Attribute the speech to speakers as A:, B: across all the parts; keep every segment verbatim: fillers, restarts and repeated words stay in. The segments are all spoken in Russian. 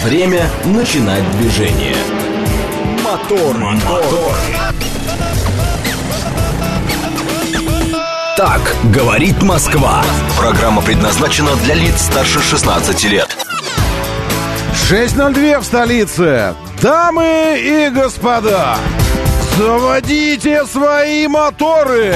A: Время начинать движение. Мотор, мотор. Так говорит Москва. Программа предназначена для лиц старше шестнадцати лет.
B: шесть ноль два в столице. Дамы и господа, заводите свои моторы.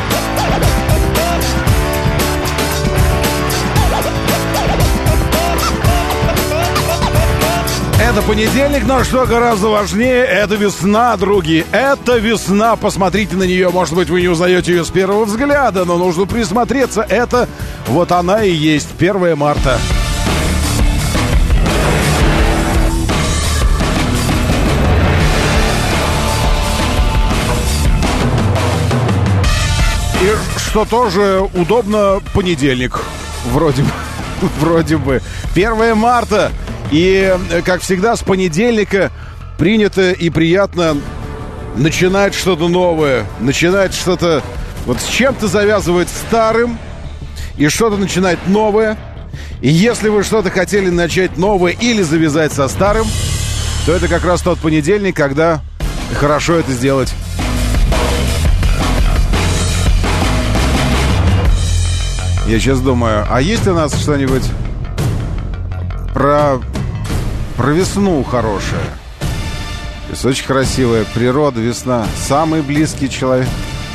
B: Это понедельник, но что гораздо важнее, это весна, други. Это весна, посмотрите на нее. Может быть, вы не узнаете ее с первого взгляда, но нужно присмотреться. Это вот она и есть, первое марта. И что тоже удобно, понедельник. Вроде бы. Вроде бы. первое марта. И, как всегда, с понедельника принято и приятно начинать что-то новое. Начинать что-то... Вот с чем-то завязывать старым и что-то начинать новое. И если вы что-то хотели начать новое или завязать со старым, то это как раз тот понедельник, когда хорошо это сделать. Я сейчас думаю, а есть у нас что-нибудь про... Про весну хорошее. Здесь очень красивая природа, весна. Самый близкий человек.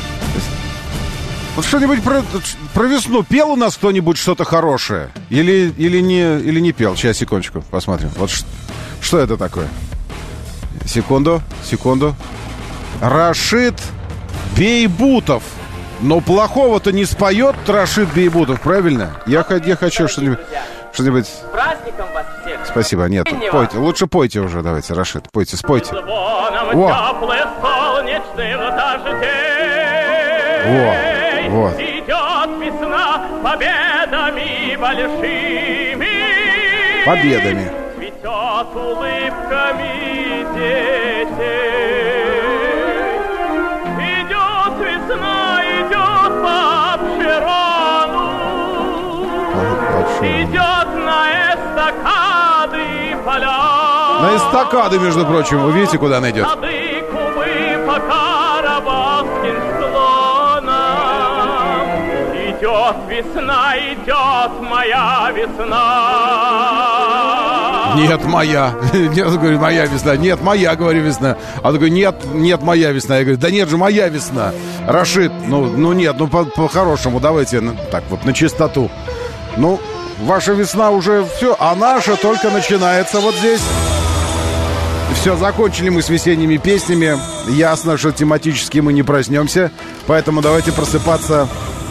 B: Вот что-нибудь про, про весну. Пел у нас кто-нибудь что-то хорошее? Или, или, не, или не пел? Сейчас, секундочку, посмотрим. Вот ш, что это такое? Секунду, секунду. Рашид Бейбутов. Но плохого-то не споет Рашид Бейбутов, правильно? Я, я хочу что-нибудь... Что-нибудь...
C: С праздником вас всех!
B: Спасибо, нет, пойте, лучше пойте уже, давайте, Рашид, пойте, спойте. Во! Во, вот.
C: Идет весна победами большими.
B: Победами.
C: Цветет улыбками детей. Идет весна, идет по обширону. Идет на эстакады поля.
B: На эстакады, между прочим, вы видите, куда она идет?
C: Сады, кубы по карабахским склонам. Идет весна, идет моя весна.
B: Нет, моя. Нет, говорю, моя весна. Нет, моя, говорю, весна. А он говорит, нет, нет, моя весна. Я говорю, да нет же, моя весна. Рашид, ну, ну нет, ну по- по-хорошему, давайте ну, так вот, на чистоту. Ну, ваша весна уже все, а наша только начинается вот здесь. Все, закончили мы с весенними песнями. Ясно, что тематически мы не проснемся. Поэтому давайте просыпаться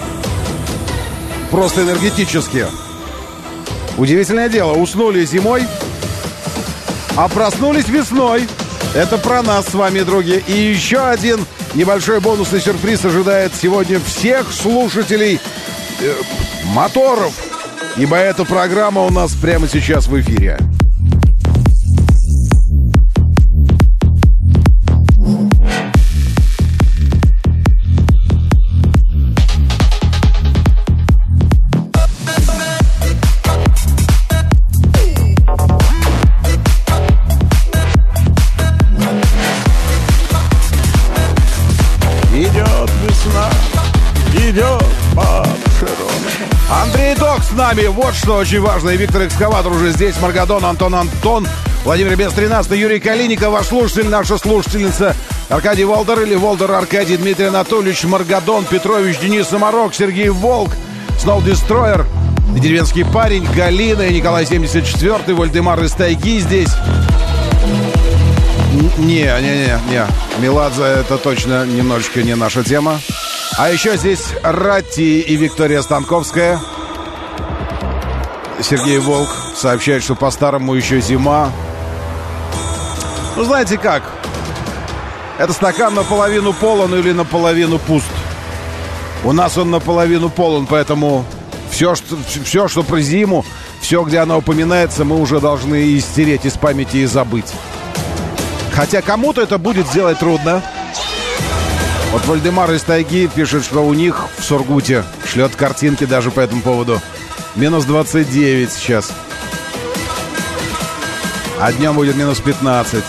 B: просто энергетически. Удивительное дело, уснули зимой, а проснулись весной. Это про нас с вами, друзья. И еще один небольшой бонусный сюрприз ожидает сегодня всех слушателей э, моторов. Ибо эта программа у нас прямо сейчас в эфире. Идет весна, идет по широкой. Андрей Док с нами, вот что очень важно. И Виктор Экскаватор уже здесь, Маргадон, Антон Антон, Владимир Без тринадцатый, Юрий Калиников, ваш слушатель, наша слушательница, Аркадий Волдер или Волдер Аркадий, Дмитрий Анатольевич, Маргадон, Петрович, Денис Самарок, Сергей Волк, Сноу Дестройер, деревенский парень, Галина и Николай семьдесят четвёртый, Вольдемар из тайги здесь. Не, не, не, не, Меладзе это точно немножечко не наша тема. А еще здесь Ратти и Виктория Станковская. Сергей Волк сообщает, что по-старому еще зима. Ну, знаете как? Это стакан наполовину полон или наполовину пуст. У нас он наполовину полон, поэтому все, что, все, что про зиму, все, где она упоминается, мы уже должны истереть из памяти и забыть. Хотя кому-то это будет сделать трудно. Вот Вальдемар из тайги пишет, что у них в Сургуте шлет картинки даже по этому поводу. Минус двадцать девять сейчас. А днем будет минус пятнадцать.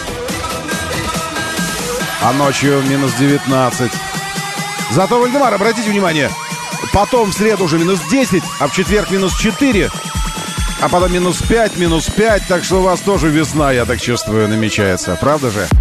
B: А ночью минус девятнадцать. Зато, Вальдемар, обратите внимание, потом в среду уже минус десять, а в четверг минус четыре, а потом минус пять, минус пять. Так что у вас тоже весна, я так чувствую, намечается. Правда же?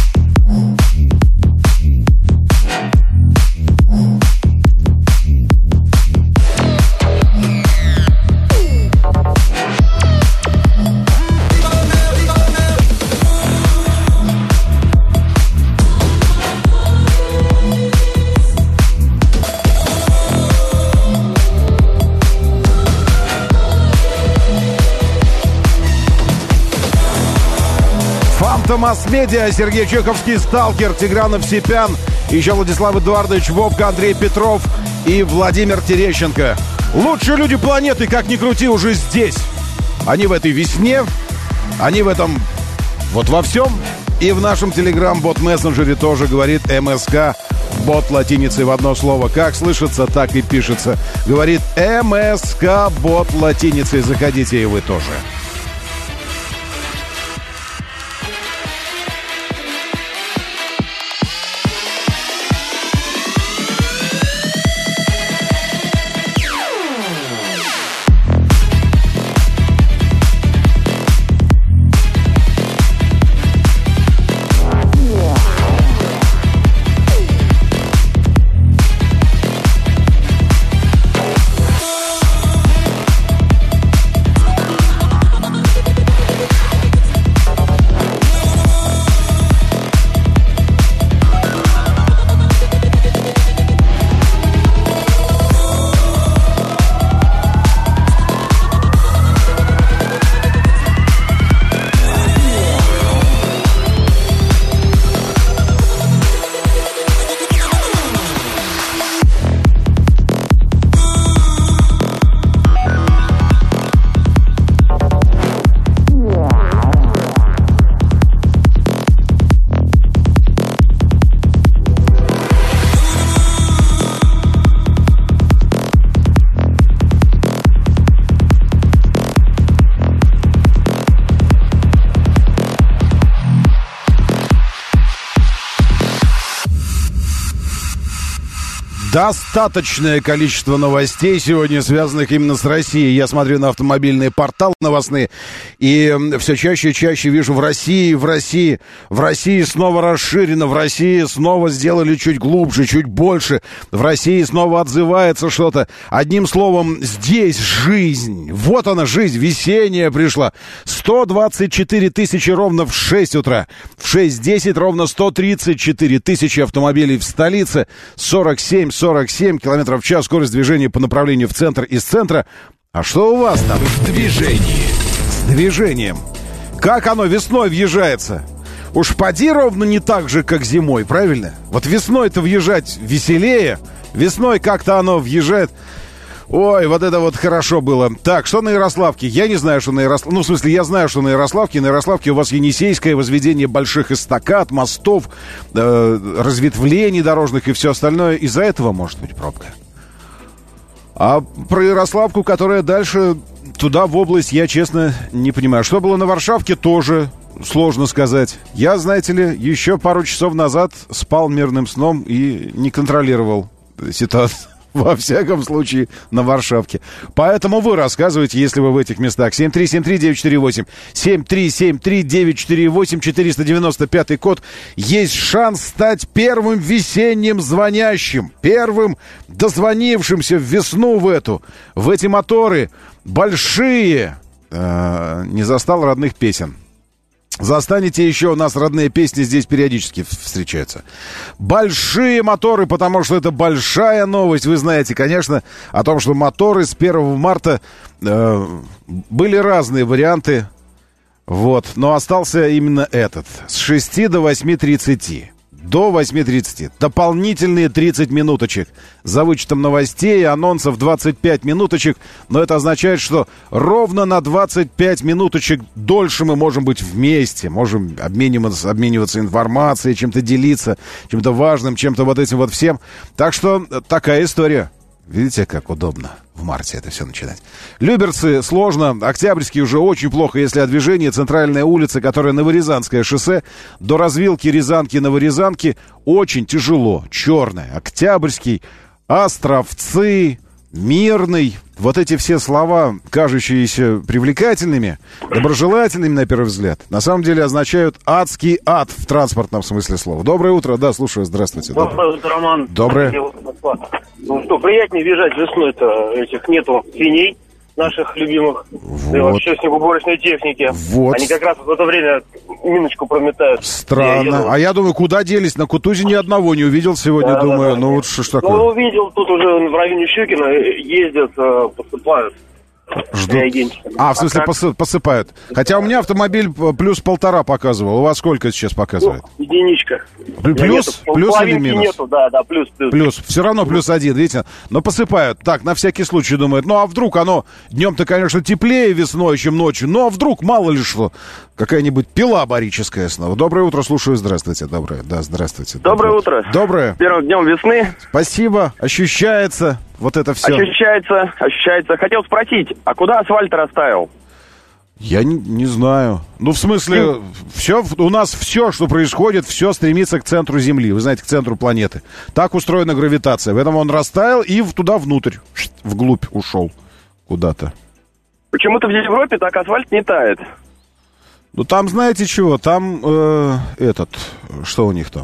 B: Масс-медиа, Сергей Чеховский, Сталкер, Тигранов, Сипян, еще Владислав Эдуардович, Вовка, Андрей Петров и Владимир Терещенко. Лучшие люди планеты, как ни крути, уже здесь. Они в этой весне, они в этом вот во всем. И в нашем телеграм-бот-мессенджере тоже говорит МСК, бот латиницей в одно слово. Как слышится, так и пишется. Говорит МСК, бот латиницей. Заходите и вы тоже. Достаточное количество новостей сегодня, связанных именно с Россией. Я смотрю на автомобильные порталы новостные, и все чаще и чаще вижу в России, в России, в России снова расширено, в России снова сделали чуть глубже, чуть больше, в России снова отзывается что-то. Одним словом, здесь жизнь. Вот она, жизнь, весенняя пришла. сто двадцать четыре тысячи ровно в шесть утра. В шесть десять ровно сто тридцать четыре тысячи автомобилей в столице. сорок семь сорок семь километров в час скорость движения по направлению в центр из центра. А что у вас там?
A: В движении.
B: С движением. Как оно весной въезжается? Уж поди ровно не так же, как зимой, правильно? Вот весной-то въезжать веселее. Весной как-то оно въезжает... Ой, вот это вот хорошо было. Так, что на Ярославке? Я не знаю, что на Ярославке. Ну, в смысле, я знаю, что на Ярославке. На Ярославке у вас Енисейское возведение больших эстакад, мостов, э, разветвлений дорожных и все остальное. Из-за этого может быть пробка. А про Ярославку, которая дальше туда, в область, я, честно, не понимаю. Что было на Варшавке, тоже сложно сказать. Я, знаете ли, еще пару часов назад спал мирным сном и не контролировал ситуацию. Во всяком случае, на Варшавке. Поэтому вы рассказывайте, если вы в этих местах. семь три семь три девять четыре восемь. семь три семь три девять четыре восемь. четыреста девяносто пятый код. Есть шанс стать первым весенним звонящим. Первым дозвонившимся в весну в эту. В эти моторы большие. Э-э, не застал родных песен. Застанете еще, у нас родные песни здесь периодически встречаются. Большие моторы, потому что это большая новость. Вы знаете, конечно, о том, что моторы с первого марта э, были разные варианты. Вот, но остался именно этот. С шести до восьми тридцати. До восьми тридцати. Дополнительные тридцать минуточек. За вычетом новостей и анонсов двадцать пять минуточек. Но это означает, что ровно на двадцать пять минуточек дольше мы можем быть вместе. Можем обмениваться, обмениваться информацией, чем-то делиться, чем-то важным, чем-то вот этим вот всем. Так что такая история. Видите, как удобно в марте это все начинать. Люберцы сложно, Октябрьский уже очень плохо, если от движения. Центральная улица, которая Новорязанское шоссе, до развилки Рязанки-Новорязанки очень тяжело. Черная, Октябрьский, Островцы, Мирный. Вот эти все слова, кажущиеся привлекательными, доброжелательными на первый взгляд, на самом деле означают адский ад в транспортном смысле слова. Доброе утро, да, слушаю, здравствуйте.
D: Доброе утро, Роман.
B: Доброе.
D: Ну что, приятнее въезжать весной-то, этих нету свиней наших любимых,
B: Вот.
D: да и вообще снегоуборочной техники.
B: Вот.
D: Они как раз в это время миночку прометают.
B: Странно. А я думаю, куда делись? На Кутузе ни одного не увидел сегодня,
D: Да,
B: думаю.
D: да, да.
B: Ну вот что ж такое.
D: Ну, увидел, тут уже в районе Щукина ездят, э, поступают.
B: Ждут.
D: Реагентчиками.
B: А, в смысле,
D: А так?
B: посы- посыпают. Хотя у меня автомобиль плюс полтора показывал. У вас сколько сейчас показывает?
D: Ну, единичка.
B: Плюс?
D: Нету.
B: Плюс или
D: Половинки
B: минус?
D: Нету, да, да, плюс, плюс.
B: Плюс. Все равно плюс один, видите? Но посыпают. Так, на всякий случай думают. Ну, а вдруг оно днем-то, конечно, теплее весной, чем ночью. Ну, а вдруг, мало ли что, какая-нибудь пила барическая снова. Доброе утро, слушаю. Здравствуйте. Доброе. Да, здравствуйте.
E: Доброе утро.
B: Доброе.
E: Первым днем весны.
B: Спасибо. Ощущается вот это все.
E: Ощущается, ощущается. Хотел спросить, а куда асфальт растаял?
B: Я не, не знаю. Ну, в смысле, все, у нас все, что происходит, все стремится к центру Земли. Вы знаете, к центру планеты. Так устроена гравитация. Поэтому он растаял и в- туда внутрь, вглубь ушел куда-то.
E: Почему-то в Европе так асфальт не тает.
B: Ну, там, знаете чего, там э, этот, что у них там?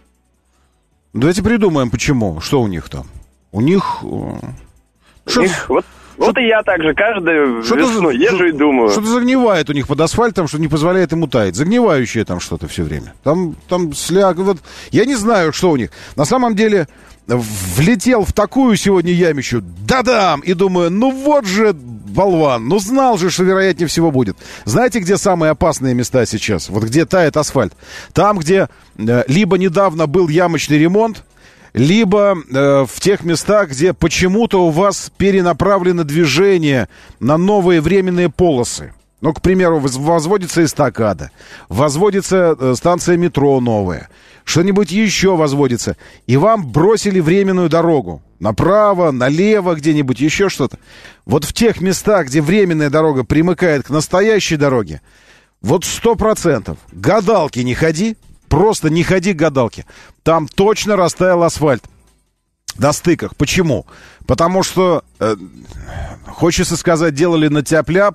B: Давайте придумаем, почему, что у них там. У них... э, что-
E: Их- вот, вот и я так же каждую
B: Что-то
E: весну
B: за-
E: езжу и думаю.
B: Что-то загнивает у них под асфальтом, что не позволяет ему таять. Загнивающее там что-то все время. Там, там сляг... Вот, я не знаю, что у них. На самом деле, влетел в такую сегодня ямищу. Да-дам! И думаю, ну вот же болван. Ну знал же, что вероятнее всего будет. Знаете, где самые опасные места сейчас? Вот где тает асфальт. Там, где э, либо недавно был ямочный ремонт, либо э, в тех местах, где почему-то у вас перенаправлено движение на новые временные полосы. Ну, к примеру, воз- возводится эстакада, возводится э, станция метро новая, что-нибудь еще возводится, и вам бросили временную дорогу. Направо, налево где-нибудь, еще что-то. Вот в тех местах, где временная дорога примыкает к настоящей дороге, вот сто процентов гадалки не ходи. Просто не ходи к гадалке. Там точно растаял асфальт. На стыках. Почему? Потому что, э, хочется сказать, делали на тяп-ляп,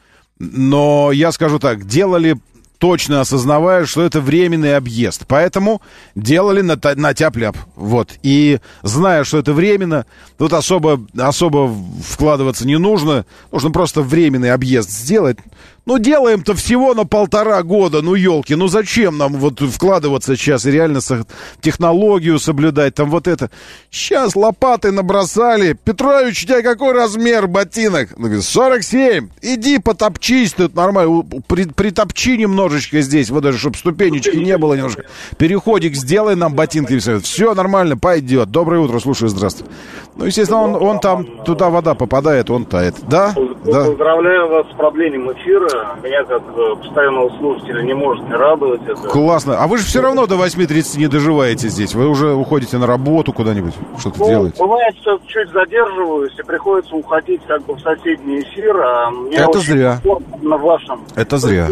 B: но я скажу так, делали точно осознавая, что это временный объезд. Поэтому делали на, та- на тяп-ляп. Вот. И зная, что это временно, тут особо, особо вкладываться не нужно. Нужно просто временный объезд сделать. Ну, делаем-то всего на полтора года, ну, елки, ну, зачем нам вот вкладываться сейчас и реально со- технологию соблюдать, там вот это. Сейчас лопаты набросали. Петрович, у тебя какой размер ботинок? Он говорит, сорок семь. Иди потопчись тут нормально, У- при- притопчи немножечко здесь, вот даже, чтобы ступенечки не было немножко. Переходик сделай нам ботинками. Все нормально, пойдет. Доброе утро, слушаю, здравствуй. Ну, естественно, он, он там, туда вода попадает, он тает. Да? Да.
F: Поздравляю вас с продлением эфира. Меня, как э, постоянного слушателя, не может не радовать это.
B: Классно. А вы же все равно до восьми тридцати не доживаете здесь. Вы уже уходите на работу куда-нибудь, что-то
F: Ну,
B: делаете.
F: бывает, сейчас чуть задерживаюсь, и приходится уходить как бы в соседний эфир. А мне
B: Это
F: очень
B: зря.
F: комфортно на вашем.
B: Это зря.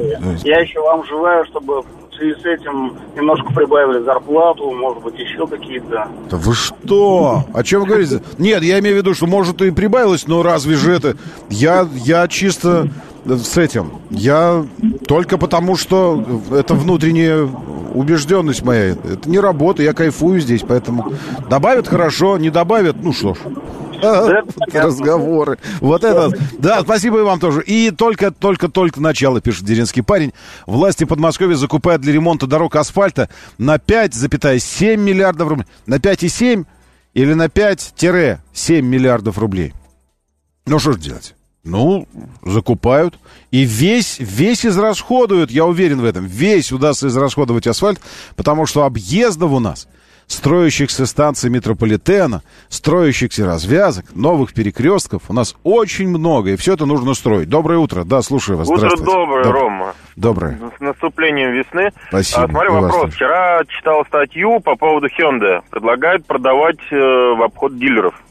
F: Я еще вам желаю, чтобы в связи с этим немножко прибавили зарплату, может быть, еще какие-то.
B: Да вы что? О чем вы говорите? Нет, я имею в виду, что может и прибавилось, но разве же это... Я, я чисто с этим. Я только потому, что это внутренняя убежденность моя. Это не работа, я кайфую здесь, поэтому добавят хорошо, не добавят, ну что ж. А, вот разговоры. Вот это. Да, спасибо и вам тоже. И только, только, только начало, пишет деревенский парень. Власти Подмосковья закупают для ремонта дорог асфальта на пять целых семь миллиардов рублей. На пять целых семь или на пять целых семь миллиардов рублей. Ну, что же делать? Ну, закупают. И весь, весь израсходуют, я уверен в этом. Весь удастся израсходовать асфальт, потому что объездов у нас, строящихся станций метрополитена, строящихся развязок, новых перекрестков у нас очень много, и все это нужно строить. Доброе утро. Да, слушаю вас.
G: Утро
B: Здравствуйте.
G: доброе,
B: Доб-
G: Рома.
B: Доброе.
G: С наступлением весны.
B: Спасибо.
G: А, смотри,
B: И вас
G: вопрос.
B: тоже.
G: Вчера читал статью по поводу Hyundai. Предлагают продавать э, в обход дилеров.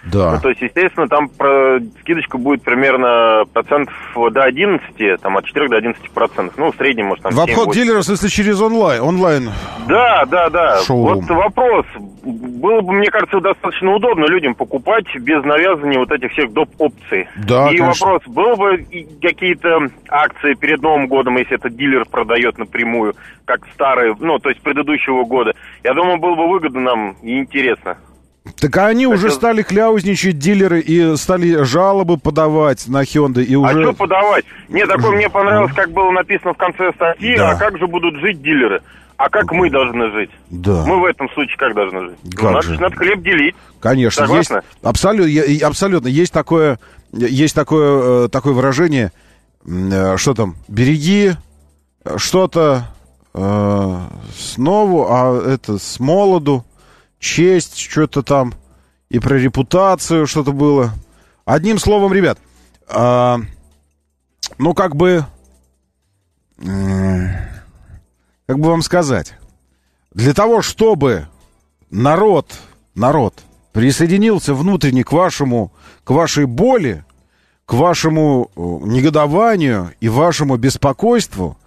B: Да.
G: Ну, то есть, естественно, там про... скидочка будет примерно процентов до одиннадцати, там от четырёх до одиннадцати процентов. Ну, в среднем, может, там
B: в обход дилеров, если через онлайн, онлайн.
G: Да, да, да.
B: Шоурум.
G: Вот вопрос. Было бы, мне кажется, достаточно удобно людям покупать без навязывания вот этих всех доп. Опций.
B: Да,
G: и
B: конечно.
G: вопрос, было бы какие-то акции перед Новым годом, если это дилер продает напрямую, как старые, ну, то есть предыдущего года. Я думаю, было бы выгодно нам и интересно.
B: Так они уже стали кляузничать, дилеры, и стали жалобы подавать на Hyundai. И уже...
G: А что подавать? Нет, такое мне понравилось, как было написано в конце статьи,
B: Да.
G: а как же будут жить дилеры? А как мы должны жить?
B: Да.
G: Мы в этом случае как должны жить?
B: Как
G: Ну, надо,
B: же?
G: надо хлеб делить.
B: Конечно, есть,
G: Согласны?
B: абсолютно, абсолютно, есть такое, есть такое, такое выражение, э, что там, береги что-то э, с нову, а это с молоду, честь, что-то там, и про репутацию что-то было. Одним словом, ребят, э, ну, как бы, э, как бы вам сказать, для того, чтобы народ, народ присоединился внутренне к вашему, к вашей боли, к вашему негодованию и вашему беспокойству,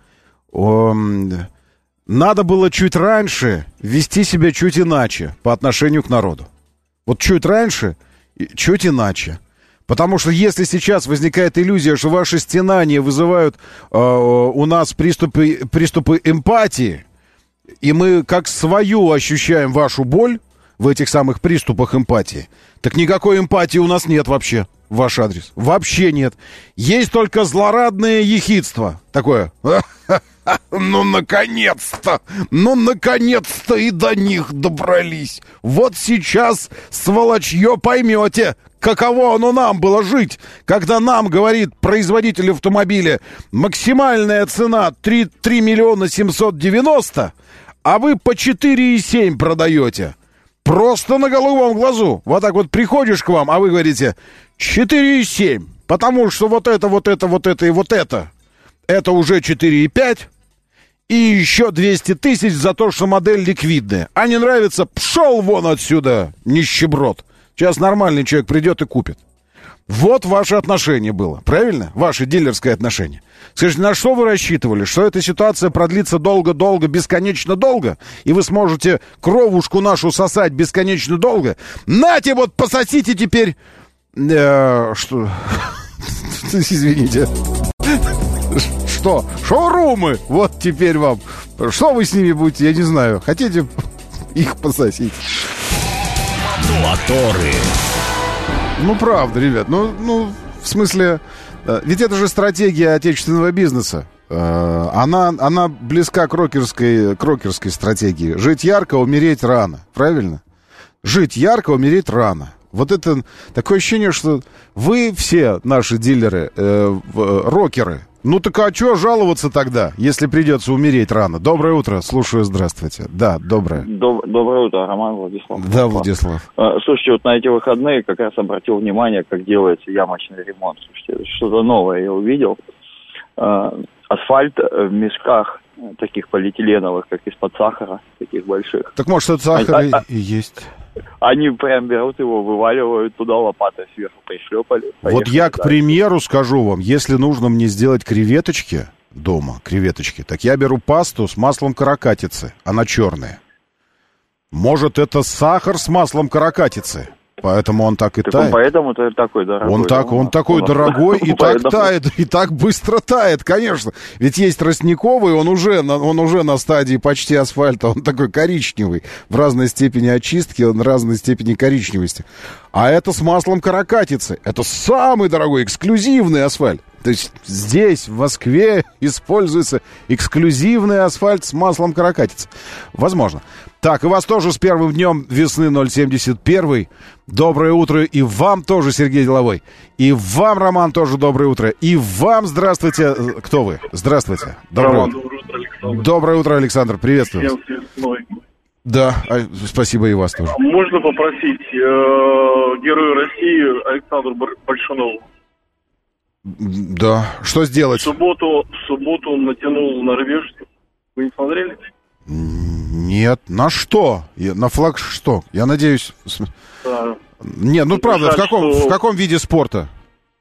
B: надо было чуть раньше вести себя чуть иначе по отношению к народу. Вот чуть раньше, чуть иначе. Потому что если сейчас возникает иллюзия, что ваши стенания вызывают э, у нас приступы, приступы эмпатии, и мы как свою ощущаем вашу боль в этих самых приступах эмпатии, так никакой эмпатии у нас нет вообще в ваш адрес. Вообще нет. Есть только злорадное ехидство. Такое. Ну, наконец-то! Ну, наконец-то и до них добрались. Вот сейчас, сволочье, поймете, каково оно нам было жить, когда нам, говорит производитель автомобиля, максимальная цена три миллиона семьсот девяносто, а вы по четыре и семь продаете. Просто на голубом глазу. Вот так вот приходишь к вам, а вы говорите четыре и семь, потому что вот это, вот это, вот это и вот это, это уже четыре и пять, и еще двести тысяч за то, что модель ликвидная. А не нравится, пшел вон отсюда, нищеброд. Сейчас нормальный человек придет и купит. Вот ваше отношение было, правильно? Ваше дилерское отношение. Скажите, на что вы рассчитывали? Что эта ситуация продлится долго-долго, бесконечно долго? И вы сможете кровушку нашу сосать бесконечно долго? Нате, вот пососите теперь... Э, что? Извините. Что? Шоурумы! Вот теперь вам. Что вы с ними будете, я не знаю. Хотите их пососить?
A: Моторы.
B: Ну, правда, ребят. Ну, ну, в смысле... Ведь это же стратегия отечественного бизнеса. Она, она близка к рокерской, к рокерской стратегии. Жить ярко, умереть рано. Правильно? Жить ярко, умереть рано. Вот это такое ощущение, что вы все наши дилеры, э, рокеры. Ну так а чего жаловаться тогда, если придется умереть рано? Доброе утро, слушаю, здравствуйте. Да, доброе.
H: Доб- Доброе утро, Роман, Владислав.
B: Да, Владислав.
H: А, слушайте, вот на эти выходные как раз обратил внимание, как делается ямочный ремонт. Слушайте, что-то новое я увидел. А, асфальт в мешках таких полиэтиленовых, как из-под сахара, таких больших.
B: Так может это сахар
H: а,
B: и,
H: а,
B: и есть?
H: Они прям берут его, вываливают туда, лопатой сверху пришлепали.
B: Вот я, к
H: дальше.
B: примеру, скажу вам, если нужно мне сделать креветочки дома, креветочки, так я беру пасту с маслом каракатицы, она черная. Может, это сахар с маслом каракатицы, поэтому он так и
H: так
B: тает.
H: Он поэтому-то такой дорогой.
B: Он, так, он такой дорогой и так тает, и так быстро тает, конечно. Ведь есть тростниковый, он уже, на, он уже на стадии почти асфальта, он такой коричневый. В разной степени очистки, он в разной степени коричневости. А это с маслом каракатицы. Это самый дорогой, эксклюзивный асфальт. То есть здесь, в Москве, используется эксклюзивный асфальт с маслом каракатицы. Возможно. Так, и вас тоже с первым днем весны ноль семьдесят один. Доброе утро и вам тоже, Сергей Деловой. И вам, Роман, тоже доброе утро. И вам здравствуйте. Кто вы? Здравствуйте. Доброе,
I: Роман,
B: утро.
I: доброе утро, Александр.
B: Доброе утро, Александр. Приветствую вас.
I: Всем весной.
B: Да, а, спасибо и вас тоже.
I: Можно попросить э, Героя России Александру Большунову?
B: Да. Что сделать?
I: В субботу, в субботу он натянул норвежцев. Вы не смотрели?
B: Нет. На что? На флаг что? Я надеюсь...
I: Да.
B: Не, ну правда, в каком,
I: что...
B: в каком виде спорта?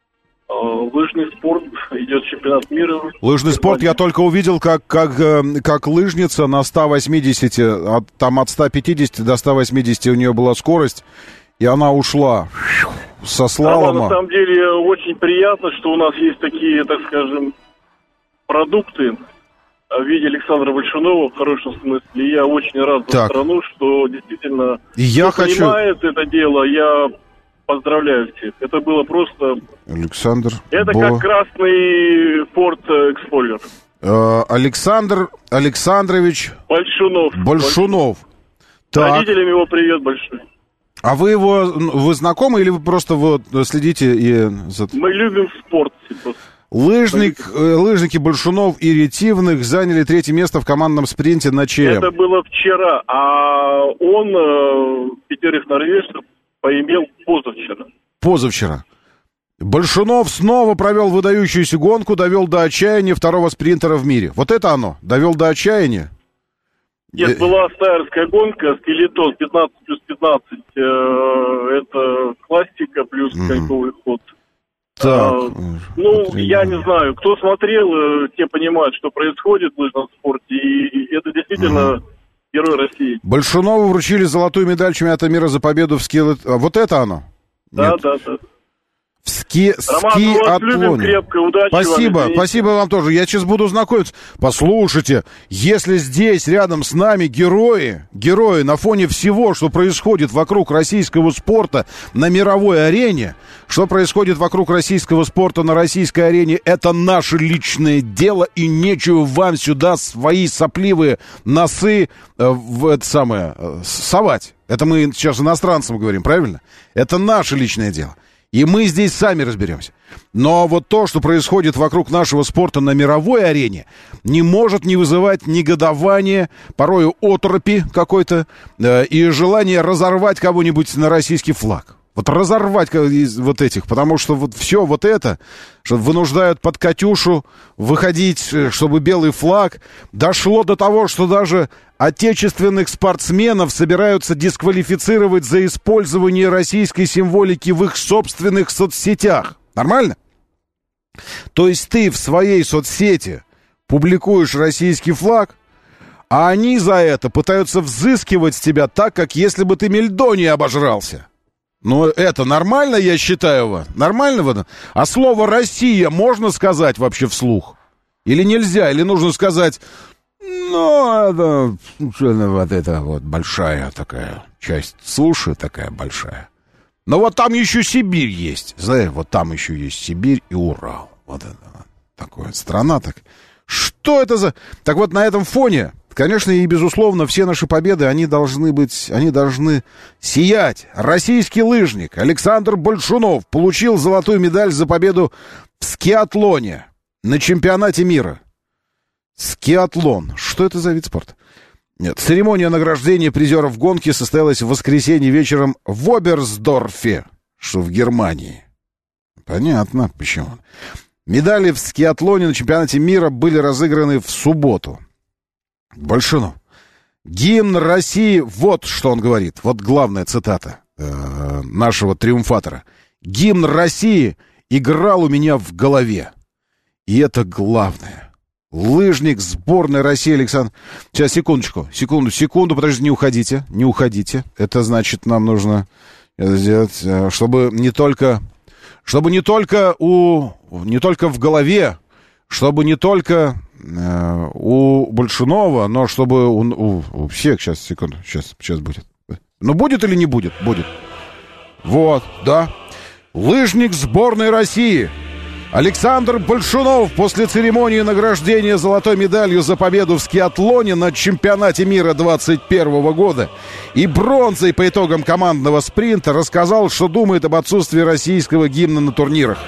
I: Лыжный спорт, идет чемпионат мира.
B: Лыжный спорт я только увидел, как, как, как лыжница на ста восьмидесяти, от, там от ста пятидесяти до ста восьмидесяти у нее была скорость, и она ушла со слалома.
I: На самом деле очень приятно, что у нас есть такие, так скажем, продукты в виде Александра Большунова, в хорошем смысле. И я очень рад за
B: так.
I: страну, что действительно
B: и я
I: кто
B: хочу...
I: понимает это дело, я поздравляю всех. Это было просто...
B: Александр
I: Это
B: Бо...
I: как красный Ford Explorer.
B: Э, Александр Александрович...
I: Большунов.
B: Большунов. Так.
I: Родителям его привет большой.
B: А вы его... Вы знакомы или вы просто вот следите и...
I: Мы любим спорт.
B: Лыжник, э, лыжники Большунов и Ретивных заняли третье место в командном спринте на ЧМ.
I: Это было вчера, а он э, пятерых норвежцев поимел позавчера.
B: Позавчера. Большунов снова провел выдающуюся гонку, довел до отчаяния второго спринтера в мире. Вот это оно, довел до отчаяния.
I: Нет, была стайерская гонка, скелетон пятнадцать плюс пятнадцать, э, это классика плюс mm-hmm. коньковый ход.
B: Так,
I: а, ну, я не знаю, кто смотрел, те понимают, что происходит в лыжном спорте, и это действительно mm-hmm. герой России.
B: Большунову вручили золотую медаль чемпионата мира за победу в скелет... А вот это оно?
I: Да,
B: Нет.
I: да, да.
B: В ски...
I: Роман, мы вас любим крепко, удачи
B: Спасибо,
I: вам,
B: спасибо вам тоже. Я сейчас буду знакомиться. Послушайте, если здесь рядом с нами герои, герои на фоне всего, что происходит вокруг российского спорта на мировой арене, что происходит вокруг российского спорта на российской арене, это наше личное дело, и нечего вам сюда свои сопливые носы э, в это самое э, совать. Это мы сейчас иностранцам говорим, правильно? Это наше личное дело. И мы здесь сами разберемся. Но вот то, что происходит вокруг нашего спорта на мировой арене, не может не вызывать негодования, порою оторопи какой-то, э, и желание разорвать кого-нибудь на российский флаг. Вот разорвать из вот этих, потому что вот все вот это, что вынуждают под «Катюшу» выходить, чтобы белый флаг, дошло до того, что даже отечественных спортсменов собираются дисквалифицировать за использование российской символики в их собственных соцсетях. Нормально? То есть ты в своей соцсети публикуешь российский флаг, а они за это пытаются взыскивать с тебя так, как если бы ты мельдоний обожрался. Ну, это нормально, я считаю, Ва? Нормально, Ва? А слово «Россия» можно сказать вообще вслух? Или нельзя? Или нужно сказать, ну, это, вот это вот большая такая часть суши, такая большая. Но вот там еще Сибирь есть, знаешь, вот там еще есть Сибирь и Урал. Вот это вот такая страна, так. Что это за... Так вот, на этом фоне... Конечно, и, безусловно, все наши победы, они должны быть, они должны сиять. Российский лыжник Александр Большунов получил золотую медаль за победу в скиатлоне на чемпионате мира. Скиатлон. Что это за вид спорта? Нет. Церемония награждения призеров гонки состоялась в воскресенье вечером в Оберсдорфе, что в Германии. Понятно, почему. Медали в скиатлоне на чемпионате мира были разыграны в субботу. Большунов. Гимн России, вот что он говорит. Вот главная цитата э, нашего триумфатора. Гимн России играл у меня в голове. И это главное. Лыжник сборной России Александр... Сейчас, секундочку, секунду, секунду, подождите, не уходите, не уходите. Это значит, нам нужно сделать, чтобы не только... Чтобы не только у... Не только в голове, чтобы не только... у Большунова, но чтобы у, у, у всех, сейчас, секунду, сейчас, сейчас будет. Ну, будет или не будет? Будет. Вот, да. Лыжник сборной России Александр Большунов после церемонии награждения золотой медалью за победу в скиатлоне на чемпионате мира двадцать первого года и бронзой по итогам командного спринта рассказал, что думает об отсутствии российского гимна на турнирах.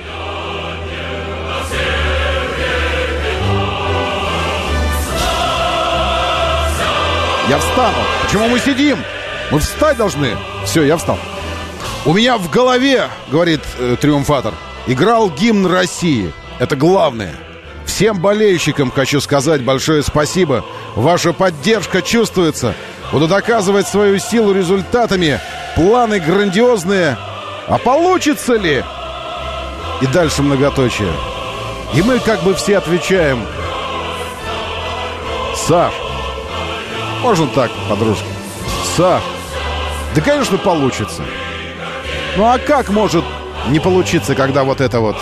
B: Я встану. Почему мы сидим? Мы встать должны. Все, я встал. У меня в голове, говорит э, триумфатор, играл гимн России. Это главное. Всем болельщикам хочу сказать большое спасибо. Ваша поддержка чувствуется. Буду доказывать свою силу результатами. планы грандиозные. А получится ли? И дальше многоточие. И мы как бы все отвечаем: Саш, можно так, подружка? Саш, да, конечно, получится. Ну а как может не получиться, когда вот это вот...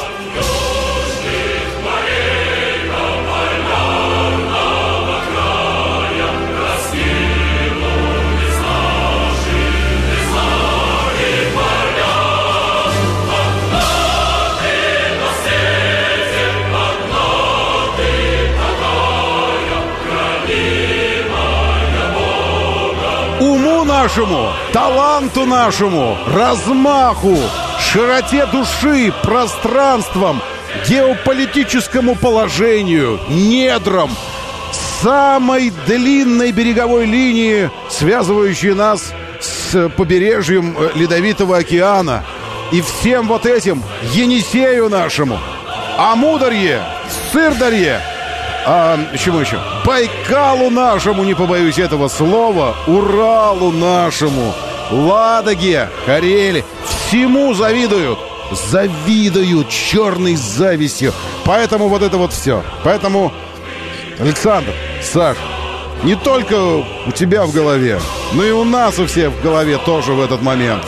B: Уму нашему, таланту нашему, размаху, широте души, пространствам, геополитическому положению, недрам, самой длинной береговой линии, связывающей нас с побережьем Ледовитого океана, и всем вот этим Енисею нашему, Амударье, Сырдарье, а, чему еще? Байкалу нашему, не побоюсь этого слова, Уралу нашему, Ладоге, Карелии, всему завидуют, завидуют черной завистью. Поэтому вот это вот все. Поэтому, Александр, Саш, не только у тебя в голове, но и у нас у всех в голове тоже в этот момент.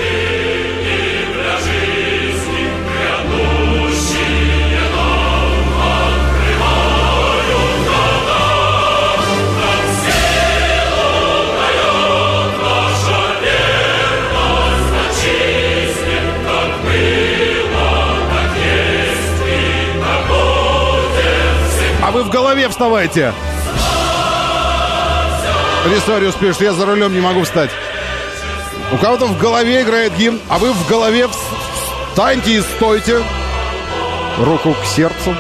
B: А вы в голове вставайте. Рисариус пишет: я за рулем не могу встать. У кого-то в голове играет гимн, а вы в голове встаньте и стойте. Руку к сердцу.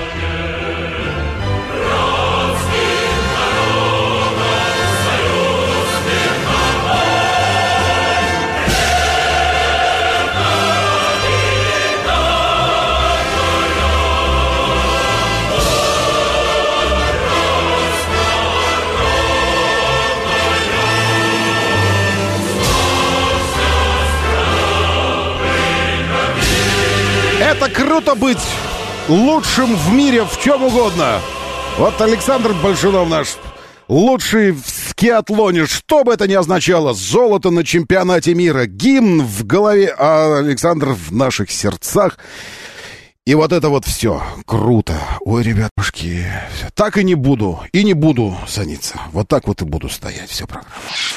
B: Это круто быть лучшим в мире в чем угодно. Вот Александр Большунов наш лучший в скиатлоне. Что бы это ни означало. Золото на чемпионате мира. Гимн в голове, а Александр в наших сердцах. И вот это вот все. Круто. Ой, ребятушки. Так и не буду. И не буду саниться. Вот так вот и буду стоять. Все, программа.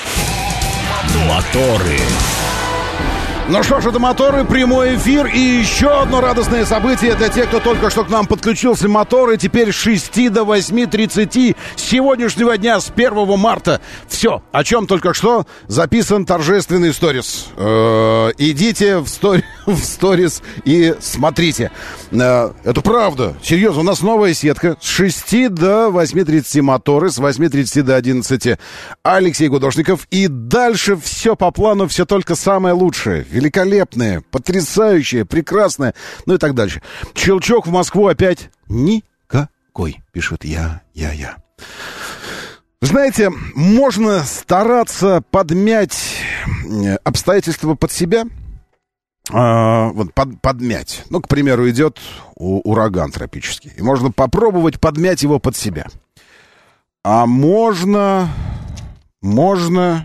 A: Моторы.
B: Ну что ж, это моторы, прямой эфир и еще одно радостное событие для тех, кто только что к нам подключился. Моторы теперь с шести до восьми тридцати с сегодняшнего дня, с первого марта. Все, о чем только что записан торжественный сторис. Э-э, идите в, стори- в сторис и смотрите. Э-э, это правда, серьезно, у нас новая сетка. С шести до восьми тридцати моторы, с восьми тридцати до одиннадцати Алексей Гудошников. И дальше все по плану, все только самое лучшее. Великолепное, потрясающее, прекрасное, ну и так дальше. Щелчок в Москву опять никакой, пишет я, я, я. Знаете, можно стараться подмять обстоятельства под себя, э, вот под, подмять. Ну, к примеру, идет у, ураган тропический, и можно попробовать подмять его под себя. А можно, можно...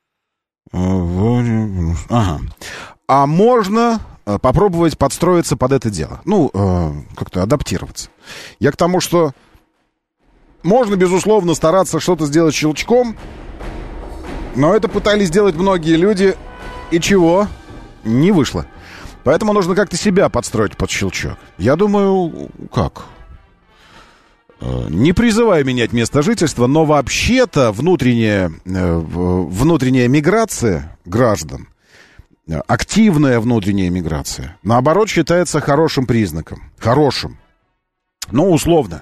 B: Ага. А можно попробовать подстроиться под это дело. Ну, э, как-то адаптироваться. Я к тому, что можно, безусловно, стараться что-то сделать щелчком, но это пытались сделать многие люди, и чего? Не вышло. Поэтому нужно как-то себя подстроить под щелчок. Я думаю, как? Не призываю менять место жительства, но вообще-то внутренняя, внутренняя миграция граждан, активная внутренняя миграция, наоборот, считается хорошим признаком. Хорошим. Ну, условно.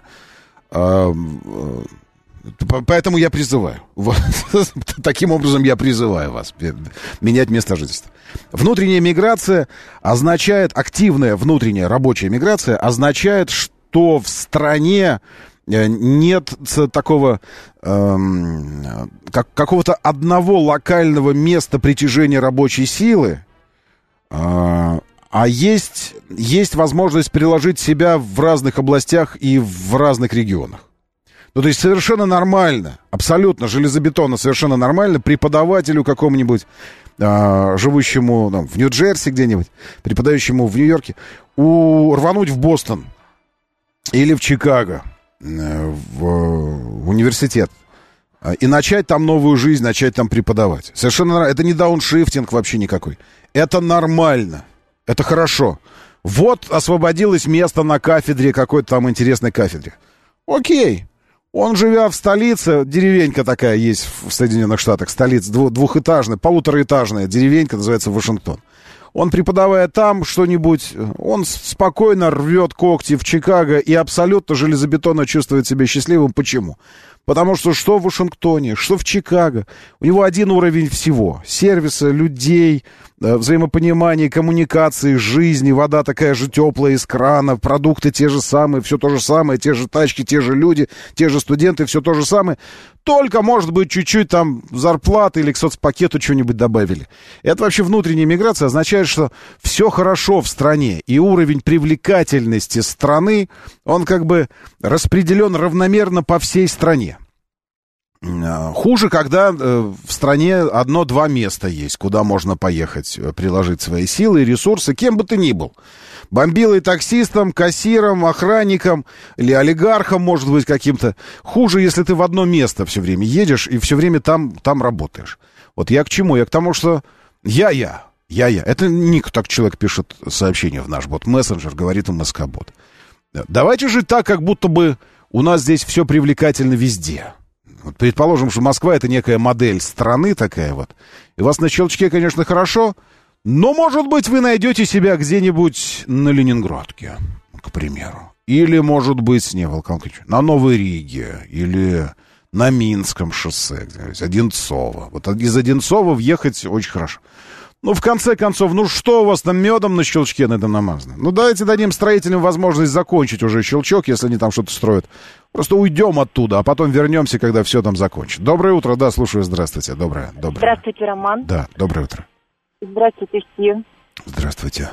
B: Поэтому я призываю. Вот. Таким образом я призываю вас менять место жительства. Внутренняя миграция означает, активная внутренняя рабочая миграция означает, что что в стране нет такого эм, как, какого-то одного локального места притяжения рабочей силы, э, а есть, есть возможность приложить себя в разных областях и в разных регионах. Ну, то есть совершенно нормально, абсолютно железобетонно, совершенно нормально преподавателю какому-нибудь, э, живущему там, в Нью-Джерси где-нибудь, преподающему в Нью-Йорке, у, рвануть в Бостон или в Чикаго, в университет и начать там новую жизнь, начать там преподавать. Совершенно нормально. Это не дауншифтинг вообще никакой. Это нормально. Это хорошо. Вот освободилось место на кафедре, какой-то там интересной кафедре. Окей. Он, живя в столице, деревенька такая есть в Соединенных Штатах, столица двухэтажная, полутораэтажная деревенька, называется Вашингтон. Он, преподавая там что-нибудь, он спокойно рвет когти в Чикаго и абсолютно железобетонно чувствует себя счастливым. Почему? Потому что что в Вашингтоне, что в Чикаго, у него один уровень всего. Сервиса, людей, взаимопонимания, коммуникации, жизни, вода такая же теплая из крана, продукты те же самые, все то же самое, те же тачки, те же люди, те же студенты, все то же самое. Только, может быть, чуть-чуть там зарплаты или к соцпакету что-нибудь добавили. Это вообще внутренняя миграция означает, что все хорошо в стране, и уровень привлекательности страны, он как бы распределен равномерно по всей стране. Хуже, когда в стране одно-два места есть, куда можно поехать, приложить свои силы и ресурсы, кем бы ты ни был. Бомбилой, таксистом, кассиром, охранником или олигархом, может быть, каким-то. Хуже, если ты в одно место все время едешь и все время там, там работаешь. Вот я к чему? Я к тому, что я-я, я-я. Это Ник, так человек пишет сообщение в наш бот-мессенджер, говорит МСК Бот. Давайте жить так, как будто бы у нас здесь все привлекательно везде. Вот предположим, что Москва — это некая модель страны такая вот. И у вас на щелчке, конечно, хорошо, но, может быть, вы найдете себя где-нибудь на Ленинградке, к примеру. Или, может быть, не, Волкан Ильич, на Новой Риге, или на Минском шоссе, где-нибудь, Одинцово. Вот из Одинцова въехать очень хорошо. Ну, в конце концов, ну что у вас там медом на щелчке на этом намазано? Ну, давайте дадим строителям возможность закончить уже щелчок, если они там что-то строят. Просто уйдем оттуда, а потом вернемся, когда все там закончится. Доброе утро, да, слушаю, здравствуйте. Доброе, доброе.
J: Здравствуйте, Роман.
B: Да, доброе утро.
J: Здравствуйте все.
B: Здравствуйте.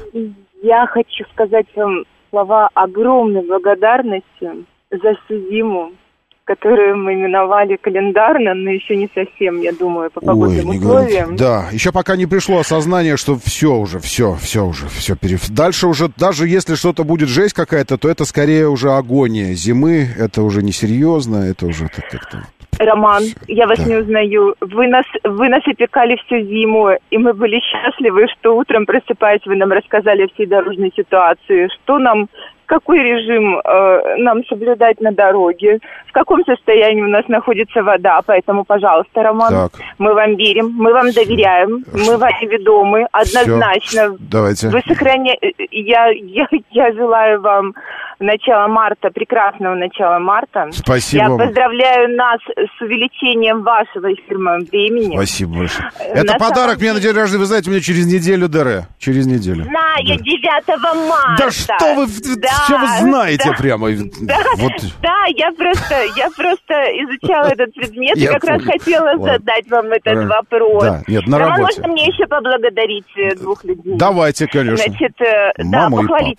J: Я хочу сказать вам слова огромной благодарности за всю зиму, которую мы именовали календарно, но еще не совсем, я думаю, по погодным
B: Ой,
J: условиям.
B: Говорите. Да, еще пока не пришло осознание, что все уже, все, все уже, все перев... Дальше уже, даже если что-то будет жесть какая-то, то это скорее уже агония зимы, это уже несерьезно, это уже так как-то...
J: Роман, я вас
B: да.
J: не узнаю. Вы нас, вы нас опекали всю зиму, и мы были счастливы, что утром, просыпаясь, вы нам рассказали о всей дорожной ситуации, что нам, какой режим э, нам соблюдать на дороге, в каком состоянии у нас находится вода. Поэтому, пожалуйста, Роман,
B: так.
J: мы вам верим, мы вам доверяем, Хорошо. мы вами ведомы, однозначно.
B: Все. Давайте.
J: Вы сохраня... я, я, я желаю вам начала марта, прекрасного начала марта.
B: Спасибо.
J: Я поздравляю нас с увеличением вашего эфирного времени.
B: Спасибо большое. Это на подарок мне на день рождения, вы знаете, у меня через неделю ДР. Через неделю.
J: Знаю,
B: да.
J: девятого марта.
B: Да что вы, да, что вы знаете да, прямо?
J: Да, вот. да, я просто, я просто изучала этот предмет и как раз хотела задать вам этот вопрос.
B: Да, нет, на
J: Роман,
B: работе.
J: можно мне еще поблагодарить двух людей?
B: Давайте, конечно.
J: Значит, да, похвалить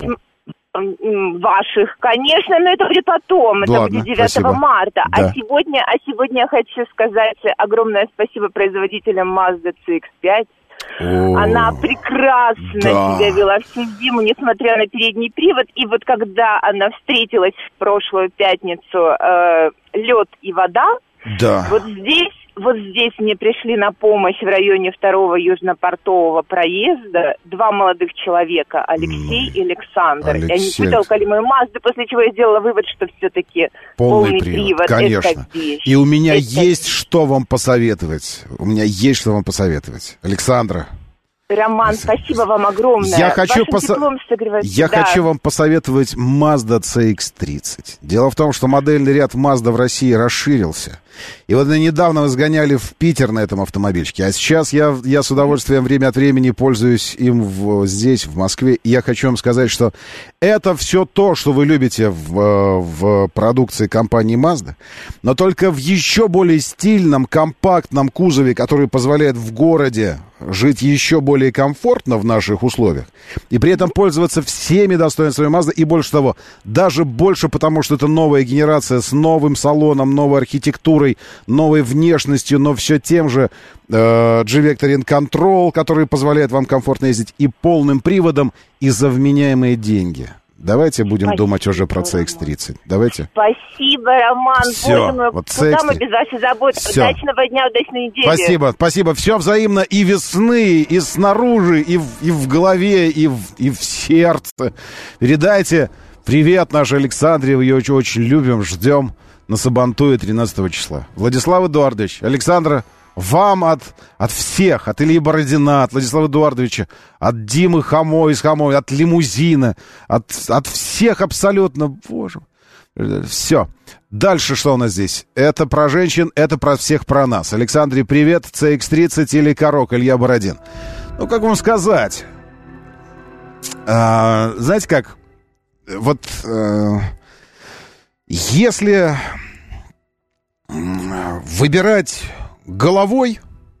J: ваших, конечно, но это будет потом, это
B: Ладно,
J: будет девятого марта.
B: Да.
J: А сегодня, а сегодня я хочу сказать огромное спасибо производителям Mazda си икс пять.
B: О,
J: Она прекрасно
B: да.
J: себя вела всю зиму, несмотря на передний привод. И вот когда она встретилась в прошлую пятницу, э, лед и вода,
B: да.
J: вот здесь Вот здесь мне пришли на помощь в районе второго южнопортового проезда два молодых человека, Алексей mm. и Александр. Алексей. И они вытолкали мою Мазду, после чего я сделала вывод, что все-таки полный, полный привод.
B: Конечно.
J: Это вещь.
B: И у меня
J: это...
B: есть что вам посоветовать. У меня есть что вам посоветовать. Александра,
J: Роман, спасибо вам огромное.
B: Я хочу,
J: Вашим
B: посо...
J: теплом согреваете.
B: Я
J: да.
B: хочу вам посоветовать Mazda си икс тридцать. Дело в том, что модельный ряд Mazda в России расширился. И вот недавно мы сгоняли в Питер на этом автомобильчике. А сейчас я, я с удовольствием время от времени пользуюсь им в, здесь, в Москве. И я хочу вам сказать, что это все то, что вы любите в, в продукции компании Mazda, но только в еще более стильном, компактном кузове, который позволяет в городе жить еще более комфортно в наших условиях, и при этом пользоваться всеми достоинствами Mazda, и больше того, даже больше, потому что это новая генерация с новым салоном, новой архитектурой, новой внешностью, но все тем же э, G-Vectoring Control, который позволяет вам комфортно ездить, и полным приводом, и за вменяемые деньги. Давайте будем Спасибо, думать уже про си икс тридцать. Давайте.
J: Спасибо, Роман.
B: Все.
J: Боже мой,
B: Вот
J: куда мы без вашей заботы? Все. Удачного дня, удачной недели.
B: Спасибо, спасибо. Все взаимно и весны, и снаружи, и в, и в голове, и в, и в сердце. Передайте привет нашей Александре. Ее очень, очень любим, ждем на Сабантуе тринадцатого числа. Владислав Эдуардович, Александра, вам от, от всех, от Ильи Бородина, от Владислава Эдуардовича, от Димы Хамо из Хамо, от Лимузина, от, от всех абсолютно, боже, все. Дальше что у нас здесь? Это про женщин, это про всех, про нас. Александре, привет, си икс тридцать или Корок, Илья Бородин. Ну, как вам сказать? А, знаете как? Вот а, если выбирать головой,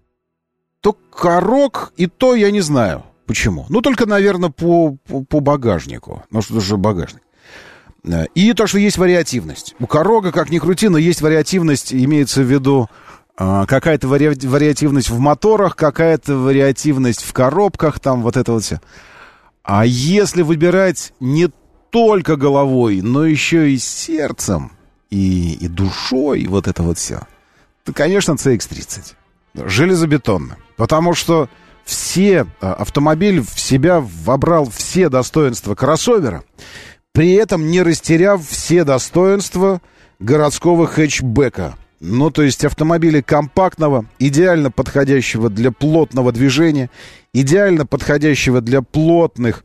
B: то Корок, и то я не знаю почему. Ну, только, наверное, по, по, по багажнику. Ну, что же багажник. И то, что есть вариативность. У Корога, как ни крути, но есть вариативность, имеется в виду э, какая-то вари- вариативность в моторах, какая-то вариативность в коробках, там вот это вот все. А если выбирать не только головой, но еще и сердцем, и, и душой, вот это вот все, то, конечно, си икс тридцать. Железобетонно. Потому что все, автомобиль в себя вобрал все достоинства кроссовера, при этом не растеряв все достоинства городского хэтчбека. Ну, то есть автомобиля компактного, идеально подходящего для плотного движения, идеально подходящего для плотных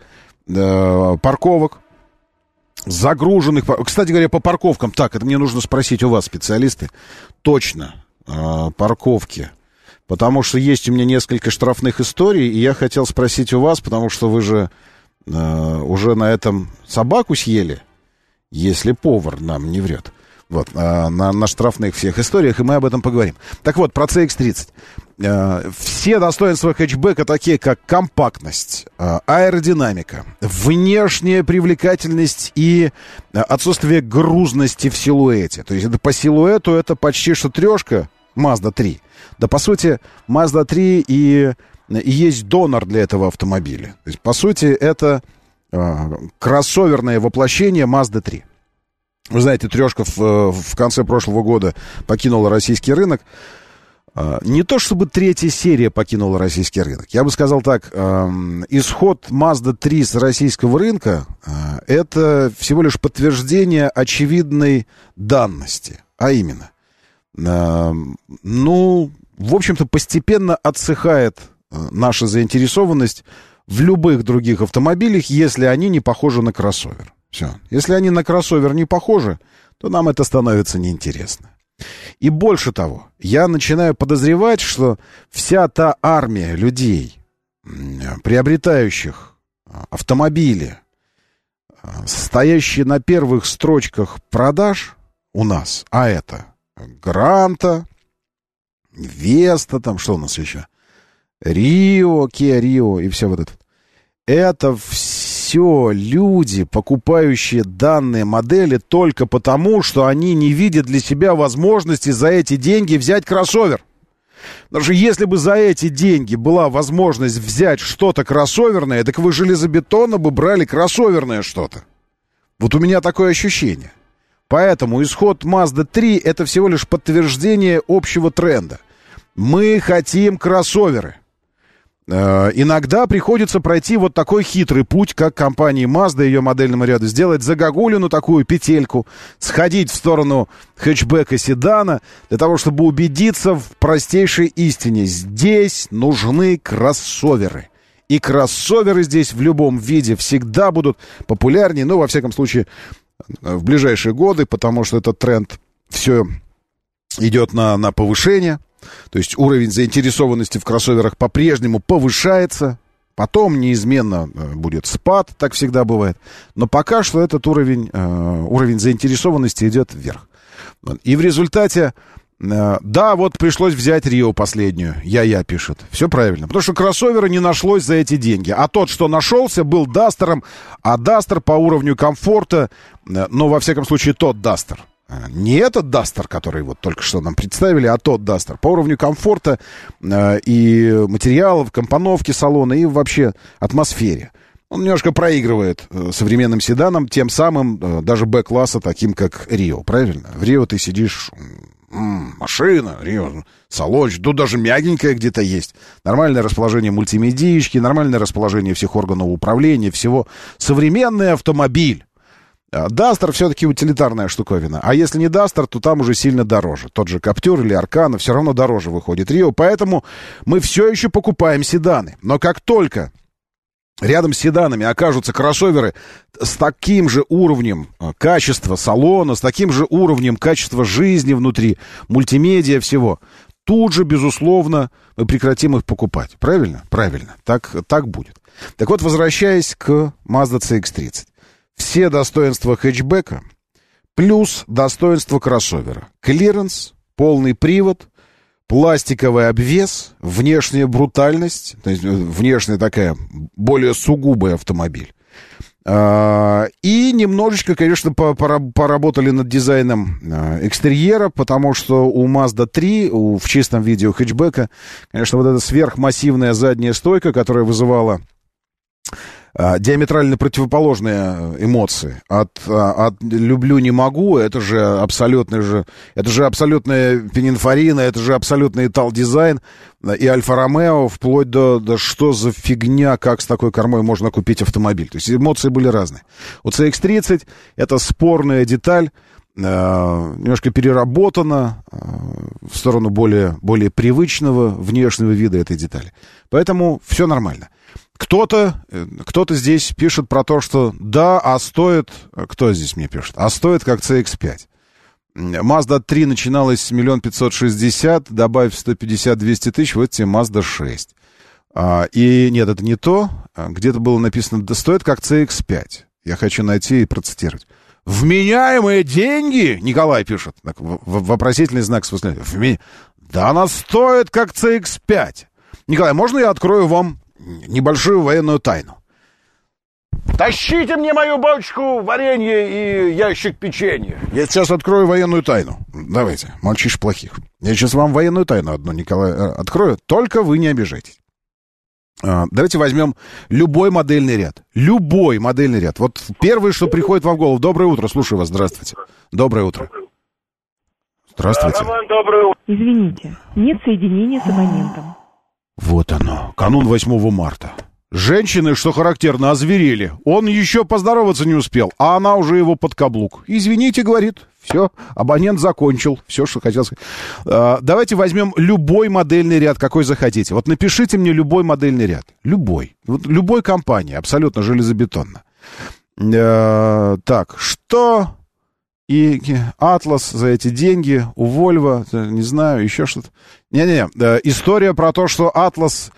B: э, парковок, загруженных... Кстати говоря, по парковкам, так, это мне нужно спросить у вас, специалисты, точно, э, парковки, потому что есть у меня несколько штрафных историй, и я хотел спросить у вас, потому что вы же э, уже на этом собаку съели, если повар нам не врет. Вот, э, на, на штрафных всех историях, и мы об этом поговорим. Так вот, про си икс тридцать. Э, все достоинства хэтчбека, такие как компактность, э, аэродинамика, внешняя привлекательность и э, отсутствие грузности в силуэте. То есть это по силуэту это почти что трешка Mazda три. Да, по сути, Mazda три и, и есть донор для этого автомобиля. То есть, по сути, это э, кроссоверное воплощение Mazda три. Вы знаете, трешка в, в конце прошлого года покинула российский рынок. Не то чтобы третья серия покинула российский рынок. Я бы сказал так, исход Mazda три с российского рынка — это всего лишь подтверждение очевидной данности. А именно, ну, в общем-то, постепенно отсыхает наша заинтересованность в любых других автомобилях, если они не похожи на кроссовер. Все. Если они на кроссовер не похожи, то нам это становится неинтересно. И больше того, я начинаю подозревать, что вся та армия людей, приобретающих автомобили, стоящие на первых строчках продаж у нас, а это Гранта, Веста, там что у нас еще, Рио, Киа Рио и все вот это. Это все люди, покупающие данные модели только потому, что они не видят для себя возможности за эти деньги взять кроссовер. Потому что если бы за эти деньги была возможность взять что-то кроссоверное, так вы железобетонно бы брали кроссоверное что-то. Вот у меня такое ощущение. Поэтому исход Mazda три — это всего лишь подтверждение общего тренда. Мы хотим кроссоверы. Иногда приходится пройти вот такой хитрый путь, как компании Mazda и ее модельному ряду, сделать загогулину, такую петельку, сходить в сторону хэтчбека, седана, для того, чтобы убедиться в простейшей истине. Здесь нужны кроссоверы. И кроссоверы здесь в любом виде всегда будут популярнее, ну, во всяком случае, в ближайшие годы, потому что этот тренд все идет на, на повышение. То есть уровень заинтересованности в кроссоверах по-прежнему повышается. Потом неизменно будет спад, так всегда бывает. Но пока что этот уровень, уровень заинтересованности идет вверх. И в результате... Да, вот пришлось взять Рио последнюю. Я-я пишет. Все правильно. Потому что кроссовера не нашлось за эти деньги. А тот, что нашелся, был Дастером. А Дастер по уровню комфорта, ну, во всяком случае, тот Дастер. Не этот Дастер, который вот только что нам представили, а тот Дастер. По уровню комфорта и материалов, компоновки салона и вообще атмосфере. Он немножко проигрывает современным седанам, тем самым даже Б-класса, таким как Рио. Правильно? В Рио ты сидишь... М-м, машина, Рио, салончик, тут даже мягенькое где-то есть. Нормальное расположение мультимедиечки, нормальное расположение всех органов управления, всего. Современный автомобиль. Дастер все-таки утилитарная штуковина. А если не Дастер, то там уже сильно дороже. Тот же Каптюр или Аркана все равно дороже выходит Рио. Поэтому мы все еще покупаем седаны. Но как только... рядом с седанами окажутся кроссоверы с таким же уровнем качества салона, с таким же уровнем качества жизни внутри, мультимедиа всего, тут же, безусловно, мы прекратим их покупать. Правильно? Правильно. Так, так будет. Так вот, возвращаясь к Mazda си икс тридцать. Все достоинства хэтчбека плюс достоинства кроссовера. Клиренс, полный привод, пластиковый обвес, внешняя брутальность, то есть внешняя такая, более сугубый автомобиль. И немножечко, конечно, поработали над дизайном экстерьера, потому что у Mazda три, у, в чистом виде у хэтчбека, конечно, вот эта сверхмассивная задняя стойка, которая вызывала диаметрально противоположные эмоции. От, от «люблю, не могу», это же абсолютный же, это же абсолютная Пининфорина, это же абсолютный Итал-дизайн и Альфа-Ромео, вплоть до, до что за фигня, как с такой кормой можно купить автомобиль. То есть эмоции были разные. У си икс тридцать это спорная деталь, э, немножко переработана э, в сторону более, более привычного внешнего вида этой детали. Поэтому все нормально. Кто-то, кто-то здесь пишет про то, что да, а стоит... Кто здесь мне пишет? А стоит как си икс пять. Mazda три начиналась с миллион пятьсот шестьдесят, добавив сто пятьдесят - двести тысяч, вот тебе Mazda шесть. А, и нет, это не то. Где-то было написано, да стоит как си икс пять. Я хочу найти и процитировать. Вменяемые деньги, Николай пишет. Так, вопросительный знак с восклицанием. Вме... Да она стоит как си икс пять. Николай, можно я открою вам небольшую военную тайну? Тащите мне мою бочку варенья и ящик печенья. Я сейчас открою военную тайну. Давайте, мальчиш плохих. Я сейчас вам военную тайну одну, Николай, открою. Только вы не обижайтесь. А, давайте возьмем любой модельный ряд. Любой модельный ряд. Вот первое, что приходит вам в голову. Доброе утро, слушаю вас. Здравствуйте. Доброе утро. Здравствуйте.
D: Роман, доброе утро.
K: Извините, нет соединения с абонентом.
B: Вот оно, канун восьмого марта. Женщины, что характерно, озверели. Он еще поздороваться не успел, а она уже его под каблук. Извините, говорит, все, абонент закончил, все, что хотел сказать. А, давайте возьмем любой модельный ряд, какой захотите. Вот напишите мне любой модельный ряд. Любой. Вот любой компании, абсолютно железобетонно. А, так, что... И Атлас за эти деньги, у Вольво, не знаю, еще что-то. Не-не-не, история про то, что Атлас...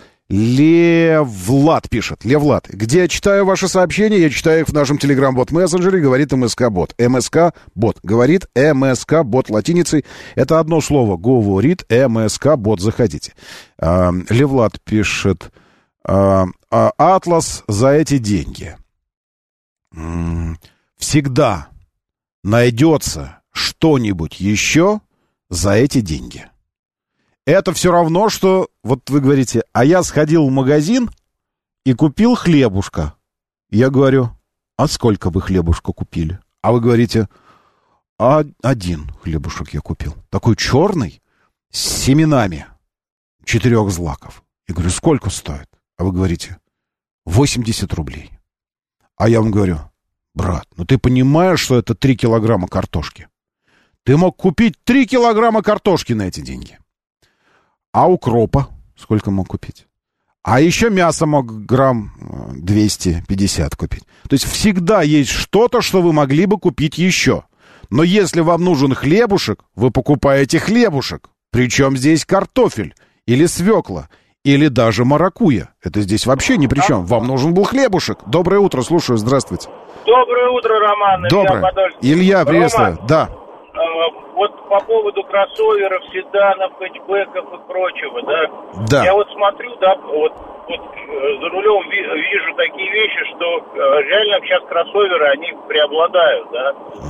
B: Левлад пишет, Левлад. Где я читаю ваши сообщения, я читаю их в нашем телеграм-бот-мессенджере, говорит МСК-бот. МСК-бот. Говорит МСК-бот латиницей. Это одно слово. Говорит МСК-бот. Заходите. А, Левлад пишет. А, а, Атлас за эти деньги. М-м, всегда найдется что-нибудь еще за эти деньги. Это все равно, что, вот вы говорите, а я сходил в магазин и купил хлебушка. Я говорю, а сколько вы хлебушка купили? А вы говорите, а один хлебушек я купил. Такой черный, с семенами четырех злаков. Я говорю, сколько стоит? А вы говорите, восемьдесят рублей. А я вам говорю, брат, ну ты понимаешь, что это три килограмма картошки? Ты мог купить три килограмма картошки на эти деньги. А укропа сколько мог купить? А еще мясо мог грамм двести пятьдесят купить. То есть всегда есть что-то, что вы могли бы купить еще. Но если вам нужен хлебушек, вы покупаете хлебушек. Причем здесь картофель или свекла, или даже маракуйя. Это здесь вообще ни при чем. Вам нужен был хлебушек. Доброе утро, слушаю, здравствуйте.
L: Доброе утро, Роман.
B: Доброе.
L: Илья Подольский.
B: Илья, приветствую.
L: Роман,
B: да.
L: э, вот по поводу кроссоверов, седанов, хэтчбеков и прочего, да?
B: Да.
L: Я вот смотрю, да, вот, вот э, за рулем ви- вижу такие вещи, что э, реально сейчас кроссоверы, они преобладают, да?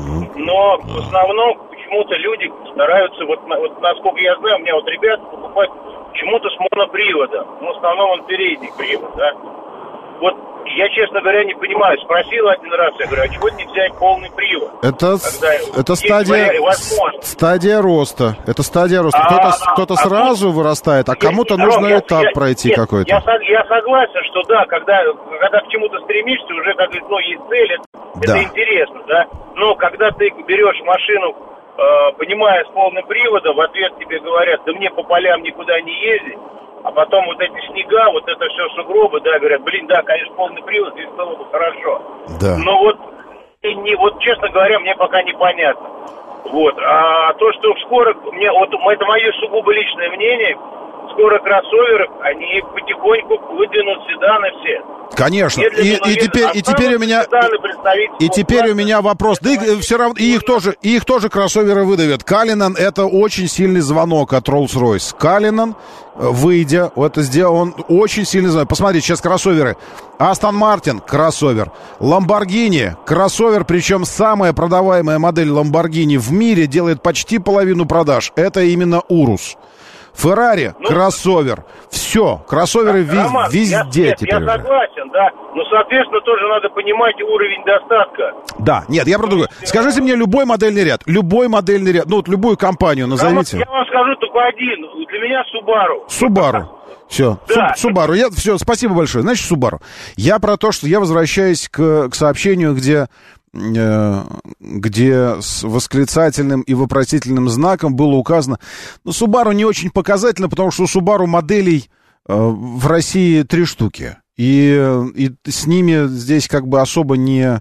L: Но в основном почему-то люди стараются, вот, вот насколько я знаю, у меня вот ребята покупают почему-то с моноприводом. Ну, в основном он передний привод, да? Вот я, честно говоря, не понимаю. Спросил один раз, я говорю, а чего не взять полный привод?
B: Это, это стадия,
L: возможность.
B: стадия роста. Это стадия роста.
L: А,
B: кто-то
L: а,
B: кто-то
L: а,
B: сразу а вырастает, а кому-то
L: я,
B: нужно
L: я,
B: этап
L: я,
B: пройти
L: нет,
B: какой-то.
L: Я, я согласен, что да, когда, когда к чему-то стремишься, уже, как говорится, ну, есть цель, это,
B: да.
L: это интересно, да. Но когда ты берешь машину, э, понимая, с полным приводом, в ответ тебе говорят, да мне по полям никуда не ездить. А потом вот эти снега, вот это все сугробы, да, говорят, блин, да, конечно, полный привод, здесь было бы хорошо.
B: Да.
L: Но вот, не, вот, честно говоря, мне пока непонятно. Вот. А то, что скоро, мне, вот это мое сугубо личное мнение, скоро кроссоверы, они потихоньку выдвинут седаны все.
B: Конечно. И, и теперь, и теперь у меня, и теперь у меня вопрос. Да и все равно, и их тоже, и их тоже кроссоверы выдавят. Калинан — это очень сильный звонок от Rolls-Royce. Калинан, выйдя, это сделал, он очень сильный звонок. Посмотрите, сейчас кроссоверы. Астон Мартин — кроссовер. Ламборгини — кроссовер, причем самая продаваемая модель Ламборгини в мире, делает почти половину продаж. Это именно Урус. Феррари, ну, кроссовер. Все, кроссоверы да, Роман, везде
L: я, нет,
B: теперь.
L: Я согласен, да. Но, соответственно, тоже надо понимать уровень достатка.
B: Да, нет, я про другое. Скажите мне любой модельный ряд. Любой модельный ряд. Ну, вот любую компанию назовите.
L: Роман, я вам скажу только один. Для меня Subaru.
B: Subaru. Все, да. Subaru. Я, все, спасибо большое. Значит, Subaru. Я про то, что я возвращаюсь к, к сообщению, где... где с восклицательным и вопросительным знаком было указано. Ну, Subaru не очень показательно, потому что у Subaru моделей э, в России три штуки. И, и с ними здесь как бы особо не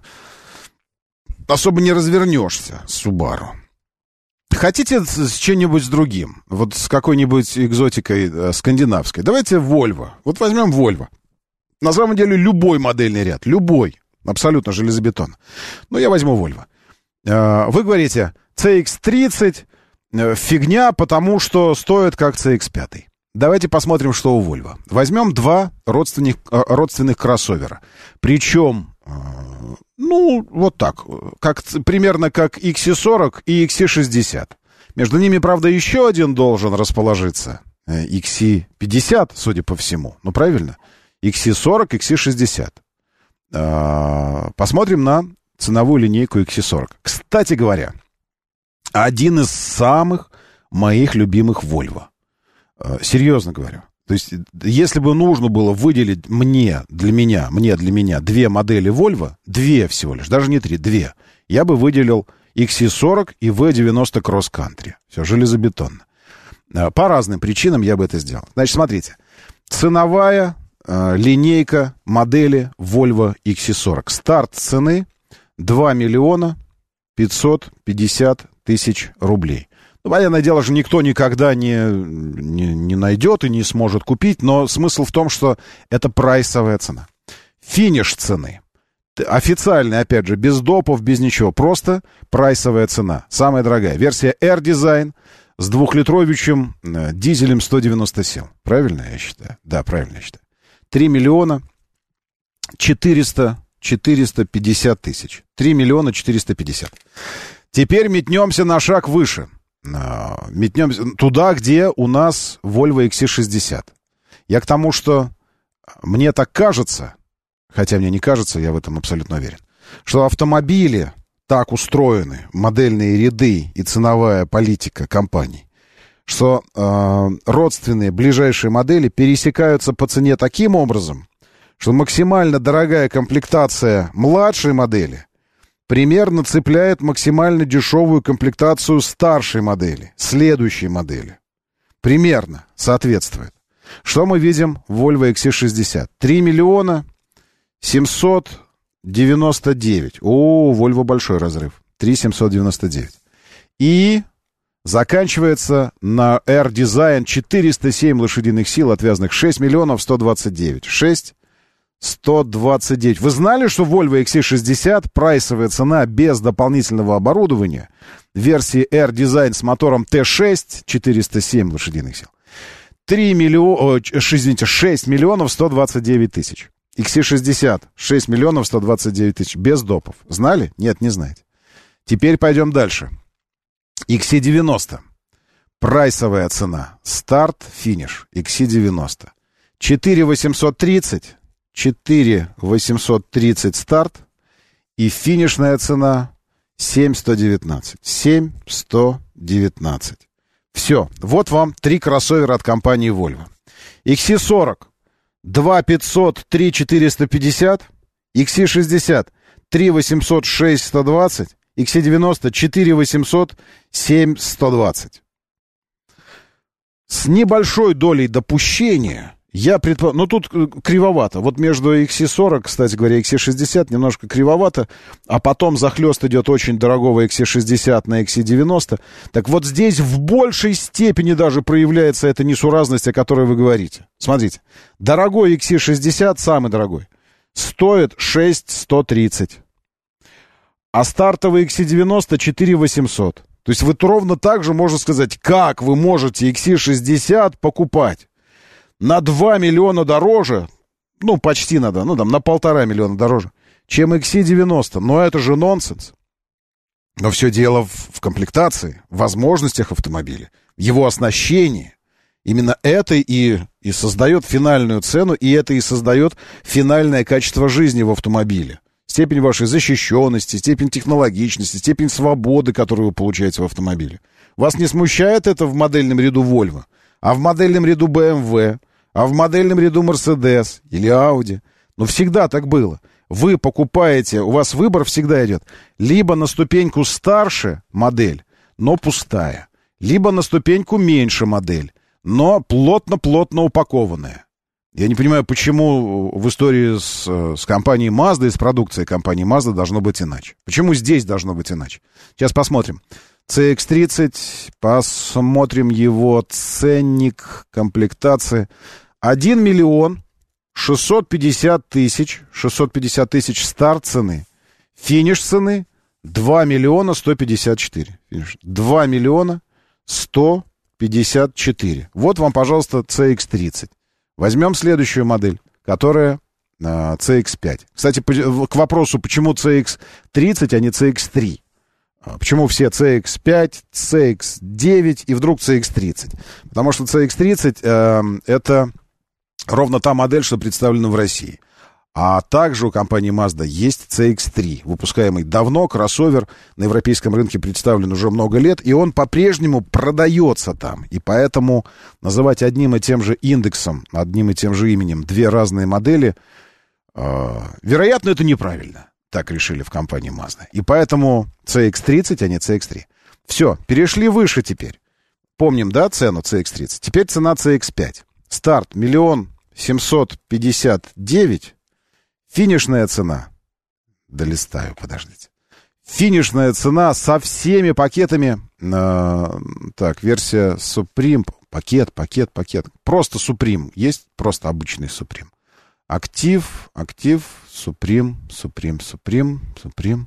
B: особо не развернешься с Subaru. Хотите с чем-нибудь с другим? Вот с какой-нибудь экзотикой э, скандинавской? Давайте Volvo. Вот возьмем Volvo. На самом деле любой модельный ряд, любой. Абсолютно железобетон. Но я возьму Volvo. Вы говорите, си икс тридцать фигня, потому что стоит как си икс пять. Давайте посмотрим, что у Volvo. Возьмем два родственных, родственных кроссовера. Причем, ну, вот так. Как, примерно как икс си сорок и икс си шестьдесят. Между ними, правда, еще один должен расположиться. икс си пятьдесят, судя по всему. Ну, правильно? икс си сорок, икс си шестьдесят. Посмотрим на ценовую линейку икс си сорок. Кстати говоря, один из самых моих любимых Volvo. Серьезно говорю. То есть, если бы нужно было выделить мне, для меня, мне, для меня две модели Volvo, две всего лишь, даже не три, две, я бы выделил икс си сорок и ви девяносто Cross Country. Все, железобетонно. По разным причинам я бы это сделал. Значит, смотрите. Ценовая линейка модели Volvo икс си сорок. Старт цены два миллиона пятьсот пятьдесят тысяч рублей. Ну, понятное дело же, никто никогда не, не, не найдет и не сможет купить, но смысл в том, что это прайсовая цена. Финиш цены. Официальный, опять же, без допов, без ничего. Просто прайсовая цена. Самая дорогая. Версия R-Design с двухлитровичем дизелем сто девяносто сил. Правильно я считаю? Да, правильно я считаю. три миллиона четыреста пятьдесят тысяч. три миллиона четыреста пятьдесят. Теперь метнемся на шаг выше. Метнемся туда, где у нас Volvo икс си шестьдесят. Я к тому, что мне так кажется, хотя мне не кажется, я в этом абсолютно уверен, что автомобили так устроены, модельные ряды и ценовая политика компаний, что э, родственные, ближайшие модели пересекаются по цене таким образом, что максимально дорогая комплектация младшей модели примерно цепляет максимально дешевую комплектацию старшей модели, следующей модели. Примерно соответствует. Что мы видим в Volvo икс си шестьдесят? три миллиона семьсот девяносто девять. О, Volvo большой разрыв. три семьсот девяносто девять. И заканчивается на R-Design четыреста семь лошадиных сил, отвязанных шесть миллионов сто двадцать девять. шесть сто двадцать девять. Вы знали, что Volvo икс си шестьдесят прайсовая цена без дополнительного оборудования версии R-Design с мотором Т шесть, четыреста семь лошадиных сил, три миллиона, извините, шесть миллионов сто двадцать девять тысяч. икс си шестьдесят шесть миллионов сто двадцать девять тысяч без допов. Знали? Нет, не знаете. Теперь пойдем дальше. икс си девяносто. Прайсовая цена. Старт, финиш. икс си девяносто. четыре восемьсот тридцать. четыре восемьсот тридцать старт. И финишная цена семь сто девятнадцать. семь сто девятнадцать. Все. Вот вам три кроссовера от компании Volvo. икс си сорок. два пятьсот, три четыреста пятьдесят. икс си шестьдесят. три восемьсот, шесть сто двадцать. икс си девяносто, четыре восемьсот, семь сто двадцать. С небольшой долей допущения я предполагаю... Ну, тут кривовато. Вот между икс си сорок, кстати говоря, икс си шестьдесят немножко кривовато, а потом захлест идет очень дорогого икс си шестьдесят на икс си девяносто. Так вот здесь в большей степени даже проявляется эта несуразность, о которой вы говорите. Смотрите. Дорогой икс си шестьдесят, самый дорогой, стоит шесть сто тридцать. А стартовый икс си девяносто четыре восемьсот. То есть вот ровно так же можно сказать, как вы можете икс си шестьдесят покупать на два миллиона дороже, ну почти надо, ну там на полтора миллиона дороже, чем икс си девяносто. Но это же нонсенс. Но все дело в, в комплектации, в возможностях автомобиля, в его оснащении. Именно это и, и создает финальную цену, и это и создает финальное качество жизни в автомобиле. Степень вашей защищенности, степень технологичности, степень свободы, которую вы получаете в автомобиле. Вас не смущает это в модельном ряду Volvo, а в модельном ряду бэ эм вэ, а в модельном ряду Mercedes или Audi? Ну, всегда так было. Вы покупаете, у вас выбор всегда идет либо на ступеньку старше модель, но пустая, либо на ступеньку меньше модель, но плотно-плотно упакованная. Я не понимаю, почему в истории с, с компанией Mazda и с продукцией компании Mazda должно быть иначе. Почему здесь должно быть иначе? Сейчас посмотрим. си икс тридцать, посмотрим его ценник, комплектации. один миллион шестьсот пятьдесят тысяч, шестьсот пятьдесят тысяч старт цены. Финиш цены два миллиона сто пятьдесят четыре. Финиш. два миллиона сто пятьдесят четыре. Вот вам, пожалуйста, си икс тридцать. Возьмем следующую модель, которая э, си икс пять. Кстати, по, к вопросу, почему си икс тридцать, а не си икс три. Почему все си икс пять, си икс девять и вдруг си икс тридцать? Потому что си икс тридцать э, это ровно та модель, что представлена в России. А также у компании Mazda есть си икс три, выпускаемый давно, кроссовер, на европейском рынке представлен уже много лет, и он по-прежнему продается там. И поэтому называть одним и тем же индексом, одним и тем же именем две разные модели, э, вероятно, это неправильно. Так решили в компании Mazda. И поэтому си икс тридцать, а не си икс три. Все, перешли выше теперь. Помним, да, цену си икс тридцать? Теперь цена си икс пять. Старт один миллион семьсот пятьдесят девять. Финишная цена. Долистаю, подождите. Финишная цена со всеми пакетами. Э, так, версия Supreme. Пакет, пакет, пакет. Просто Supreme. Есть просто обычный Supreme. Актив, актив, Supreme, Supreme, Supreme, Supreme.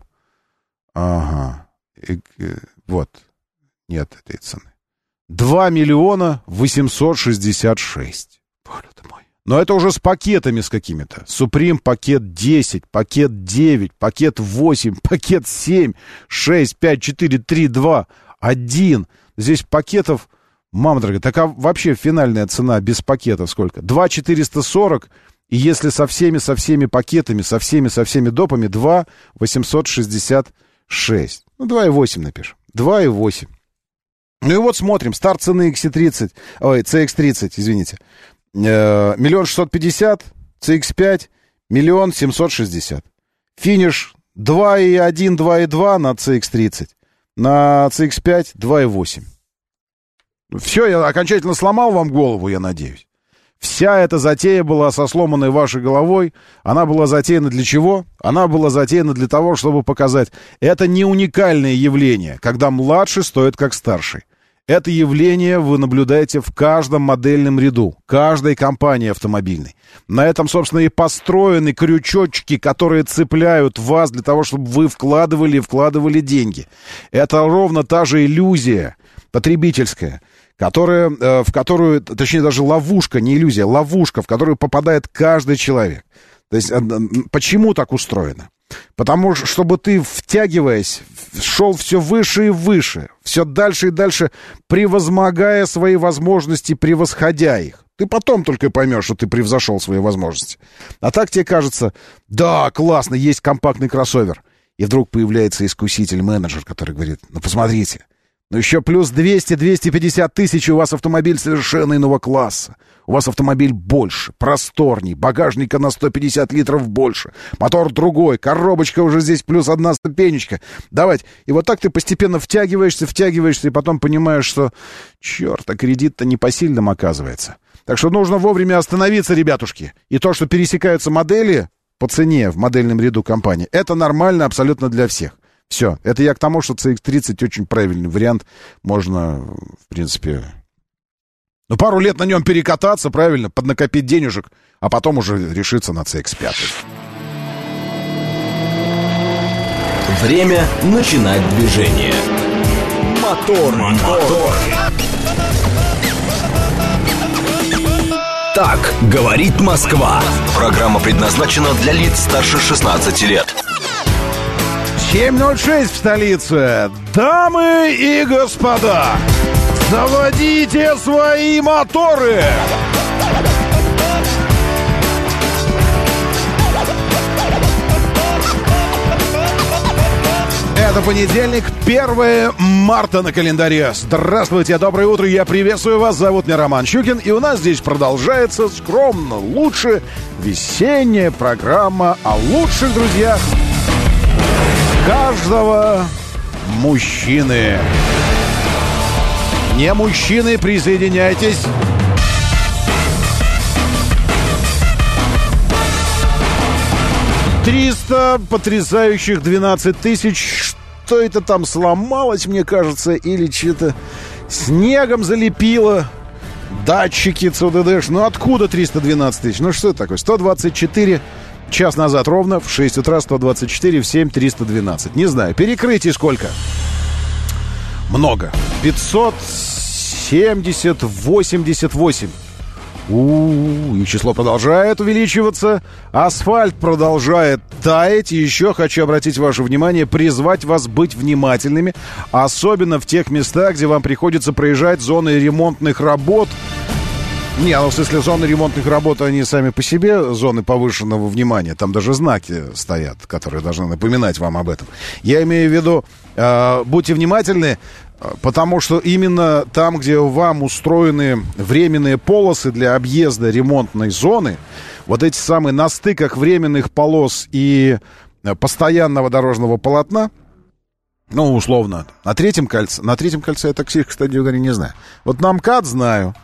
B: Ага. И, и, вот. Нет этой цены. два миллиона восемьсот шестьдесят шесть. Боже ты мой. Но это уже с пакетами с какими-то. Supreme пакет десять, пакет девять, пакет восемь, пакет семь, шесть, пять, четыре, три, два, один. Здесь пакетов, мама дорогая, так а вообще финальная цена без пакетов сколько? два четыреста сорок, и если со всеми, со всеми пакетами, со всеми, со всеми допами, два восемьсот шестьдесят шесть. Ну, два и восемь напишем. два и восемь. Ну и вот смотрим. Старт цены икс си тридцать, ой, си икс тридцать, извините. Миллион шестьсот пятьдесят, си икс пять, миллион семьсот шестьдесят. Финиш два и один, два и два на си икс тридцать. На си икс пять два и восемь. Все, я окончательно сломал вам голову, я надеюсь. Вся эта затея была со сломанной вашей головой. Она была затеяна для чего? Она была затеяна для того, чтобы показать, это не уникальное явление, когда младший стоит как старший. Это явление вы наблюдаете в каждом модельном ряду, каждой компании автомобильной. На этом, собственно, и построены крючочки, которые цепляют вас для того, чтобы вы вкладывали и вкладывали деньги. Это ровно та же иллюзия потребительская, которая, э, в которую, точнее, даже ловушка, не иллюзия, ловушка, в которую попадает каждый человек. То есть, э, почему так устроено? Потому что, чтобы ты, втягиваясь, шел все выше и выше, все дальше и дальше, превозмогая свои возможности, превосходя их. Ты потом только поймешь, что ты превзошел свои возможности. А так тебе кажется, да, классно, есть компактный кроссовер. И вдруг появляется искуситель-менеджер, который говорит, ну посмотрите, ну еще плюс двести - двести пятьдесят тысяч, и у вас автомобиль совершенно иного класса. У вас автомобиль больше, просторней, багажника на сто пятьдесят литров больше, мотор другой, коробочка уже здесь плюс одна ступенечка. Давайте. И вот так ты постепенно втягиваешься, втягиваешься, и потом понимаешь, что, черт, а кредит-то непосильным оказывается. Так что нужно вовремя остановиться, ребятушки. И то, что пересекаются модели по цене в модельном ряду компании, это нормально абсолютно для всех. Все. Это я к тому, что си икс тридцать очень правильный вариант. Можно, в принципе... Ну, пару лет на нем перекататься, правильно, поднакопить денежек, а потом уже решиться на си икс пять.
A: Время начинать движение. Мотор, мотор. Так говорит Москва. Программа предназначена для лиц старше шестнадцати лет.
B: семь ноль шесть в столице. Дамы и господа, заводите свои моторы! Это понедельник, первое марта на календаре. Здравствуйте, доброе утро, я приветствую вас. Зовут меня Роман Щукин, и у нас здесь продолжается скромно лучше весенняя программа о лучших друзьях каждого мужчины. Не мужчины, присоединяйтесь. триста потрясающих двенадцать тысяч. Что это там сломалось, мне кажется, или что-то снегом залепило. Датчики ЦУДДш. Ну откуда триста двенадцать тысяч? Ну что это такое? сто двадцать четыре. Час назад ровно, в шесть утра сто двадцать четыре, в семь триста двенадцать. Не знаю, перекрытий сколько? Много. пятьсот семьдесят восемьдесят восемь. У-у-у, и число продолжает увеличиваться. Асфальт продолжает таять. И еще хочу обратить ваше внимание, призвать вас быть внимательными, особенно в тех местах, где вам приходится проезжать зоны ремонтных работ. Не, ну в смысле зоны ремонтных работ, они сами по себе зоны повышенного внимания. Там даже знаки стоят, которые должны напоминать вам об этом. Я имею в виду, э, будьте внимательны, потому что именно там, где вам устроены временные полосы для объезда ремонтной зоны, вот эти самые на стыках временных полос и постоянного дорожного полотна, ну, условно, на третьем кольце, на третьем кольце я такси, кстати говоря, не знаю. Вот на МКАД знаю.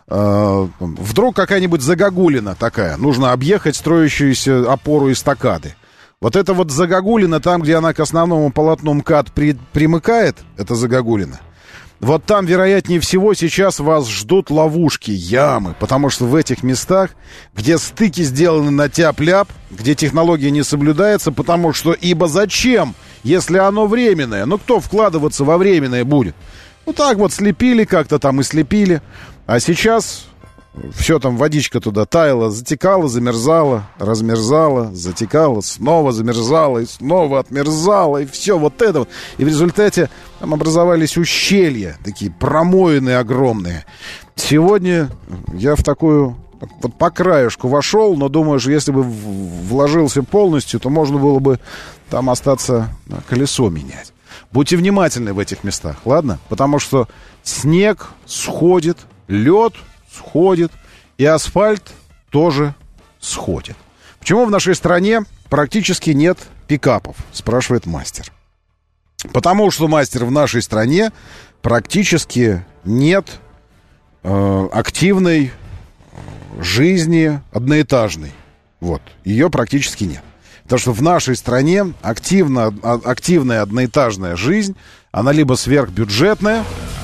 B: Вдруг какая-нибудь загогулина такая, нужно объехать строящуюся опору эстакады. Вот это вот загогулина, там, где она к основному полотну МКАД при, примыкает, это загогулина, вот там, вероятнее всего, сейчас вас ждут ловушки, ямы, потому что в этих местах, где стыки сделаны на тяп-ляп, где технология не соблюдается, потому что, ибо зачем, если оно временное? Ну, кто вкладываться во временное будет? Ну, так вот слепили как-то там и слепили. А сейчас все там, водичка туда таяла, затекала, замерзала, размерзала, затекала, снова замерзала и снова отмерзала, и все вот это вот. И в результате там образовались ущелья, такие промоины огромные. Сегодня я в такую, вот по краешку вошел, но думаю, что если бы вложился полностью, то можно было бы там остаться, колесо менять. Будьте внимательны в этих местах, ладно? Потому что снег сходит, лед сходит, и асфальт тоже сходит. Почему в нашей стране практически нет пикапов, спрашивает мастер. Потому что, мастер, в нашей стране практически нет э, активной жизни одноэтажной. Вот. Ее практически нет. Потому что в нашей стране активно, активная одноэтажная жизнь, она либо сверхбюджетная,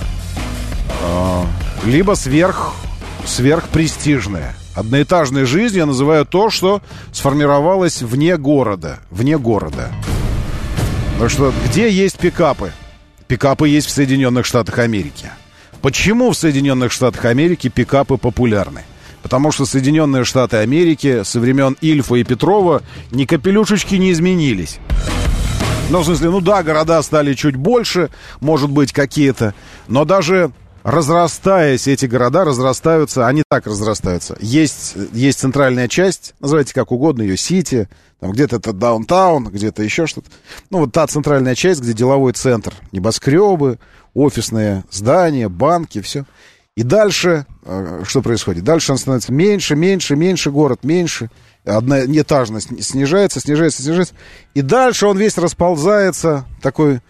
B: либо сверх, сверхпрестижная. Одноэтажной жизнью я называю то, что сформировалось вне города. Вне города. Потому что где есть пикапы? Пикапы есть в Соединенных Штатах Америки. Почему в Соединенных Штатах Америки пикапы популярны? Потому что Соединенные Штаты Америки со времен Ильфа и Петрова ни капелюшечки не изменились. Ну, в смысле, ну да, города стали чуть больше, может быть, какие-то. Но даже разрастаясь, эти города разрастаются, они так разрастаются. Есть, есть центральная часть, называйте как угодно ее, Сити, там где-то это даунтаун, где-то еще что-то. Ну, вот та центральная часть, где деловой центр, небоскребы, офисные здания, банки, все. И дальше, что происходит? Дальше он становится меньше, меньше, меньше, город меньше. Одноэтажность снижается, снижается, снижается. И дальше он весь расползается такой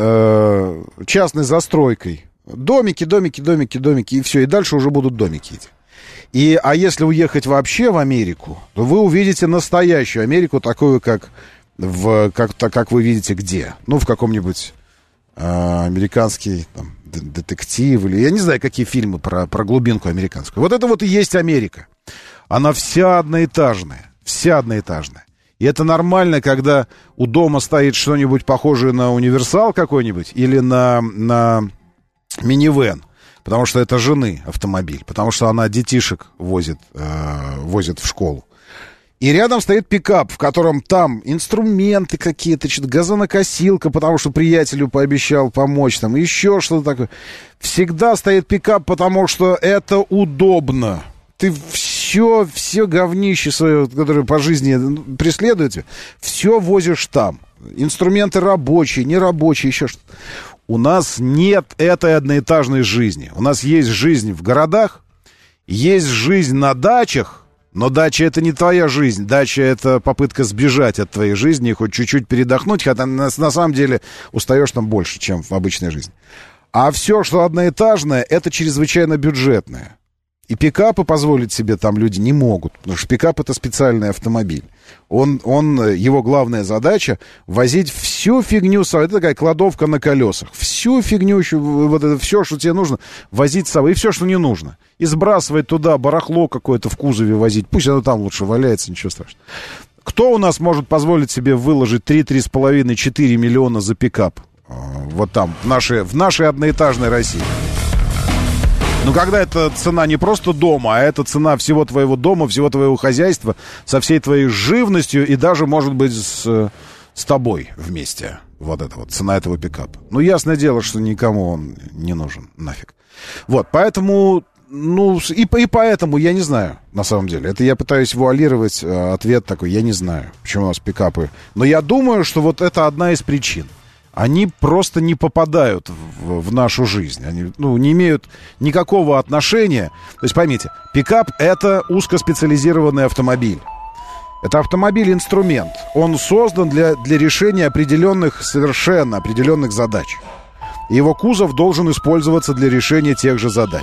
B: э, частной застройкой. Домики, домики, домики, домики, и все. И дальше уже будут домики эти. И, а если уехать вообще в Америку, то вы увидите настоящую Америку, такую, как, в, как, как вы видите где. Ну, в каком-нибудь э, американский там, детектив, или я не знаю, какие фильмы про, про глубинку американскую. Вот это вот и есть Америка. Она вся одноэтажная, вся одноэтажная. И это нормально, когда у дома стоит что-нибудь похожее на универсал какой-нибудь или на, на минивэн, потому что это жены автомобиль, потому что она детишек возит, э, возит в школу. И рядом стоит пикап, в котором там инструменты какие-то, что-то, газонокосилка, потому что приятелю пообещал помочь, там еще что-то такое. Всегда стоит пикап, потому что это удобно. Ты все, все говнище свое, которое по жизни преследует тебя, все возишь там. Инструменты рабочие, нерабочие, еще что-то. У нас нет этой одноэтажной жизни. У нас есть жизнь в городах, есть жизнь на дачах, но дача — это не твоя жизнь. Дача — это попытка сбежать от твоей жизни и хоть чуть-чуть передохнуть, хотя на, на самом деле устаешь там больше, чем в обычной жизни. А все, что одноэтажное, это чрезвычайно бюджетное. И пикапы позволить себе там люди не могут, потому что пикап — это специальный автомобиль. Он, он, его главная задача — возить всю фигню, это такая кладовка на колесах, всю фигню, вот это все, что тебе нужно, возить с собой, и все, что не нужно. И сбрасывать туда барахло какое-то в кузове возить, пусть оно там лучше валяется, ничего страшного. Кто у нас может позволить себе выложить три-три с половиной четыре миллиона за пикап? Вот там, в нашей, в нашей одноэтажной России. Ну, когда это цена не просто дома, а это цена всего твоего дома, всего твоего хозяйства, со всей твоей живностью и даже, может быть, с, с тобой вместе. Вот это вот, цена этого пикапа. Ну, ясное дело, что никому он не нужен, нафиг. Вот, поэтому, ну, и, и поэтому, я не знаю, на самом деле. Это я пытаюсь вуалировать э, ответ такой, я не знаю, почему у нас пикапы. Но я думаю, что вот это одна из причин. Они просто не попадают в, в нашу жизнь. Они, ну, не имеют никакого отношения. То есть, поймите, пикап — это узкоспециализированный автомобиль. Это автомобиль-инструмент. Он создан для, для решения определенных, совершенно определенных задач. Его кузов должен использоваться для решения тех же задач.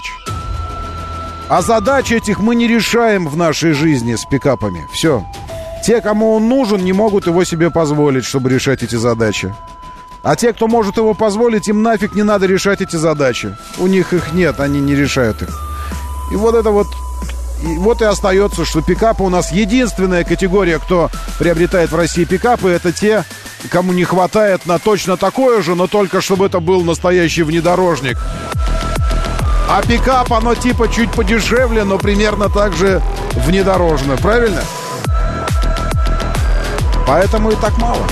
B: А задач этих мы не решаем в нашей жизни с пикапами. Все. Те, кому он нужен, не могут его себе позволить, чтобы решать эти задачи. А те, кто может его позволить, им нафиг не надо решать эти задачи. У них их нет, они не решают их. И вот это вот... И вот и остается, что пикапы у нас единственная категория, кто приобретает в России пикапы, это те, кому не хватает на точно такое же, но только чтобы это был настоящий внедорожник. А пикап, оно типа чуть подешевле, но примерно так же внедорожное. Правильно? Поэтому и так мало.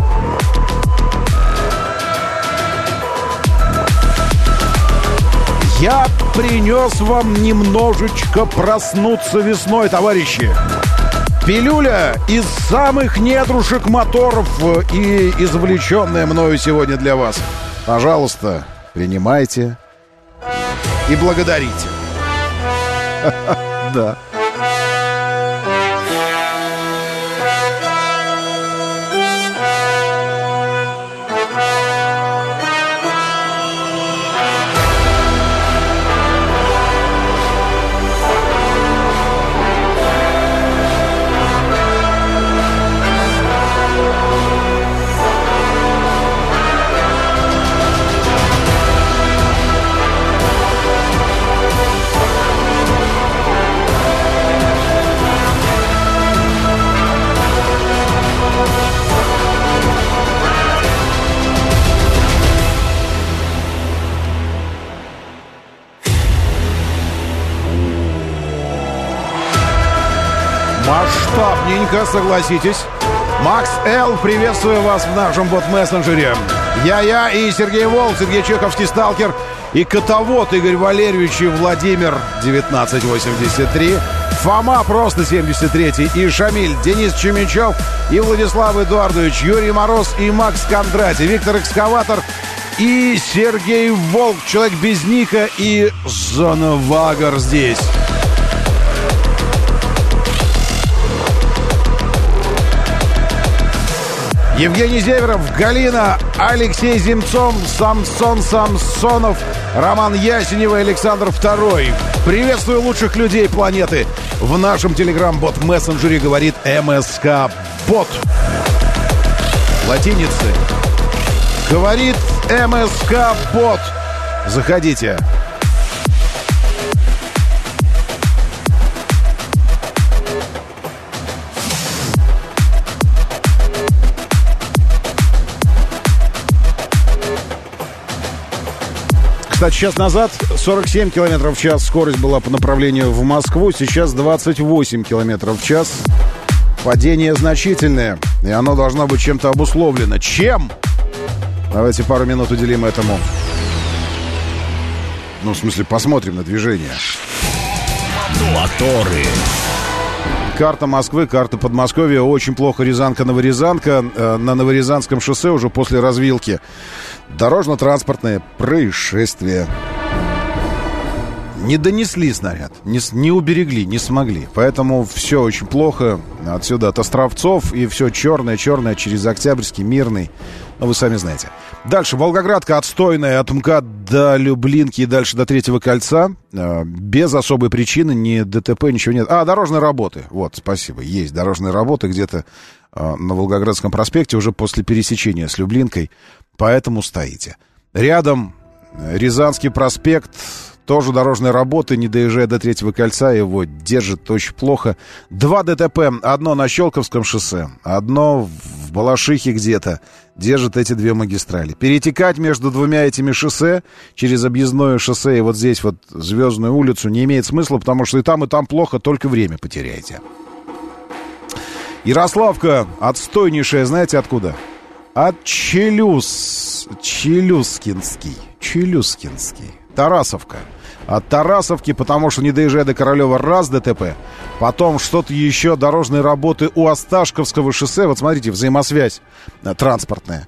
B: Я принес вам немножечко проснуться весной, товарищи. Пилюля из самых недрушек моторов и извлеченная мною сегодня для вас. Пожалуйста, принимайте и благодарите. Да. масштабненько, согласитесь. Макс Л, приветствую вас в нашем бот-мессенджере. Я-я и Сергей Волк, Сергей Чеховский, сталкер, и котовод Игорь Валерьевич и Владимир девятнадцать восемьдесят три, Фома просто семьдесят третий, и Шамиль, Денис Чемичев и Владислав Эдуардович, Юрий Мороз и Макс Кондратий, Виктор Экскаватор и Сергей Волк, человек без ника, и Зона Вагар здесь. Евгений Зеверов, Галина, Алексей Земцов, Самсон Самсонов, Роман Ясенев и Александр Второй. Приветствую лучших людей планеты. В нашем телеграм-бот-мессенджере говорит МСК-бот. Латиницы. Говорит МСК-бот. Заходите. Кстати, час назад сорок семь километров в час скорость была по направлению в Москву. Сейчас двадцать восемь километров в час. Падение значительное, и оно должно быть чем-то обусловлено. Чем? Давайте пару минут уделим этому. Ну, в смысле, посмотрим на движение.
A: Моторы.
B: Карта Москвы, карта Подмосковья. Очень плохо Рязанка-Новорязанка. На Новорязанском шоссе уже после развилки дорожно-транспортное происшествие. Не донесли снаряд, не, не уберегли, не смогли. Поэтому все очень плохо. Отсюда от Островцов и все черное-черное через Октябрьский, Мирный. Ну, вы сами знаете. Дальше Волгоградка отстойная от МКАД до Люблинки и дальше до Третьего кольца. Без особой причины, ни ДТП, ничего нет. А, дорожные работы. Вот, спасибо. Есть дорожные работы где-то на Волгоградском проспекте уже после пересечения с Люблинкой. Поэтому стоите. Рядом Рязанский проспект. Тоже дорожные работы, не доезжая до Третьего кольца, его держит очень плохо. Два ДТП, одно на Щелковском шоссе, одно в Балашихе где-то, держит эти две магистрали. Перетекать между двумя этими шоссе, через объездное шоссе и вот здесь вот Звездную улицу, не имеет смысла, потому что и там, и там плохо, только время потеряете. Ярославка отстойнейшая, знаете откуда? От Челюс... Челюскинский. Челюскинский. Тарасовка. От Тарасовки, потому что не доезжая до Королева, раз ДТП. Потом что-то еще, дорожные работы у Осташковского шоссе. Вот смотрите, взаимосвязь транспортная.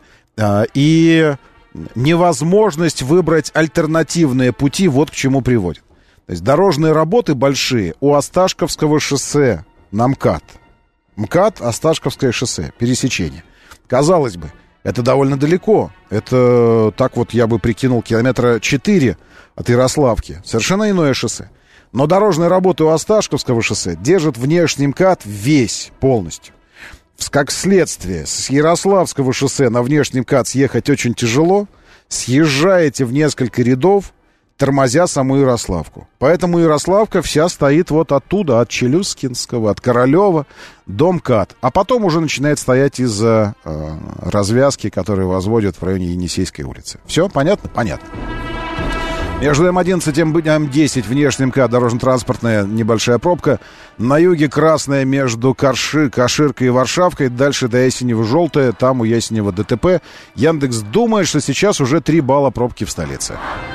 B: И невозможность выбрать альтернативные пути, вот к чему приводит. То есть дорожные работы большие у Осташковского шоссе на МКАД. МКАД, Осташковское шоссе, пересечение. Казалось бы, это довольно далеко. Это, так вот, я бы прикинул, километра четыре от Ярославки. Совершенно иное шоссе. Но дорожные работы у Осташковского шоссе держат внешний МКАД весь, полностью. Как следствие, с Ярославского шоссе на внешний МКАД съехать очень тяжело. Съезжаете в несколько рядов, тормозя саму Ярославку. Поэтому Ярославка вся стоит вот оттуда, от Челюскинского, от Королева до МКАД. А потом уже начинает стоять из-за э, развязки, которые возводят в районе Енисейской улицы. Все понятно? Понятно. Между М одиннадцать и М десять внешний МКАД, дорожно-транспортная небольшая пробка. На юге красная между Карши, Каширкой и Варшавкой. Дальше до Ясенева желтая, там у Ясенева ДТП. Яндекс думает, что сейчас уже три балла пробки в столице.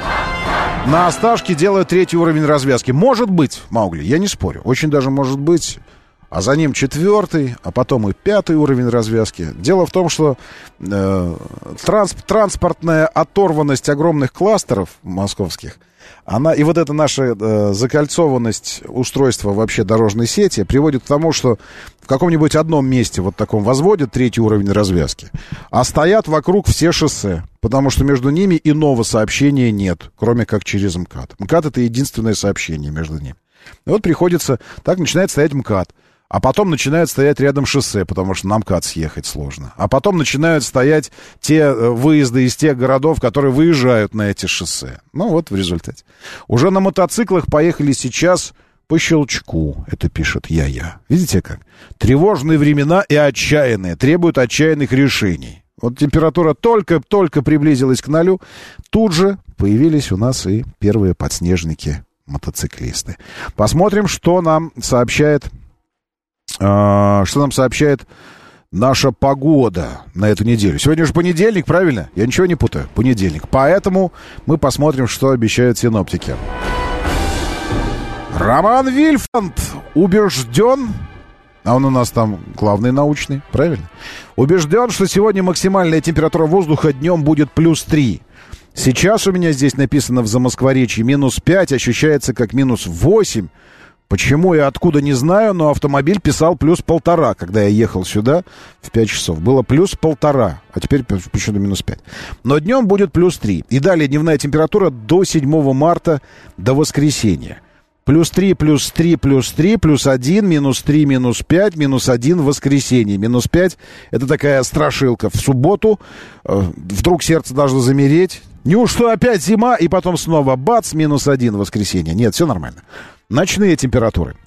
B: На Осташке делают третий уровень развязки. Может быть, Маугли, я не спорю. Очень даже может быть. А за ним четвертый, а потом и пятый уровень развязки. Дело в том, что э, транс, транспортная оторванность огромных кластеров московских, она, и вот эта наша э, закольцованность устройства вообще дорожной сети приводит к тому, что в каком-нибудь одном месте вот таком возводят третий уровень развязки, а стоят вокруг все шоссе, потому что между ними иного сообщения нет, кроме как через МКАД. МКАД — это единственное сообщение между ними. И вот приходится, так начинает стоять МКАД. А потом начинают стоять рядом шоссе, потому что на МКАД съехать сложно. А потом начинают стоять те выезды из тех городов, которые выезжают на эти шоссе. Ну вот в результате. Уже на мотоциклах поехали сейчас по щелчку. Это пишет Я-Я. Видите как? Тревожные времена и отчаянные. Требуют отчаянных решений. Вот температура только-только приблизилась к нулю. Тут же появились у нас и первые подснежники-мотоциклисты. Посмотрим, что нам сообщает А, что нам сообщает наша погода на эту неделю? Сегодня же понедельник, правильно? Я ничего не путаю. Понедельник. Поэтому мы посмотрим, что обещают синоптики. Роман Вильфанд убежден... А он у нас там главный научный, правильно? Убежден, что сегодня максимальная температура воздуха днем будет плюс три. Сейчас у меня здесь написано в Замоскворечье минус пять, ощущается как минус восемь. Почему и откуда, не знаю, но автомобиль писал плюс полтора, когда я ехал сюда в пять часов. Было плюс полтора, а теперь почему-то минус пять. Но днем будет плюс три. И далее дневная температура до седьмого марта, до воскресенья. Плюс три, плюс три, плюс три, плюс один, минус три, минус пять, минус один в воскресенье. Минус пять — это такая страшилка. В субботу э, вдруг сердце должно замереть. Неужто опять зима, и потом снова бац, минус один в воскресенье. Нет, все нормально. Ночные температуры.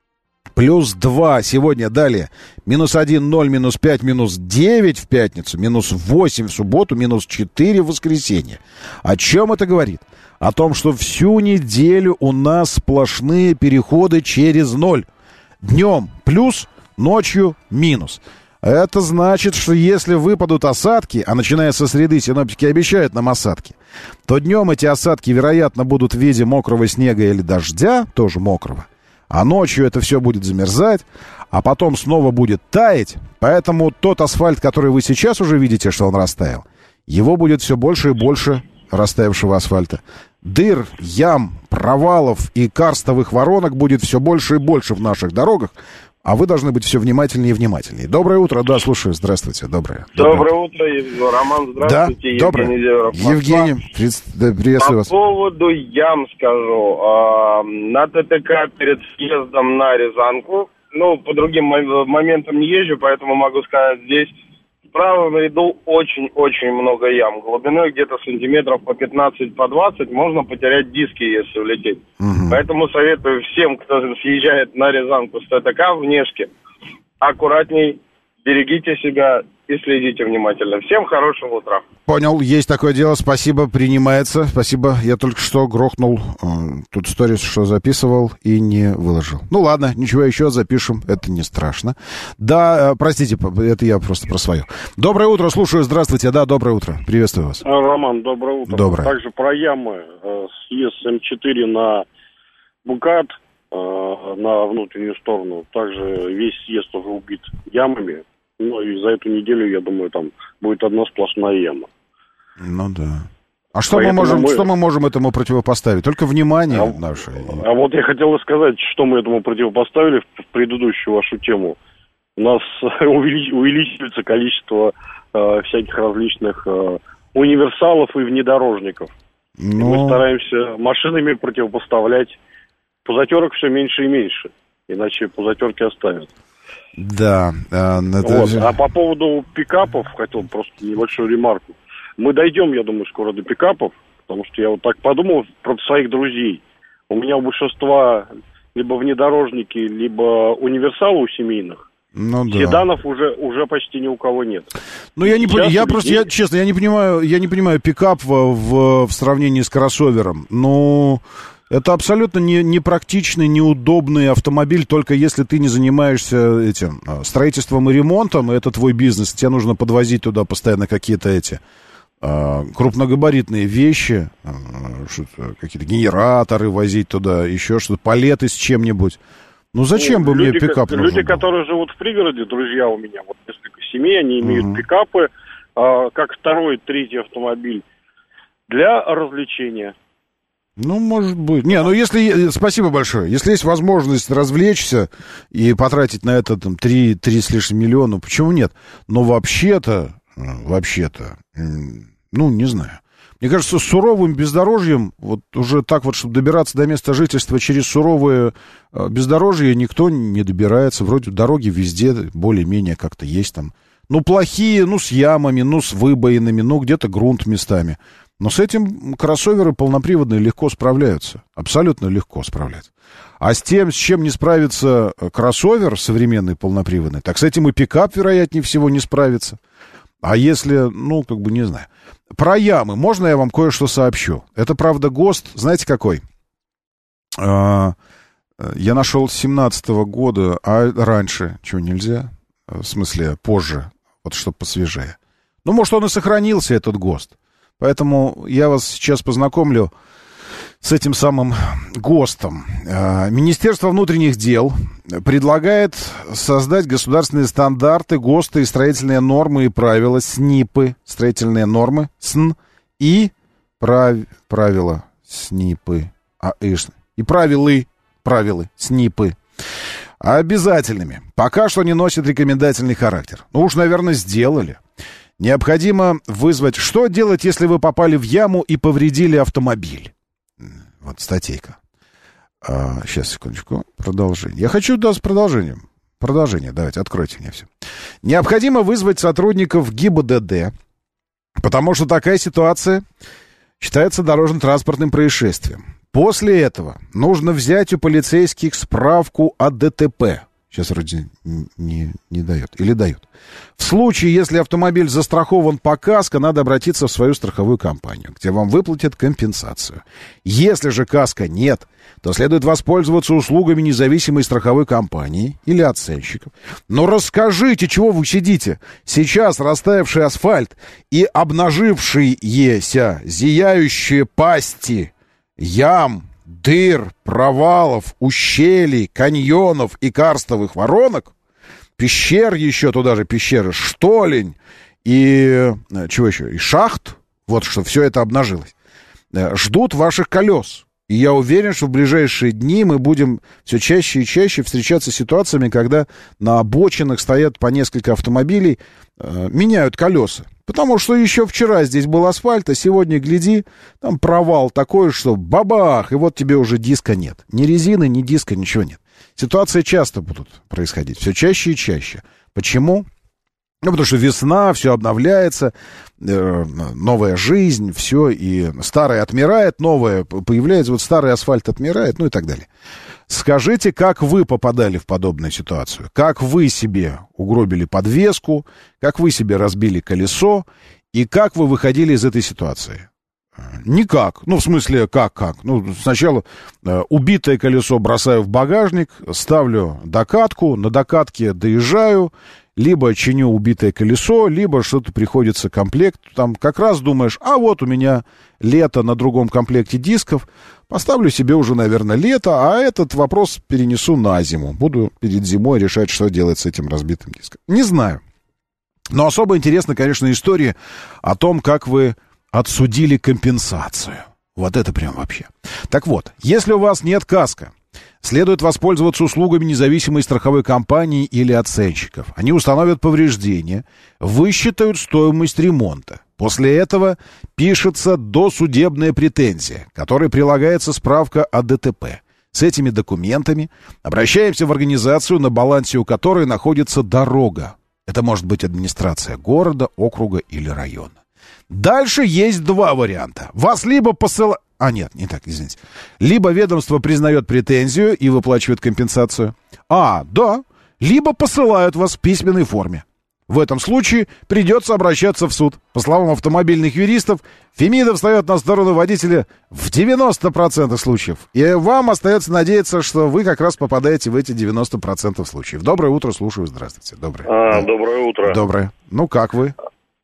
B: Плюс два сегодня, далее. Минус один, ноль, минус пять, минус девять в пятницу, минус восемь в субботу, минус четыре в воскресенье. О чем это говорит? О том, что всю неделю у нас сплошные переходы через ноль. Днем плюс, ночью минус. Это значит, что если выпадут осадки, а начиная со среды синоптики обещают нам осадки, то днем эти осадки, вероятно, будут в виде мокрого снега или дождя, тоже мокрого, а ночью это все будет замерзать, а потом снова будет таять. Поэтому тот асфальт, который вы сейчас уже видите, что он растаял, его будет все больше и больше растаявшего асфальта. Дыр, ям, провалов и карстовых воронок будет все больше и больше в наших дорогах, а вы должны быть все внимательнее и внимательнее. Доброе утро, да, слушаю, здравствуйте, доброе.
D: Доброе, доброе утро, Роман, здравствуйте.
B: Да, доброе. Евгений, Евгений, приветствую вас.
D: По поводу ям скажу. На ТТК перед съездом на Рязанку, ну, по другим моментам не езжу, поэтому могу сказать, здесь в правом ряду очень-очень много ям. Глубиной где-то сантиметров по пятнадцать, по двадцать, можно потерять диски, если улететь. Угу. Поэтому советую всем, кто съезжает на Рязанку с ТТК в Нежке, аккуратней, берегите себя и следите внимательно. Всем хорошего утра.
B: Понял, есть такое дело, спасибо, принимается. Спасибо, я только что грохнул э, тут сторис, что записывал и не выложил. Ну ладно, ничего, еще запишем, это не страшно. Да, э, простите, это я просто про свое. Доброе утро, слушаю, здравствуйте, да, доброе утро, приветствую вас.
M: Роман, доброе утро.
B: Доброе.
M: Также про ямы, э, съезд с эм четыре на Букат, э, на внутреннюю сторону, также весь съезд уже убит ямами. Ну, и за эту неделю, я думаю, там будет одна сплошная яма.
B: Ну, да. А что мы, можем, мы... что мы можем этому противопоставить? Только внимание
M: а,
B: наше.
M: А вот я хотел сказать, что мы этому противопоставили в предыдущую вашу тему. У нас увелич... увеличивается количество э, всяких различных э, универсалов и внедорожников. Ну... И мы стараемся машинами противопоставлять. Пузатерок все меньше и меньше. Иначе пузатерки оставят.
B: Да. А, это...
M: вот. А по поводу пикапов, хотел просто небольшую ремарку. Мы дойдем, я думаю, скоро до пикапов, потому что я вот так подумал про своих друзей. У меня у большинства либо внедорожники, либо универсалы у семейных.
B: Ну, да.
M: Седанов уже, уже почти ни у кого нет.
B: Ну, я не понимаю, я просто, я, честно, я не понимаю, я не понимаю пикап в, в, в сравнении с кроссовером. Ну... Это абсолютно не, непрактичный, неудобный автомобиль, только если ты не занимаешься этим строительством и ремонтом, и это твой бизнес, тебе нужно подвозить туда постоянно какие-то эти э, крупногабаритные вещи, э, какие-то генераторы возить туда, еще что-то, палеты с чем-нибудь. Ну зачем ну, бы люди, мне пикап нужен
M: Люди,
B: был?
M: Которые живут в пригороде, друзья у меня, вот несколько семей, они имеют uh-huh. пикапы, э, как второй, третий автомобиль для развлечения.
B: Ну, может быть. Не, ну если... Спасибо большое. Если есть возможность развлечься и потратить на это там три, три с лишним миллиона, почему нет? Но вообще-то, вообще-то, ну, не знаю. Мне кажется, с суровым бездорожьем, вот уже так вот, чтобы добираться до места жительства через суровое бездорожье, никто не добирается. Вроде дороги везде более-менее как-то есть там. Ну, плохие, ну, с ямами, ну, с выбоинами, ну, где-то грунт местами. Но с этим кроссоверы полноприводные легко справляются. Абсолютно легко справляются. А с тем, с чем не справится кроссовер современный полноприводный, так с этим и пикап, вероятнее всего, не справится. А если, ну, как бы, не знаю. Про ямы можно я вам кое-что сообщу? Это, правда, ГОСТ, знаете, какой? А, Я нашел с семнадцатого года, а раньше чего нельзя? В смысле, позже, вот чтобы посвежее. Ну, может, он и сохранился, этот ГОСТ. Поэтому я вас сейчас познакомлю с этим самым ГОСТом. Министерство внутренних дел предлагает создать государственные стандарты, ГОСТы и строительные нормы и правила, СНИПы, строительные нормы, СН, и прав... правила, СНИПы, а, и, и правилы, правила, СНИПы, обязательными. Пока что не носят рекомендательный характер. Ну уж, наверное, сделали. Необходимо вызвать... Что делать, если вы попали в яму и повредили автомобиль? Вот статейка. А, сейчас, секундочку. Продолжение. Я хочу, да, с продолжением. Продолжение, давайте, откройте мне все. Необходимо вызвать сотрудников ГИБДД, потому что такая ситуация считается дорожно-транспортным происшествием. После этого нужно взять у полицейских справку о ДТП. Сейчас вроде не, не дает. Или дает. В случае, если автомобиль застрахован по каско, надо обратиться в свою страховую компанию, где вам выплатят компенсацию. Если же каска нет, то следует воспользоваться услугами независимой страховой компании или оценщиков. Но расскажите, чего вы сидите? Сейчас растаявший асфальт и обнажившиеся зияющие пасти ям, дыр, провалов, ущелий, каньонов и карстовых воронок, пещер еще, туда же пещеры, штолень и... чего еще? И шахт, вот что все это обнажилось, ждут ваших колес. И я уверен, что в ближайшие дни мы будем все чаще и чаще встречаться с ситуациями, когда на обочинах стоят по несколько автомобилей, э, меняют колеса. Потому что еще вчера здесь был асфальт, а сегодня, гляди, там провал такой, что бабах, и вот тебе уже диска нет. Ни резины, ни диска, ничего нет. Ситуации часто будут происходить, все чаще и чаще. Почему? Ну, потому что весна, все обновляется, э, новая жизнь, все, и старое отмирает, новое появляется, вот старый асфальт отмирает, ну и так далее. Скажите, как вы попадали в подобную ситуацию? Как вы себе угробили подвеску, как вы себе разбили колесо, и как вы выходили из этой ситуации? Никак. Ну, в смысле, как-как? Ну, сначала э, убитое колесо бросаю в багажник, ставлю докатку, на докатке доезжаю, либо чиню убитое колесо, либо что-то приходится комплект. Там как раз думаешь, а вот у меня лето на другом комплекте дисков, поставлю себе уже, наверное, лето, а этот вопрос перенесу на зиму. Буду перед зимой решать, что делать с этим разбитым диском. Не знаю. Но особо интересна, конечно, история о том, как вы отсудили компенсацию. Вот это прям вообще. Так вот, если у вас нет каска, следует воспользоваться услугами независимой страховой компании или оценщиков. Они установят повреждения, высчитают стоимость ремонта. После этого пишется досудебная претензия, к которой прилагается справка о ДТП. С этими документами обращаемся в организацию, на балансе у которой находится дорога. Это может быть администрация города, округа или района. Дальше есть два варианта. Вас либо посылают... А, нет, не так, извините. Либо ведомство признает претензию и выплачивает компенсацию. А, да. Либо посылают вас в письменной форме. В этом случае придется обращаться в суд. По словам автомобильных юристов, Фемида встает на сторону водителя в девяносто процентов случаев. И вам остается надеяться, что вы как раз попадаете в эти девяносто процентов случаев. Доброе утро, слушаю, здравствуйте. Доброе.
M: А, доброе утро.
B: Доброе. Ну, как вы?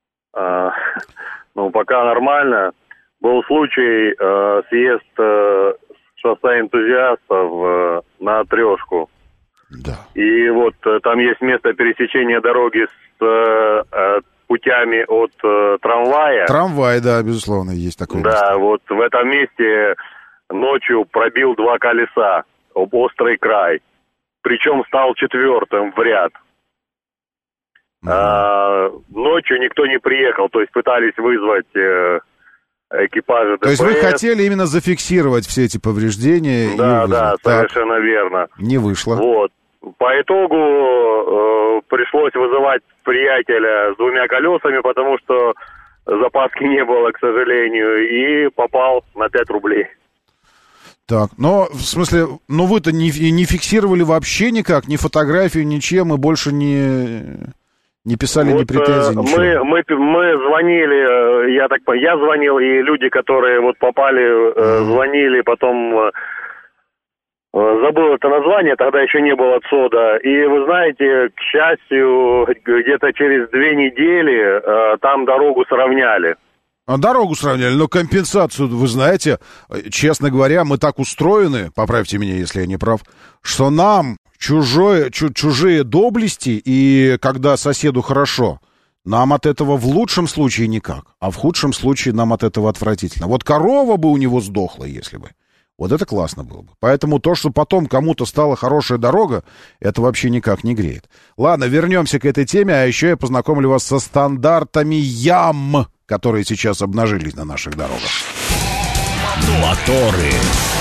M: А, ну, пока нормально. Был случай, э, съезд э, шоссе энтузиастов э, на трешку.
B: Да.
M: И вот э, там есть место пересечения дороги с э, э, путями от э, трамвая.
B: Трамвай, да, безусловно, есть такое.
M: Да,
B: место.
M: вот в этом месте ночью пробил два колеса об острый край. Причем стал четвертым в ряд. Mm-hmm. А, ночью никто не приехал, то есть пытались вызвать... Э, экипажа ДПС.
B: То есть вы хотели именно зафиксировать все эти повреждения?
M: Да,
B: и
M: да,
B: так.
M: совершенно верно.
B: Не вышло.
M: Вот. По итогу э, пришлось вызывать приятеля с двумя колесами, потому что запаски не было, к сожалению, и попал на пять рублей.
B: Так, но, в смысле, ну вы-то не, не фиксировали вообще никак, ни фотографию, ничем, и больше не... Не писали вот, ни претензий,
M: мы,
B: ничего.
M: Мы, мы звонили, я так понимаю, я звонил, и люди, которые вот попали, mm. звонили, потом Забыл это название, тогда еще не было ЦОДа. И вы знаете, к счастью, где-то через две недели там дорогу сравняли.
B: Дорогу сравняли, но компенсацию, вы знаете, честно говоря, мы так устроены, поправьте меня, если я не прав, что нам чужое, чу, чужие доблести, и когда соседу хорошо, нам от этого в лучшем случае никак, а в худшем случае нам от этого отвратительно. Вот корова бы у него сдохла, если бы. Вот это классно было бы. Поэтому то, что потом кому-то стала хорошая дорога, это вообще никак не греет. Ладно, вернемся к этой теме, а еще я познакомлю вас со стандартами ям, которые сейчас обнажились на наших дорогах.
A: Моторы.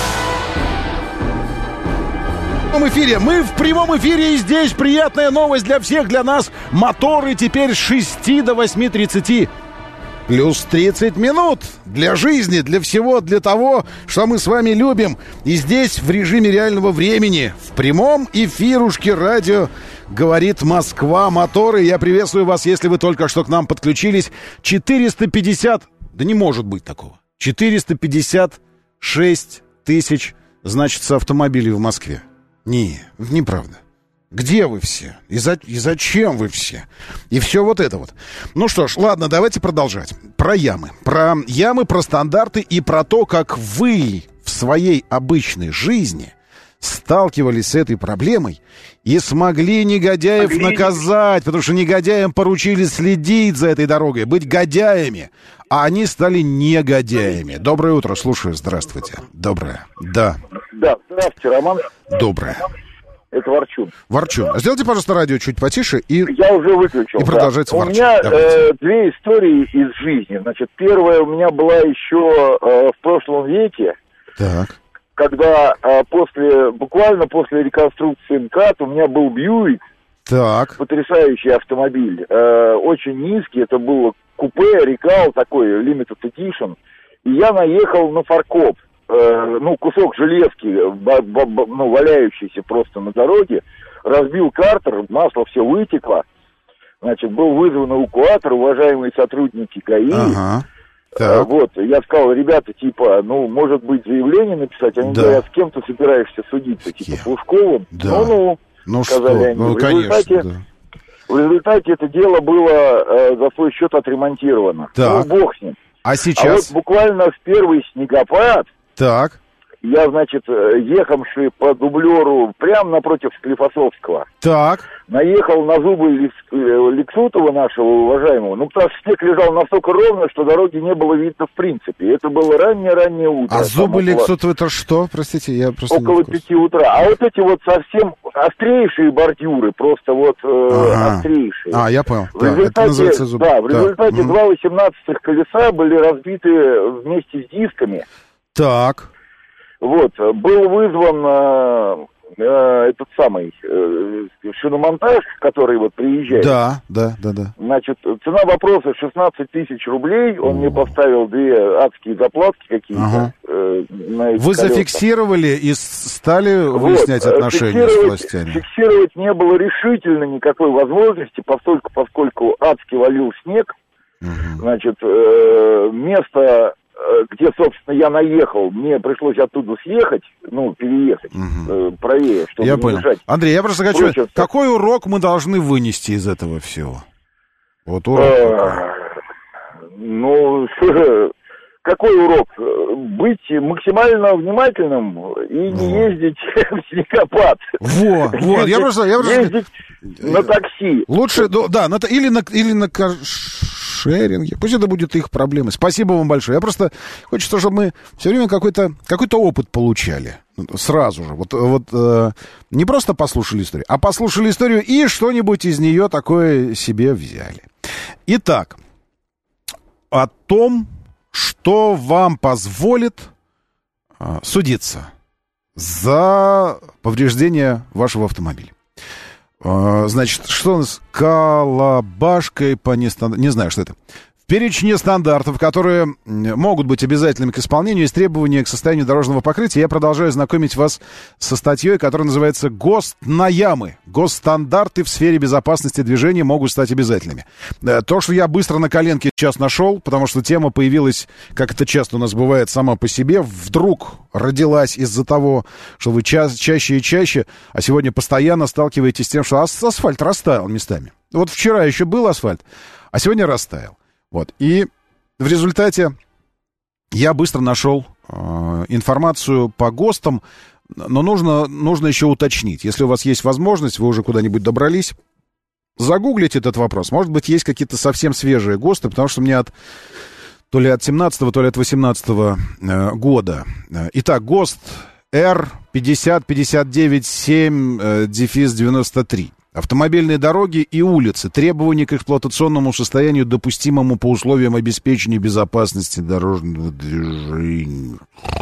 B: В прямом эфире. Мы в прямом эфире, и здесь приятная новость для всех, для нас. Моторы теперь с шести до восьми тридцати. Плюс тридцать минут для жизни, для всего, для того, что мы с вами любим. И здесь в режиме реального времени, в прямом эфирушке радио «Говорит Москва», моторы. Я приветствую вас, если вы только что к нам подключились. четыреста пятьдесят, да не может быть такого. четыреста пятьдесят шесть тысяч, значит, автомобилей в Москве. Не, неправда. Где вы все? И, за, и зачем вы все? И все вот это вот. Ну что ж, ладно, давайте продолжать. Про ямы. Про ямы, про стандарты и про то, как вы в своей обычной жизни сталкивались с этой проблемой и смогли негодяев наказать, потому что негодяям поручили следить за этой дорогой, быть годяями, а они стали негодяями. Доброе утро, слушаю, здравствуйте. Доброе. Да.
N: Да, здравствуйте, Роман.
B: Доброе.
N: Это Ворчун.
B: Ворчун. Сделайте, пожалуйста, радио чуть потише и...
N: Я уже выключил.
B: И продолжайте,
N: да.
B: ворчать.
N: У меня э, две истории из жизни. Значит, первая у меня была еще э, в прошлом веке.
B: Так.
N: Когда э, после, буквально после реконструкции МКАД у меня был Бьюик.
B: Так.
N: Потрясающий автомобиль. Э, очень низкий. Это было купе, Рекал такой, Limited Edition. И я наехал на фаркоп. Ну, кусок железки, ну, валяющийся просто на дороге, разбил картер, масло все вытекло, значит, был вызван эвакуатор, уважаемые сотрудники ГАИ.
B: Ага.
N: Вот, я сказал, ребята, типа, ну, может быть, заявление написать, они да. говорят, с кем ты собираешься судиться, типа, Пушковым?
B: Да.
N: Ну-ну,
B: ну,
N: сказали
B: что?
N: они.
B: Ну,
N: в результате,
B: конечно, да.
N: В результате это дело было э, за свой счет отремонтировано.
B: Так.
N: Ну, бог с ним.
B: А сейчас?
N: А вот буквально в первый снегопад
B: так.
N: я, значит, ехавший по дублеру прямо напротив Склифосовского.
B: Так.
N: Наехал на зубы Лексутова нашего уважаемого. Ну, потому что снег лежал настолько ровно, что дороги не было видно в принципе. Это было раннее-раннее утро.
B: А зубы
N: около...
B: Лексутова это что? Простите, я просто
N: около пяти утра. А вот эти вот совсем острейшие бордюры, просто вот э, ага. острейшие.
B: А, я понял.
N: В результате,
B: да, это называется зубы.
N: Да, в результате
B: да.
N: два восемнадцатых колеса были разбиты вместе с дисками.
B: Так.
N: Вот, был вызван э, э, этот самый э, шиномонтаж, который вот приезжает.
B: Да, да, да, да.
N: Значит, цена вопроса шестнадцать тысяч рублей, он О. мне поставил две адские заплатки какие-то. Ага. Э, на
B: Вы колеса. Зафиксировали и стали выяснять вот, отношения с властями?
N: Фиксировать не было решительно никакой возможности, поскольку, поскольку адски валил снег. Угу. Значит, э, место... где, собственно, я наехал, мне пришлось оттуда съехать, ну, переехать, угу. э, правее, чтобы
B: я
N: не
B: понял.
N: мешать.
B: Андрей, я просто хочу... Прочее, какой урок мы должны вынести из этого всего? Вот урок.
N: Э, ну, какой урок? Быть максимально внимательным и не вот. ездить в снегопад.
B: Вот, вот, я просто... Я просто...
N: Ездить на такси.
B: Лучше, да, на, или на... Или на шеринге. Пусть это будет их проблемой. Спасибо вам большое. Я просто хочется, чтобы мы все время какой-то, какой-то опыт получали. Сразу же. Вот, вот э, не просто послушали историю, а послушали историю и что-нибудь из нее такое себе взяли. Итак, о том, что вам позволит э, судиться за повреждение вашего автомобиля. Значит, что у нас? Колобашкой по нестандартным... Не знаю, что это. перечне стандартов, которые могут быть обязательными к исполнению, есть требования к состоянию дорожного покрытия. Я продолжаю знакомить вас со статьей, которая называется «ГОСТ на ямы». Госстандарты в сфере безопасности движения могут стать обязательными. То, что я быстро на коленке сейчас нашел, потому что тема появилась, как это часто у нас бывает, сама по себе, вдруг родилась из-за того, что вы ча- чаще и чаще, а сегодня постоянно сталкиваетесь с тем, что ас- асфальт растаял местами. Вот вчера еще был асфальт, а сегодня растаял. Вот. И в результате я быстро нашел э, информацию по ГОСТам, но нужно, нужно еще уточнить. Если у вас есть возможность, вы уже куда-нибудь добрались, загуглите этот вопрос. Может быть, есть какие-то совсем свежие ГОСТы, потому что у меня от, то ли от семнадцатого, то ли от восемнадцатого э, года. Итак, ГОСТ Р пятьдесят пятьдесят девять семь девяносто три. Автомобильные дороги и улицы. Требования к эксплуатационному состоянию, допустимому по условиям обеспечения безопасности дорожного движения.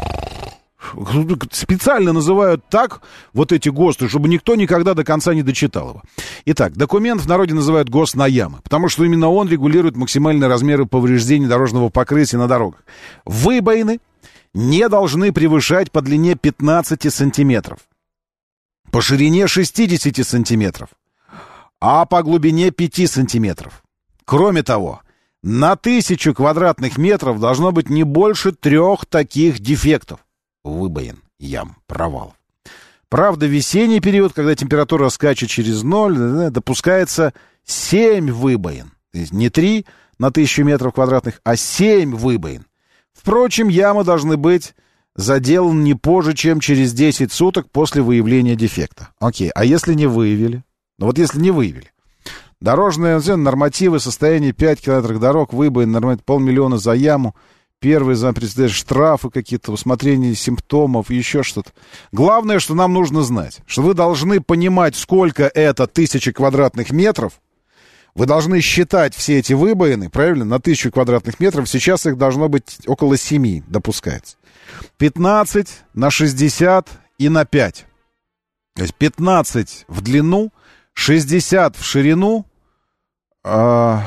B: Специально называют так вот эти ГОСТы, чтобы никто никогда до конца не дочитал его. Итак, документ в народе называют ГОСТ на ямы, потому что именно он регулирует максимальные размеры повреждений дорожного покрытия на дорогах. Выбоины не должны превышать по длине пятнадцать сантиметров. По ширине шестьдесят сантиметров, а по глубине пять сантиметров. Кроме того, на тысячу квадратных метров должно быть не больше трех таких дефектов. Выбоин, ям, провалов. Правда, в весенний период, когда температура скачет через ноль, допускается семь выбоин. То есть не три на тысячу метров квадратных, а семь выбоин. Впрочем, ямы должны быть заделан не позже, чем через десять суток после выявления дефекта. Окей, а если не выявили? Ну вот если не выявили. Дорожные нормативы, состояние пять километров дорог, выбоин, норматив, полмиллиона за яму, первый за предстоит штрафы какие-то, усмотрение симптомов, еще что-то. Главное, что нам нужно знать, что вы должны понимать, сколько это тысячи квадратных метров. Вы должны считать все эти выбоины, правильно, на тысячу квадратных метров. Сейчас их должно быть около семи, допускается. пятнадцать на шестьдесят и на пять. То есть пятнадцать в длину, шестьдесят в ширину. А...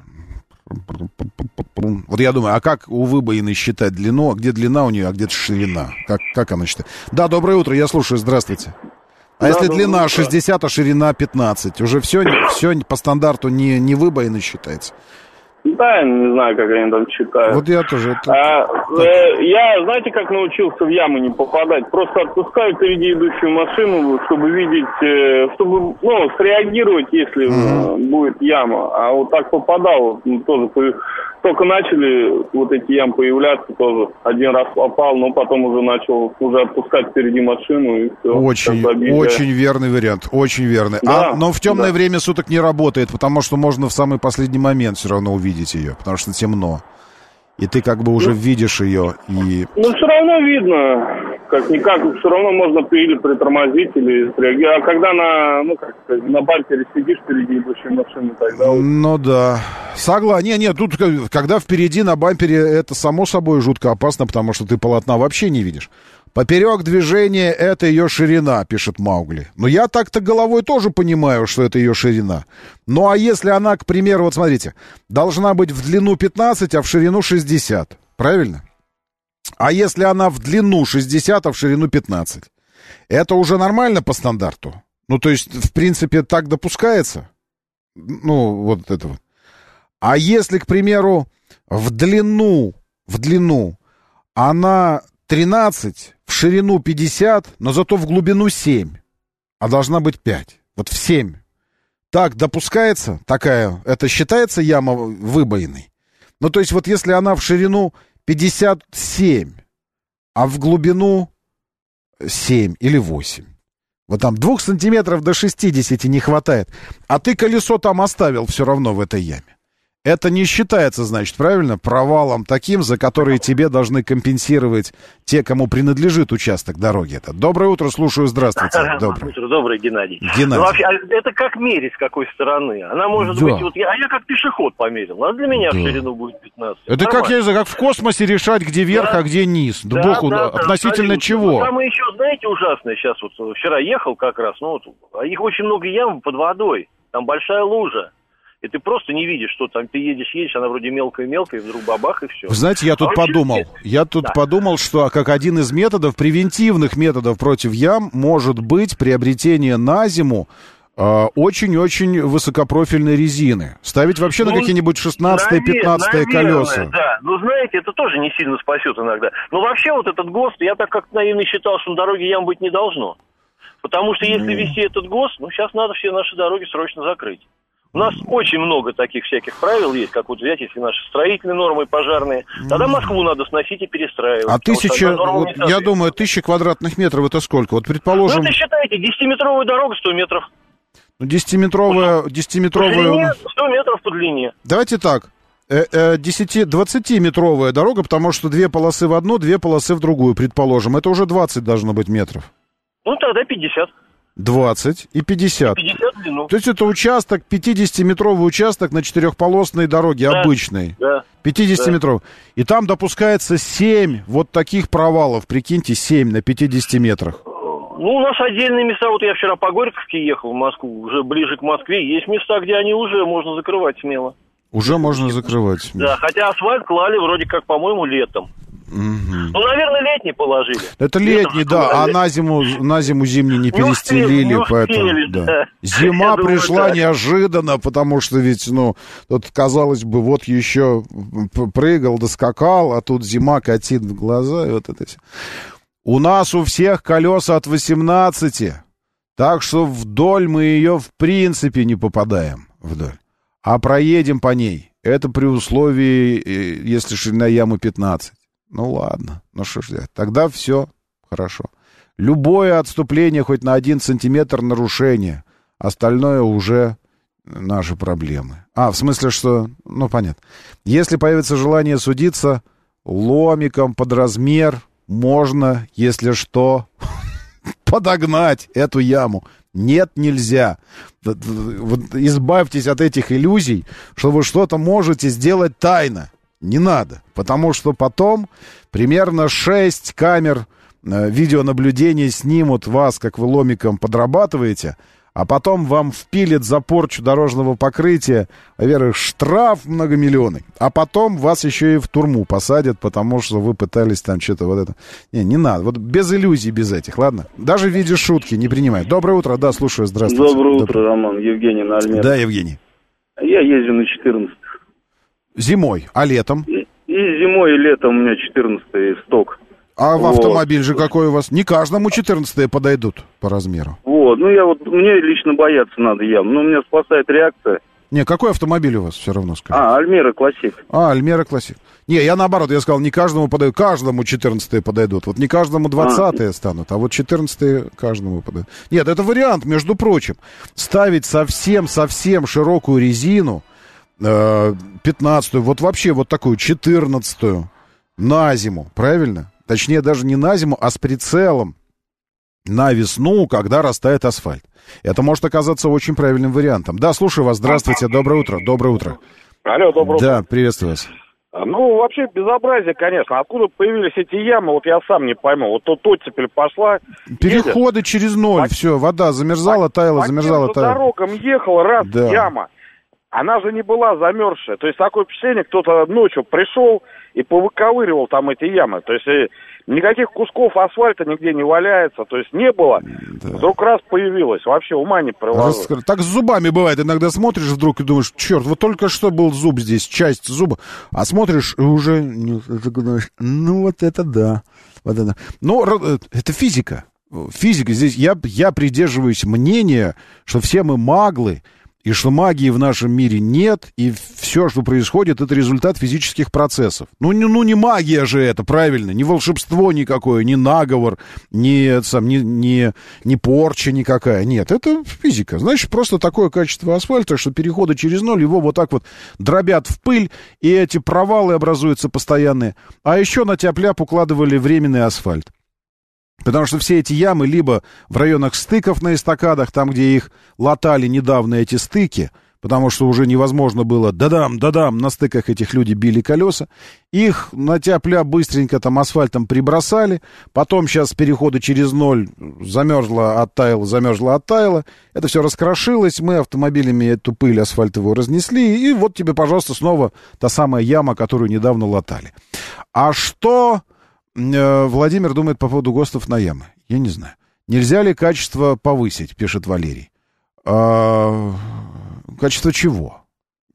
B: Вот я думаю, а как у выбоины считать длину? А где длина у нее, а где ширина? Как, как она считает? Да, доброе утро, я слушаю, здравствуйте. А да, если длина шестьдесят, а ширина пятнадцать, уже все, все по стандарту не, не выбоины считается?
I: Да, я не знаю, как они там считают.
B: Вот я тоже. Это...
I: А, э, я, знаете, как научился в ямы не попадать? Просто отпускаю впереди идущую машину, чтобы видеть, э, чтобы, ну, среагировать, если mm-hmm. э, будет яма. А вот так попадал, ну, тоже только начали вот эти ямы появляться, тоже один раз попал, но потом уже начал уже отпускать впереди машину и все.
B: Очень, очень верный вариант, очень верный. Да, а, но в темное да. время суток не работает, потому что можно в самый последний момент все равно увидеть ее, потому что темно. И ты как бы уже ну, видишь ее и...
I: Ну, все равно видно, как-никак, все равно можно или притормозить, или среагировать. А когда на, ну, как сказать, на бампере сидишь впереди идущей машины, тогда...
B: Ну, да. Согласен. Не, не, тут, когда впереди на бампере, это само собой жутко опасно, потому что ты полотна вообще не видишь. Поперек движения — это ее ширина, пишет Маугли. Но я так-то головой тоже понимаю, что это ее ширина. Ну, а если она, к примеру, вот смотрите, должна быть в длину пятнадцать, а в ширину шестьдесят, правильно? А если она в длину шестьдесят, а в ширину пятнадцать? Это уже нормально по стандарту? Ну, то есть, в принципе, так допускается? Ну, вот это вот. А если, к примеру, в длину, в длину она... тринадцать, в ширину пятьдесят, но зато в глубину семь, а должна быть пять. Вот в семь. Так допускается такая, это считается яма выбоиной? Ну, то есть вот если она в ширину пятьдесят семь, а в глубину семь или восемь, вот там двух сантиметров до шестидесяти не хватает, а ты колесо там оставил все равно в этой яме. Это не считается, значит, правильно, провалом таким, за который тебе должны компенсировать те, кому принадлежит участок дороги. Это. Доброе утро, слушаю, здравствуйте.
O: Доброе утро, доброе, Геннадий.
B: Геннадий.
O: Ну, вообще, это как мерить, с какой стороны? Она может да. быть, вот я, а я как пешеход померил, а для меня да. в ширину будет пятнадцать.
B: Это как, я, как в космосе решать, где верх, да. а где низ. Да, да, Богу, да, относительно да, чего?
O: Ну, там еще, знаете, ужасное сейчас, вот вчера ехал как раз, ну, вот, их очень много ям под водой, там большая лужа. и ты просто не видишь, что там ты едешь, едешь, она вроде мелкая-мелкая, и вдруг бабах, и все.
B: Вы знаете, я тут а подумал, вообще... я тут да. подумал, что как один из методов, превентивных методов против ям, может быть приобретение на зиму э, очень-очень высокопрофильной резины. Ставить вообще ну, на какие-нибудь шестнадцатые-пятнадцатые колеса.
O: Да, ну знаете, это тоже не сильно спасет иногда. Но вообще вот этот ГОСТ, я так как наивно считал, что на дороге ям быть не должно. Потому что если вести этот ГОСТ, ну сейчас надо все наши дороги срочно закрыть. У нас очень много таких всяких правил есть, как вот взять, если наши строительные нормы пожарные, тогда Москву надо сносить и перестраивать.
B: А тысяча, вот, я думаю, тысяча квадратных метров это сколько? Вот предположим...
O: Ну это считайте, десятиметровая дорога сто метров.
B: Десятиметровая... десятиметровая...
O: По длине сто метров по длине.
B: Давайте так. десяти-двадцатиметровая дорога, потому что две полосы в одну, две полосы в другую, предположим. Это уже двадцать должно быть метров.
O: Ну, тогда пятьдесят.
B: двадцать и пятьдесят.
O: пятьдесят в длину.
B: То есть это участок, пятидесятиметровый участок на четырехполосной дороге, да, обычной.
O: Да.
B: пятидесятиметровый. Да. И там допускается семь вот таких провалов. Прикиньте, семь на пятидесяти метрах.
O: Ну, у нас отдельные места. Вот я вчера по Горьковке ехал в Москву, уже ближе к Москве. Есть места, где они уже можно закрывать смело.
B: Уже можно закрывать.
O: Да, хотя асфальт клали вроде как, по-моему, летом. Угу. Ну, наверное, летний положили.
B: Это летний, да, а на зиму, на зиму зимний не перестелили, не успели, поэтому не успели, да. Да. Зима Я пришла думаю, неожиданно, потому что ведь, ну, тут, казалось бы, вот еще прыгал, доскакал, а тут зима катит в глаза, и вот это все. У нас у всех колеса от восемнадцати, так что вдоль мы ее в принципе не попадаем вдоль, а проедем по ней. Это при условии, если ширина ямы пятнадцать. Ну ладно, ну что ж делать, тогда все хорошо. Любое отступление хоть на один сантиметр нарушения, остальное уже наши проблемы. А, в смысле, что, ну понятно. Если появится желание судиться, ломиком под размер можно, если что, подогнать эту яму. Нет, нельзя. Вот избавьтесь от этих иллюзий, что вы что-то можете сделать тайно. Не надо, потому что потом примерно шесть камер э, видеонаблюдения снимут вас, как вы ломиком подрабатываете, а потом вам впилят за порчу дорожного покрытия, во-первых, штраф многомиллионный, а потом вас еще и в тюрьму посадят, потому что вы пытались там что-то вот это... Не, не надо, вот без иллюзий, без этих, ладно? Даже в виде шутки не принимай. Доброе утро, да, слушаю, здравствуйте.
P: Доброе утро,
B: Доброе.
P: Роман, Евгений на Альметьевск.
B: Да, Евгений.
P: Я езжу на четырнадцать.
B: Зимой, а летом?
P: И, и зимой, и летом у меня четырнадцатый сток.
B: А
P: вот.
B: В автомобиль же какой у вас? Не каждому четырнадцатые подойдут по размеру.
P: Вот, ну я вот, мне лично бояться надо ям, но меня спасает реакция.
B: Не, какой автомобиль у вас все равно скажите?
P: А, Альмера Классик.
B: А, Альмера Классик. Не, я наоборот, я сказал, не каждому подойдут, каждому четырнадцатые подойдут. Вот не каждому двадцатые а. станут, а вот четырнадцатые каждому подойдут. Нет, это вариант, между прочим. Ставить совсем-совсем широкую резину, пятнадцатую, вот вообще вот такую четырнадцатую на зиму, правильно? Точнее, даже не на зиму, а с прицелом на весну, когда растает асфальт. Это может оказаться очень правильным вариантом. Да, слушаю вас, здравствуйте, доброе утро, доброе утро.
Q: Алло, доброе утро.
B: Да, приветствую вас.
Q: Ну, вообще безобразие, конечно. Откуда появились эти ямы, вот я сам не пойму. Вот тут оттепель пошла.
B: Переходы едет. Через ноль, по... все, вода замерзала, таяла,
Q: по
B: замерзала,
Q: по
B: таяла.
Q: По дорогам ехал, раз,
B: да.
Q: яма. Она же не была замерзшая. То есть такое впечатление, кто-то ночью пришел и повыковыривал там эти ямы. То есть никаких кусков асфальта нигде не валяется. То есть не было. Да. Вдруг раз появилось. Вообще ума не приложу.
B: Раз, так с зубами бывает. Иногда смотришь вдруг и думаешь, черт, вот только что был зуб здесь, часть зуба. А смотришь и уже, ну вот это да. Вот это. Но это физика. Физика. Здесь я, я придерживаюсь мнения, что все мы маглы. И что магии в нашем мире нет, и все, что происходит, это результат физических процессов. Ну, не, ну, не магия же это, правильно, не волшебство никакое, не наговор, не, сам, не, не, не порча никакая. Нет, это физика. Значит, просто такое качество асфальта, что переходы через ноль его вот так вот дробят в пыль, и эти провалы образуются постоянные. А еще на тяп-ляп укладывали временный асфальт. Потому что все эти ямы либо в районах стыков на эстакадах, там, где их латали недавно эти стыки, потому что уже невозможно было, да-дам, да-дам, на стыках этих люди били колеса. Их на тяп-ляп быстренько там асфальтом прибросали. Потом сейчас переходы через ноль, замерзло, оттаяло, замерзло, оттаяло. Это все раскрошилось, мы автомобилями эту пыль асфальтовую разнесли. И вот тебе, пожалуйста, снова та самая яма, которую недавно латали. А что э, Владимир думает по поводу ГОСТов на ямы? Я не знаю. Нельзя ли качество повысить, пишет Валерий. А, качество чего?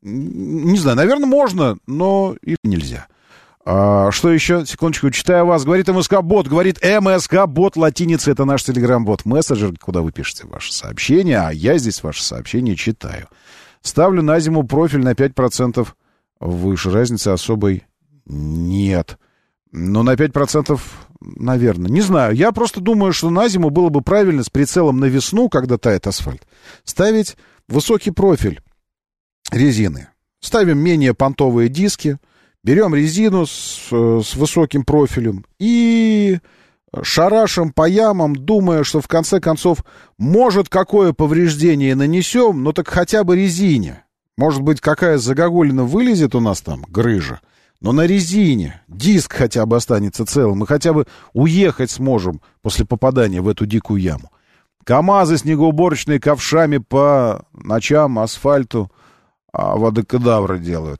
B: Не знаю, наверное, можно, но и нельзя. А, что еще? Секундочку, читаю вас. Говорит МСК-бот, говорит МСК-бот, латиница, это наш телеграм-бот, мессенджер, куда вы пишете ваши сообщения, а я здесь ваши сообщения читаю. Ставлю на зиму профиль на пять процентов выше, разницы особой нет. Но на пять процентов, наверное. Не знаю. Я просто думаю, что на зиму было бы правильно с прицелом на весну, когда тает асфальт, ставить высокий профиль резины. Ставим менее понтовые диски, берем резину с, с высоким профилем и шарашим по ямам, думая, что в конце концов, может, какое повреждение нанесем, но так хотя бы резине. Может быть, какая загогулина вылезет у нас там, грыжа. Но на резине диск хотя бы останется целым, мы хотя бы уехать сможем после попадания в эту дикую яму. КамАЗы снегоуборочные ковшами по ночам асфальту а водокадавры делают.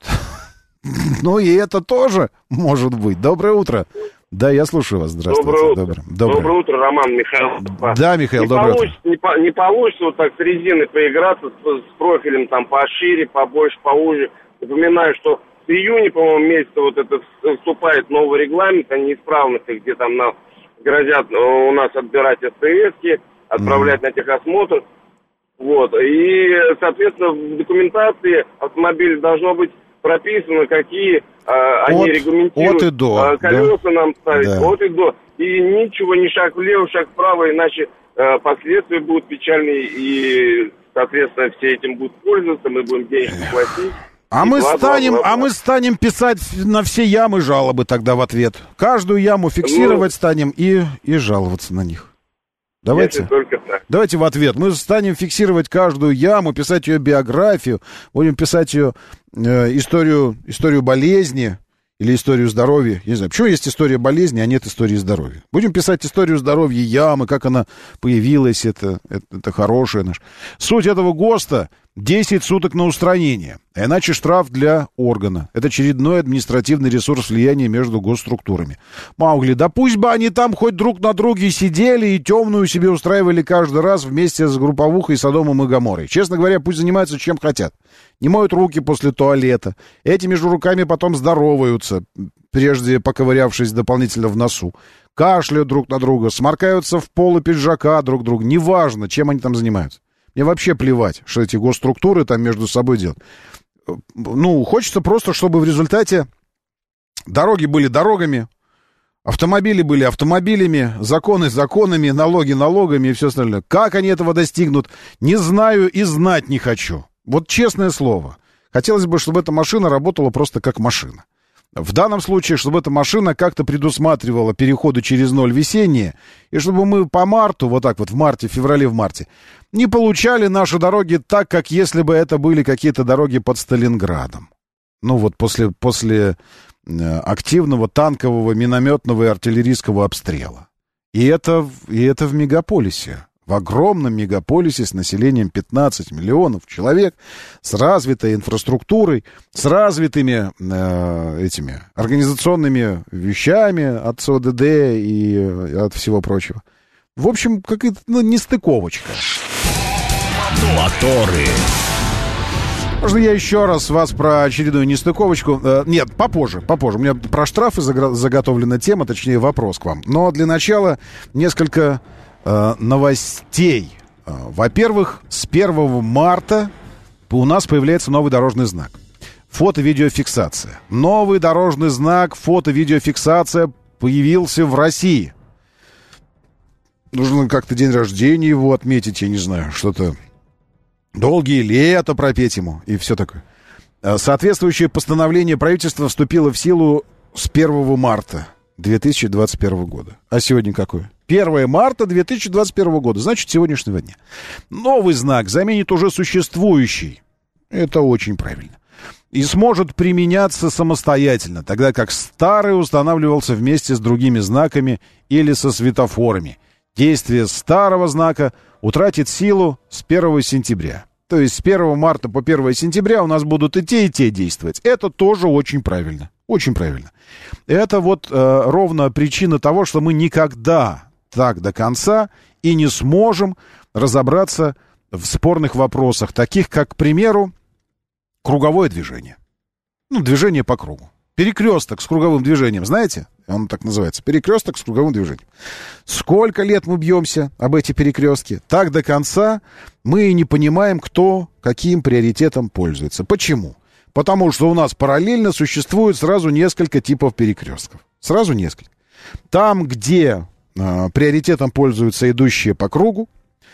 B: Ну и это тоже может быть. Доброе утро. Да, я слушаю вас. Здравствуйте.
D: Доброе утро.
B: Доброе, доброе.
D: Доброе утро, Роман, Михаил.
B: Да, Михаил,
D: не
B: доброе
D: получится,
B: утро.
D: Не, по, не получится вот так с резиной поиграться, с, с профилем там пошире, побольше, поуже. Напоминаю, что в июне, по-моему, месяце вот это вступает новый регламент о неисправностях, где там нам грозят у нас отбирать СТСки, отправлять mm. на техосмотр. Вот. И, соответственно, в документации автомобиля должно быть прописано, какие а, они
B: от,
D: регламентируют.
B: От и до.
D: А, колеса
B: да?
D: нам ставить,
B: да.
D: от и до. И ничего, ни шаг влево, шаг вправо, иначе а, последствия будут печальные, и, соответственно, все этим будут пользоваться, мы будем денежки платить.
B: А мы,
D: два,
B: станем,
D: два, два,
B: а мы станем писать на все ямы жалобы тогда в ответ. Каждую яму фиксировать ну, станем и, и жаловаться на них. Давайте,
D: только так.
B: Давайте в ответ. Мы станем фиксировать каждую яму, писать ее биографию, будем писать ее э, историю, историю болезни или историю здоровья. Я не знаю, почему есть история болезни, а нет истории здоровья. Будем писать историю здоровья ямы, как она появилась, это, это, это хорошее наше. Суть этого ГОСТа — десять суток на устранение, а иначе штраф для органа. Это очередной административный ресурс влияния между госструктурами. Маугли, да пусть бы они там хоть друг на друге сидели и темную себе устраивали каждый раз вместе с групповухой Содомом и Гоморрой. Честно говоря, пусть занимаются чем хотят. Не моют руки после туалета. Эти между руками потом здороваются, прежде поковырявшись дополнительно в носу. Кашляют друг на друга, сморкаются в полы пиджака друг друга. Неважно, чем они там занимаются. Мне вообще плевать, что эти госструктуры там между собой делают. Ну, хочется просто, чтобы в результате дороги были дорогами, автомобили были автомобилями, законы законами, налоги налогами и все остальное. Как они этого достигнут, не знаю и знать не хочу. Вот честное слово. Хотелось бы, чтобы эта машина работала просто как машина. В данном случае, чтобы эта машина как-то предусматривала переходы через ноль весенние, и чтобы мы по марту, вот так вот в марте, в феврале, в марте, не получали наши дороги так, как если бы это были какие-то дороги под Сталинградом. Ну вот после, после активного танкового, минометного и артиллерийского обстрела. И это, и это в мегаполисе. В огромном мегаполисе с населением пятнадцать миллионов человек, с развитой инфраструктурой, с развитыми э, этими организационными вещами от СОДД и от всего прочего. В общем, какая-то ну, нестыковочка.
A: Моторы.
B: Можно я еще раз вас про очередную нестыковочку... Э, нет, попозже, попозже. У меня про штрафы заготовлена тема, точнее вопрос к вам. Но для начала несколько... новостей. Во-первых, с первого марта у нас появляется новый дорожный знак. Фото-видеофиксация. Новый дорожный знак, фото-видеофиксация появился в России. Нужно как-то день рождения его отметить, я не знаю, что-то. Долгие лета пропеть ему и все такое. Соответствующее постановление правительства вступило в силу с первого марта две тысячи двадцать первого года. А сегодня какое? первое марта две тысячи двадцать первого года, значит, сегодняшнего дня. Новый знак заменит уже существующий. Это очень правильно. И сможет применяться самостоятельно, тогда как старый устанавливался вместе с другими знаками или со светофорами. Действие старого знака утратит силу с первого сентября. То есть с первого марта по первое сентября у нас будут и те, и те действовать. Это тоже очень правильно. Очень правильно. Это вот э, ровно причина того, что мы никогда так до конца и не сможем разобраться в спорных вопросах, таких как, к примеру, круговое движение. Ну, движение по кругу. Перекресток с круговым движением, знаете? Он так называется. Перекресток с круговым движением. Сколько лет мы бьемся об эти перекрестки, так до конца мы и не понимаем, кто каким приоритетом пользуется. Почему? Потому что у нас параллельно существует сразу несколько типов перекрестков. Сразу несколько. Там, где э, приоритетом пользуются идущие по кругу,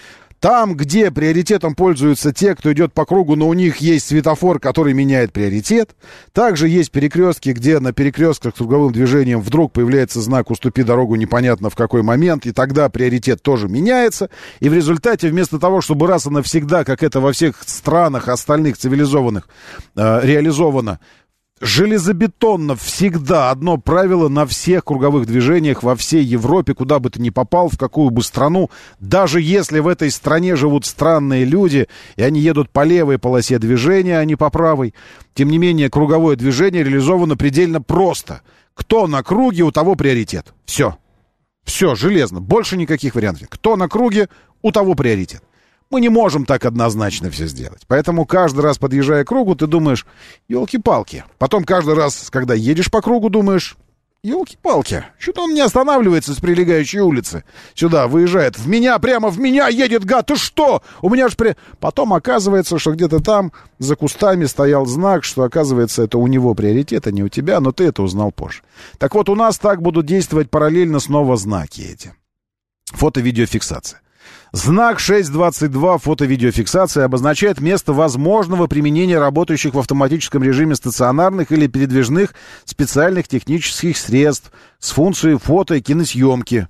B: там, где приоритетом пользуются те, кто идет по кругу, но у них есть светофор, который меняет приоритет. Также есть перекрестки, где на перекрестках с круговым движением вдруг появляется знак «Уступи дорогу» непонятно в какой момент, и тогда приоритет тоже меняется. И в результате вместо того, чтобы раз и навсегда, как это во всех странах остальных цивилизованных э, реализовано, железобетонно всегда одно правило на всех круговых движениях во всей Европе, куда бы ты ни попал, в какую бы страну, даже если в этой стране живут странные люди, и они едут по левой полосе движения, а не по правой, тем не менее круговое движение реализовано предельно просто. Кто на круге, у того приоритет. Все. Все, железно. Больше никаких вариантов. Кто на круге, у того приоритет. Мы не можем так однозначно все сделать. Поэтому каждый раз, подъезжая к кругу, ты думаешь, елки-палки. Потом каждый раз, когда едешь по кругу, думаешь, елки-палки, что-то он не останавливается с прилегающей улицы. Сюда выезжает. В меня, прямо в меня едет, гад, ты что? У меня ж при... Потом оказывается, что где-то там за кустами стоял знак, что, оказывается, это у него приоритет, а не у тебя, но ты это узнал позже. Так вот, у нас так будут действовать параллельно снова знаки эти. Фото-видеофиксация. Знак шесть двадцать два фото-видеофиксация обозначает место возможного применения работающих в автоматическом режиме стационарных или передвижных специальных технических средств с функцией фото- и киносъемки.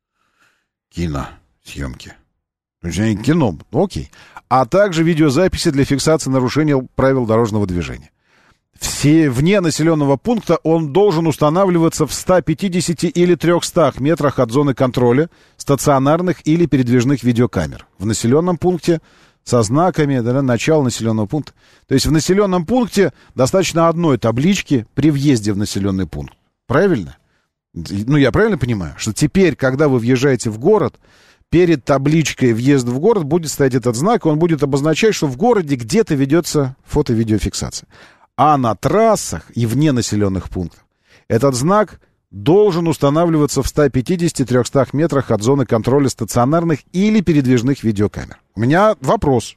B: Киносъемки. Кино, окей. А также видеозаписи для фиксации нарушения правил дорожного движения. Все, вне населенного пункта он должен устанавливаться в ста пятидесяти или трехстах метрах от зоны контроля стационарных или передвижных видеокамер. В населенном пункте со знаками, да, начала населенного пункта. То есть в населенном пункте достаточно одной таблички при въезде в населенный пункт. Правильно? Ну, я правильно понимаю, что теперь, когда вы въезжаете в город, перед табличкой «Въезд в город» будет стоять этот знак, и он будет обозначать, что в городе где-то ведется фото-видеофиксация. А на трассах и вне населенных пунктов этот знак должен устанавливаться в ста пятидесяти — трехстах метрах от зоны контроля стационарных или передвижных видеокамер. У меня вопрос.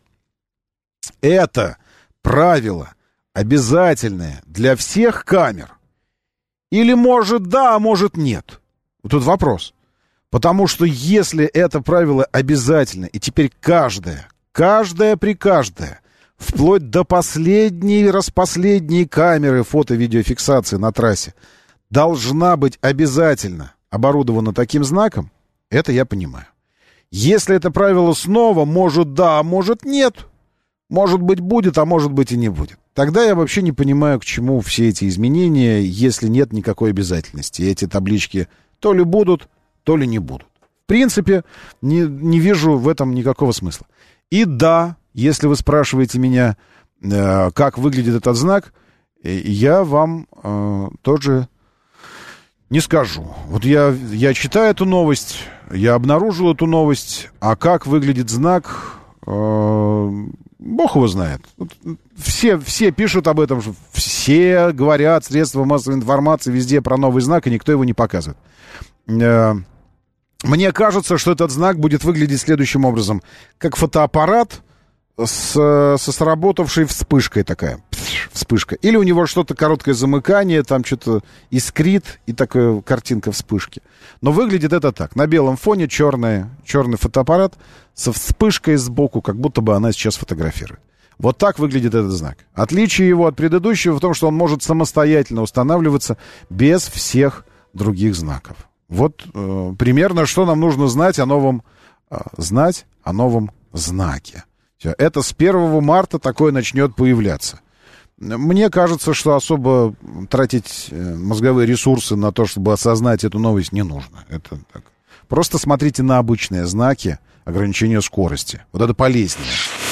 B: Это правило обязательное для всех камер? Или может да, а может нет? Вот тут вопрос. Потому что если это правило обязательно, и теперь каждое, каждое при каждое, вплоть до последней распоследней камеры фото-видеофиксации на трассе, должна быть обязательно оборудована таким знаком, это я понимаю. Если это правило снова может да, а может нет, может быть будет, а может быть и не будет, тогда я вообще не понимаю, к чему все эти изменения, если нет никакой обязательности. Эти таблички то ли будут, то ли не будут. В принципе, не, не вижу в этом никакого смысла. И да, если вы спрашиваете меня, э, как выглядит этот знак, э, я вам э, тоже не скажу. Вот я, я читаю эту новость, я обнаружил эту новость, а как выглядит знак, э, бог его знает. Вот все, все пишут об этом, все говорят, средства массовой информации везде про новый знак, и никто его не показывает. Э, мне кажется, что этот знак будет выглядеть следующим образом. Как фотоаппарат, С, со сработавшей вспышкой такая, вспышка. Или у него что-то короткое замыкание, там что-то искрит, и такая картинка вспышки. Но выглядит это так. На белом фоне черный, черный фотоаппарат со вспышкой сбоку, как будто бы она сейчас фотографирует. Вот так выглядит этот знак. Отличие его от предыдущего в том, что он может самостоятельно устанавливаться без всех других знаков. Вот э, примерно, что нам нужно знать о новом, э, знать о новом знаке. Все. Это с первого марта такое начнет появляться. Мне кажется, что особо тратить мозговые ресурсы на то, чтобы осознать эту новость, не нужно. Это так. Просто смотрите на обычные знаки ограничения скорости. Вот это полезнее.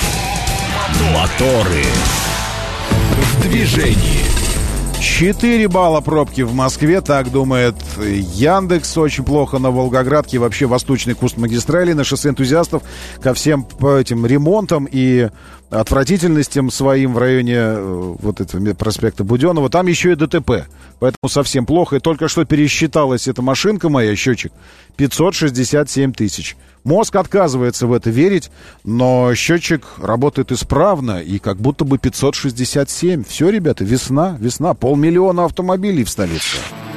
A: Моторы в движении.
B: четыре балла пробки в Москве, так думает Яндекс. Очень плохо на Волгоградке и вообще восточный куст магистрали. На шоссе энтузиастов ко всем этим ремонтам и отвратительностям своим в районе вот этого проспекта Буденного. Там еще и ДТП, поэтому совсем плохо. И только что пересчиталась эта машинка моя, счетчик, пятьсот шестьдесят семь тысяч. Мозг отказывается в это верить, но счетчик работает исправно, и как будто бы пятьсот шестьдесят семь. Все, ребята, весна, весна. Полмиллиона автомобилей в столице.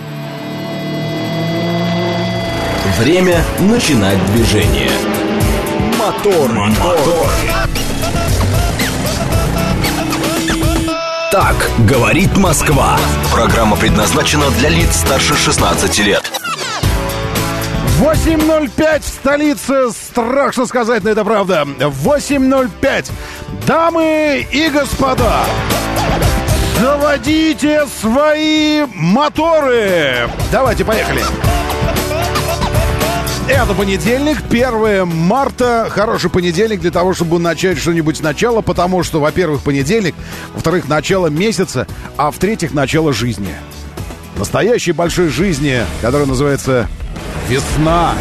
A: Время начинать движение. Мотор, мотор. Так говорит Москва. Программа предназначена для лиц старше шестнадцати лет.
B: восемь ноль пять в столице. Страшно сказать, но это правда. восемь ноль пять. Дамы и господа, заводите свои моторы. Давайте, поехали. Это понедельник, первое марта. Хороший понедельник для того, чтобы начать что-нибудь сначала, потому что, во-первых, понедельник, во-вторых, начало месяца, а в-третьих, начало жизни. Настоящей большой жизни, которая называется весна.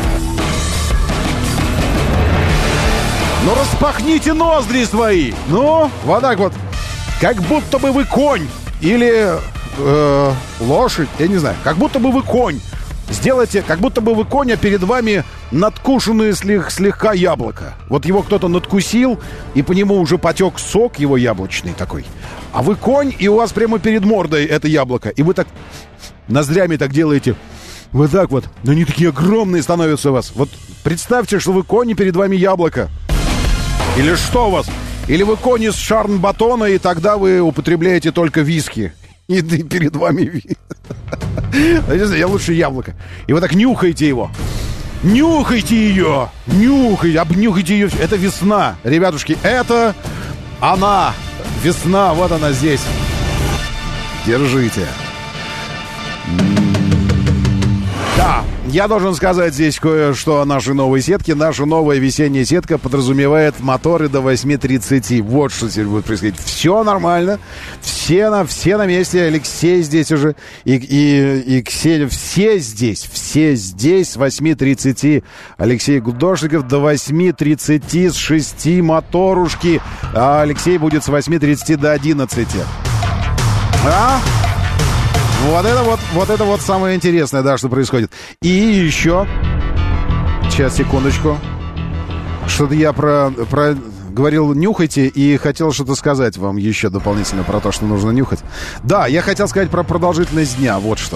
B: Ну, распахните ноздри свои. Ну, вот так вот. Как будто бы вы конь. Или э, лошадь, я не знаю. Как будто бы вы конь. Сделайте, как будто бы вы конь, а перед вами надкушенное слег, слегка яблоко. Вот его кто-то надкусил, и по нему уже потек сок его яблочный такой. А вы конь, и у вас прямо перед мордой это яблоко. И вы так ноздрями так делаете. Вот так вот. Но они такие огромные становятся у вас. Вот представьте, что вы конь, и перед вами яблоко. Или что у вас? Или вы конь из шарн-батона, и тогда вы употребляете только виски. И перед вами... Я лучше яблоко. И вы так нюхаете его. Нюхайте ее. Нюхайте, обнюхайте ее. Это весна, ребятушки. Это она. Весна, вот она здесь. Держите. Да, я должен сказать здесь кое-что о нашей новой сетке. Наша новая весенняя сетка подразумевает моторы до восемь тридцать. Вот что теперь будет происходить. Все нормально. Все на, все на месте. Алексей здесь уже. И, и, и Ксения. Все здесь. Все здесь с восемь тридцать. Алексей Гудошников до восемь тридцать с шести моторушки. А Алексей будет с восемь тридцать до одиннадцати. А? Вот это вот, вот это вот самое интересное, да, что происходит. И еще... Сейчас, секундочку. Что-то я про, про... говорил, нюхайте, и хотел что-то сказать вам еще дополнительно про то, что нужно нюхать. Да, я хотел сказать про продолжительность дня, вот что.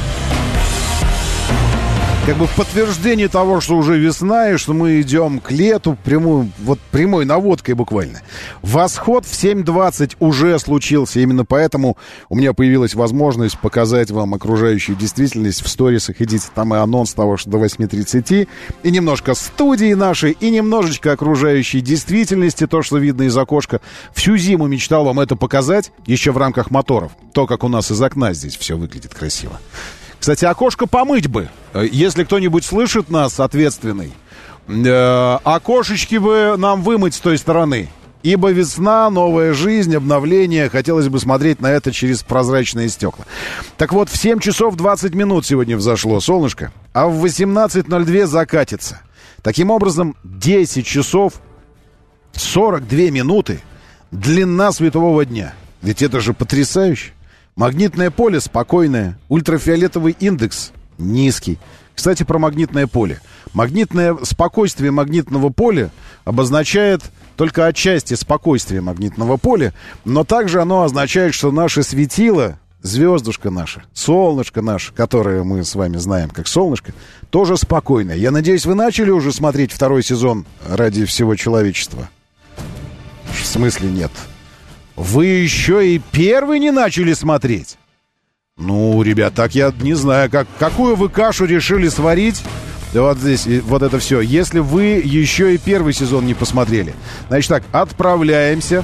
B: Как бы в подтверждение того, что уже весна, и что мы идем к лету, прямую, вот прямой наводкой буквально. Восход в семь двадцать уже случился, именно поэтому у меня появилась возможность показать вам окружающую действительность в сторисах. Идите, там и анонс того, что до восемь тридцать, и немножко студии нашей, и немножечко окружающей действительности, то, что видно из окошка. Всю зиму мечтал вам это показать, еще в рамках моторов. То, как у нас из окна здесь все выглядит красиво. Кстати, окошко помыть бы. Если кто-нибудь слышит нас, ответственный, э, окошечки бы нам вымыть с той стороны. Ибо весна, новая жизнь, обновление. Хотелось бы смотреть на это через прозрачные стекла. Так вот, в семь часов двадцать минут сегодня взошло солнышко, а в восемнадцать ноль два закатится. Таким образом, десять часов сорок две минуты длина светового дня. Ведь это же потрясающе. Магнитное поле спокойное, ультрафиолетовый индекс низкий. Кстати, про магнитное поле. Магнитное спокойствие магнитного поля обозначает только отчасти спокойствие магнитного поля, но также оно означает, что наше светило, звездушка наша, солнышко наше, которое мы с вами знаем как солнышко, тоже спокойное. Я надеюсь, вы начали уже смотреть второй сезон «Ради всего человечества». В смысле нет? Вы еще и первый не начали смотреть? Ну, ребят, так я не знаю, как, какую вы кашу решили сварить. Да вот здесь, вот это все. Если вы еще и первый сезон не посмотрели, значит так, отправляемся.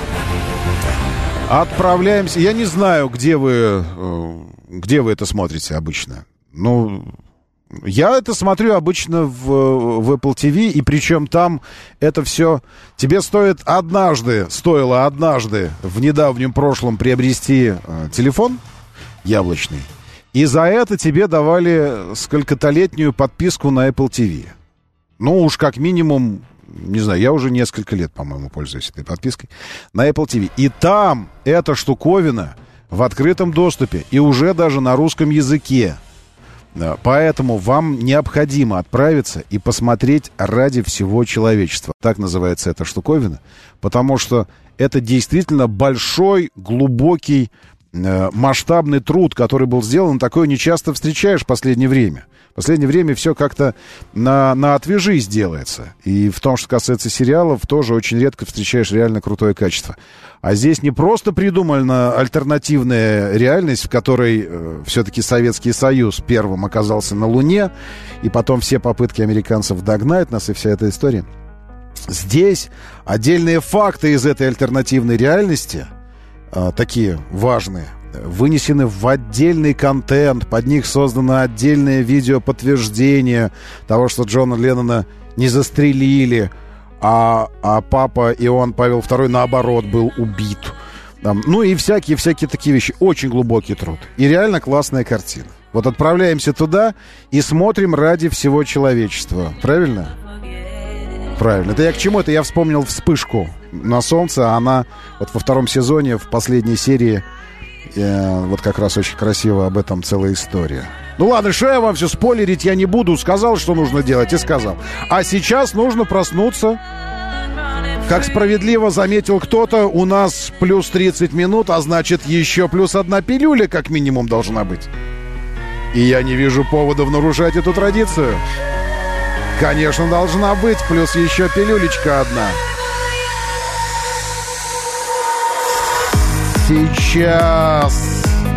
B: Отправляемся. Я не знаю, где вы, где вы это смотрите обычно. Ну, я это смотрю обычно в, в Apple ти ви, и причем там это все... Тебе стоит однажды, стоило однажды в недавнем прошлом приобрести э, телефон яблочный, и за это тебе давали сколько-то-летнюю подписку на Apple ти ви. Ну, уж как минимум, не знаю, я уже несколько лет, по-моему, пользуюсь этой подпиской на Apple ти ви. И там эта штуковина в открытом доступе, и уже даже на русском языке. Поэтому вам необходимо отправиться и посмотреть «Ради всего человечества». Так называется эта штуковина, потому что это действительно большой, глубокий, э, масштабный труд, который был сделан. Такое нечасто встречаешь в последнее время. В последнее время все как-то на, на отвяжись делается. И в том, что касается сериалов, тоже очень редко встречаешь реально крутое качество. А здесь не просто придумана альтернативная реальность, в которой э, все-таки Советский Союз первым оказался на Луне, и потом все попытки американцев догнать нас и вся эта история. Здесь отдельные факты из этой альтернативной реальности, э, такие важные, вынесены в отдельный контент, под них создано отдельное видео подтверждение того, что Джона Леннона не застрелили, а, а папа Иоанн Павел второй, наоборот, был убит. Там, ну и всякие-всякие такие вещи. Очень глубокий труд. И реально классная картина. Вот отправляемся туда и смотрим «Ради всего человечества». Правильно? Правильно. Это я к чему? Это я вспомнил «Вспышку на солнце». Она вот во втором сезоне, в последней серии, э, вот как раз очень красиво об этом целая история. Ну ладно, что я вам все спойлерить я не буду. Сказал, что нужно делать, и сказал. А сейчас нужно проснуться. Как справедливо заметил кто-то, у нас плюс тридцать минут, а значит еще плюс одна пилюля как минимум должна быть. И я не вижу поводов нарушать эту традицию. Конечно, должна быть, плюс еще пилюлечка одна. Сейчас...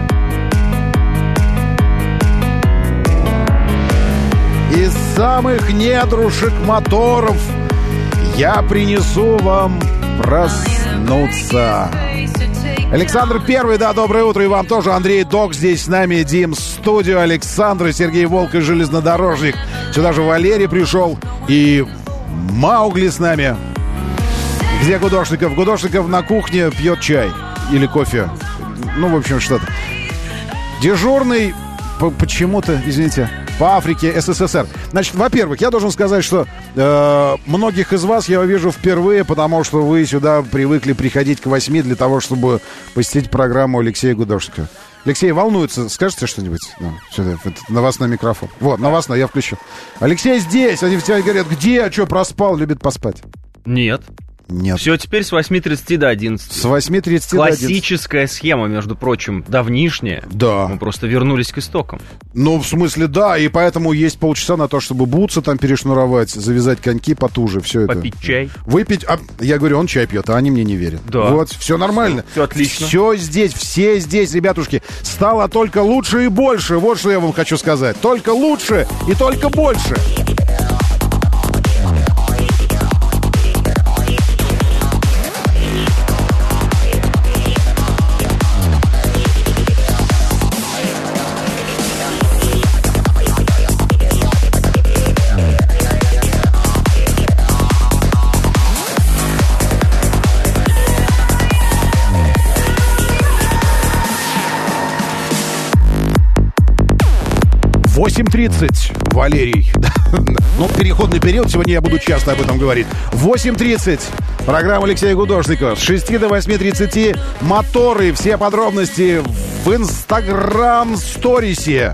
B: Из самых недрушек моторов я принесу вам проснуться. Александр Первый, да, доброе утро, и вам тоже. Андрей Док здесь с нами, Дим, студию, Александр, Сергей Волк и железнодорожник. Сюда же Валерий пришел, и Маугли с нами. Где Гудошников? Гудошников на кухне пьет чай или кофе. Ну, в общем, что-то. Дежурный почему-то, извините... по Африке, СССР. Значит, во-первых, я должен сказать, что э, многих из вас я увижу впервые, потому что вы сюда привыкли приходить к восьми для того, чтобы посетить программу Алексея Гудошникова. Алексей волнуется, скажете что-нибудь? Ну, сюда, на вас на микрофон. Вот, на вас на, я включу. Алексей здесь, они все говорят, где, а что, проспал, любит поспать.
R: Нет.
B: Нет.
R: Все теперь с восьми тридцати до одиннадцати.
B: С восьми тридцати до одиннадцати.
R: Классическая схема, между прочим, давнишняя.
B: Да.
R: Мы просто вернулись к истокам.
B: Ну, в смысле, да, и поэтому есть полчаса на то, чтобы бутсы там перешнуровать, завязать коньки потуже, все это.
R: Попить чай.
B: Выпить, а, я говорю, он чай пьет, а они мне не верят.
R: Да.
B: Вот, все нормально.
R: Все отлично.
B: Все здесь, все здесь, ребятушки. Стало только лучше и больше. Вот что я вам хочу сказать. Только лучше и только больше. восемь тридцать, Валерий. Ну, переходный период, сегодня я буду часто об этом говорить. восемь тридцать, программа Алексея Гудошникова. С шести до восьми тридцати моторы, все подробности в Инстаграм-сторисе.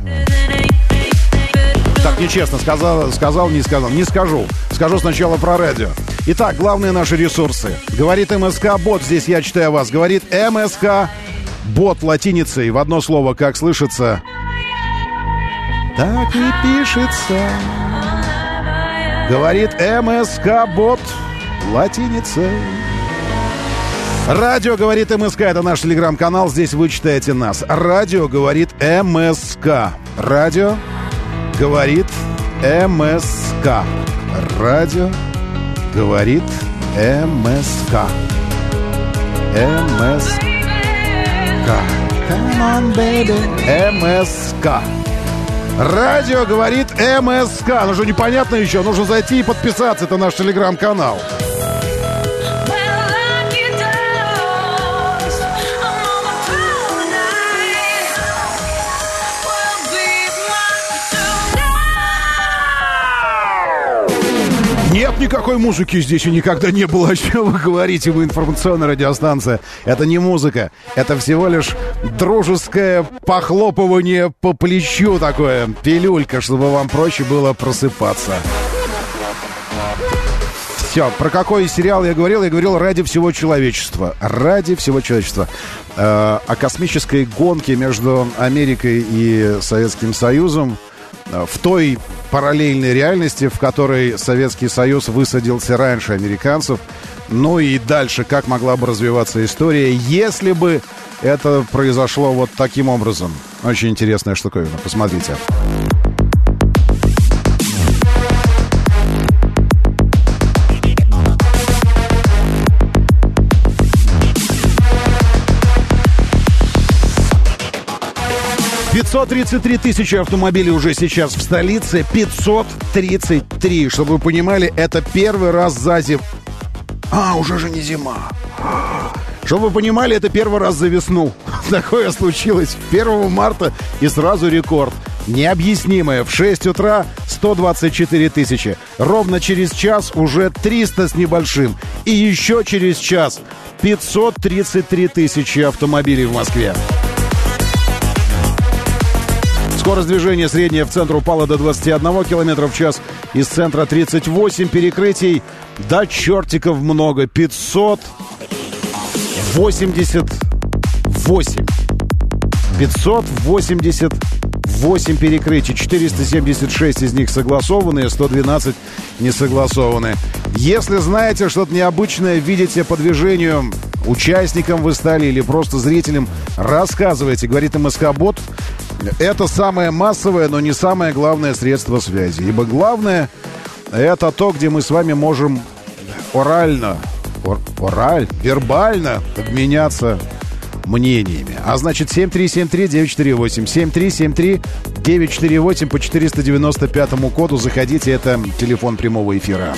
B: Так, нечестно, сказал, сказал, не сказал. Не скажу. Скажу сначала про радио. Итак, главные наши ресурсы. Говорит МСК-бот, здесь я читаю вас. Говорит МСК-бот латиницей. В одно слово, как слышится... Так и пишется. Говорит МСК-бот латиницей. Радио говорит МСК. Это наш телеграм-канал. Здесь вы читаете нас. Радио говорит МСК. Радио говорит эм эс ка. Радио говорит эм эс ка. эм эс ка. Come on, baby. эм эс ка. Радио говорит эм эс ка. Ну что, непонятно еще? Нужно зайти и подписаться. Это наш телеграм-канал. Нет никакой музыки здесь и никогда не было. О чем вы говорите? Вы информационная радиостанция. Это не музыка. Это всего лишь дружеское похлопывание по плечу такое. Пилюлька, чтобы вам проще было просыпаться. Все. Про какой сериал я говорил? Я говорил ради всего человечества. Ради всего человечества. Э, о космической гонке между Америкой и Советским Союзом. В той параллельной реальности, в которой Советский Союз высадился раньше американцев. Ну и дальше, как могла бы развиваться история, если бы это произошло вот таким образом. Очень интересная штуковина. Посмотрите. пятьсот тридцать три тысячи автомобилей уже сейчас в столице. пятьсот тридцать три. Чтобы вы понимали, это первый раз за зиму. А, уже же не зима. Чтобы вы понимали, это первый раз за весну. Такое случилось первого марта и сразу рекорд. Необъяснимое. В шесть утра сто двадцать четыре тысячи. Ровно через час уже триста с небольшим. И еще через час пятьсот тридцать три тысячи автомобилей в Москве. Скорость движения средняя в центр упала до двадцати одного километра в час. Из центра тридцать восемь перекрытий. До чертиков много. пятьсот восемьдесят восемь. пятьсот восемьдесят восемь перекрытий. четыреста семьдесят шесть из них согласованные, сто двенадцать не согласованные. Если знаете что-то необычное, видите по движению, участником вы стали или просто зрителем, рассказывайте. Говорит МСК-бот. Это самое массовое, но не самое главное средство связи. Ибо главное — это то, где мы с вами можем орально, ор, ораль, вербально обменяться мнениями. А значит, семь три семь три девять четыре восемь. семь три семь три девять четыре восемь по четыреста девяносто пятому коду. Заходите, это телефон прямого эфира.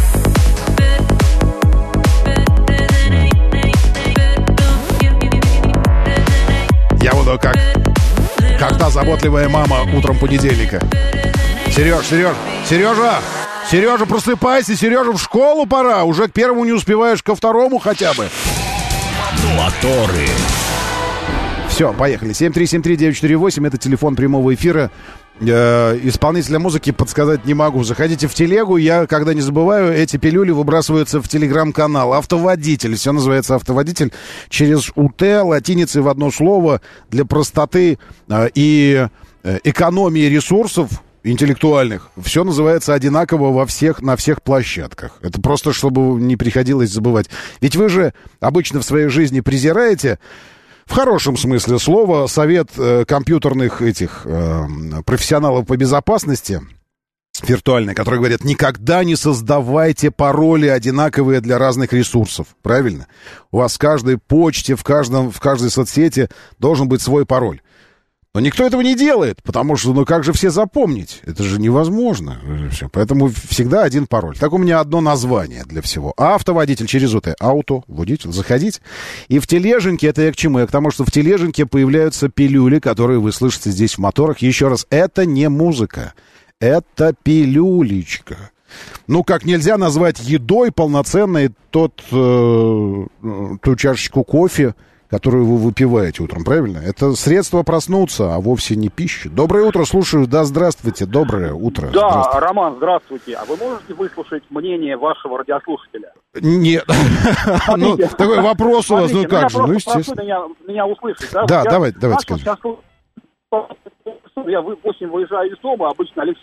B: Я буду как... Как та заботливая мама утром понедельника. Сереж, Сереж, Сережа, Сережа, просыпайся, Сережа, в школу пора. Уже к первому не успеваешь, ко второму хотя бы.
A: Моторы.
B: Все, поехали. семь три семь три девять четыре восемь, это телефон прямого эфира. Э, исполнителя музыки подсказать не могу. Заходите в телегу. Я, когда не забываю, эти пилюли выбрасываются в телеграм-канал. Автоводитель. Все называется автоводитель. Через УТ, латиницей в одно слово. Для простоты э, и э, экономии ресурсов интеллектуальных. Все называется одинаково во всех, на всех площадках. Это просто, чтобы не приходилось забывать. Ведь вы же обычно в своей жизни презираете, в хорошем смысле слова, совет э, компьютерных этих э, профессионалов по безопасности виртуальной, которые говорят, никогда не создавайте пароли одинаковые для разных ресурсов. Правильно? У вас в каждой почте, в, каждом, в каждой соцсети должен быть свой пароль. Но никто этого не делает, потому что, ну как же все запомнить? Это же невозможно. Поэтому всегда один пароль. Так у меня одно название для всего. Автоводитель через УТ. Ауто, водитель. Заходите. И в тележеньке, это я к чему? Я к тому, что в тележеньке появляются пилюли, которые вы слышите здесь в моторах. Еще раз, это не музыка. Это пилюлечка. Ну, как нельзя назвать едой полноценной тот, э, ту чашечку кофе, которую вы выпиваете утром, правильно? Это средство проснуться, а вовсе не пища. Доброе утро, слушаю. Да, здравствуйте, доброе утро.
S: Да,
B: здравствуйте.
S: Роман, здравствуйте. А вы можете выслушать мнение вашего радиослушателя?
B: Нет. Ну, такой вопрос у вас, ну как же, ну естественно.
S: Меня услышать, да?
B: Да, давайте, давайте скажем.
S: Я в восемь выезжаю из дома, обычно Алексей.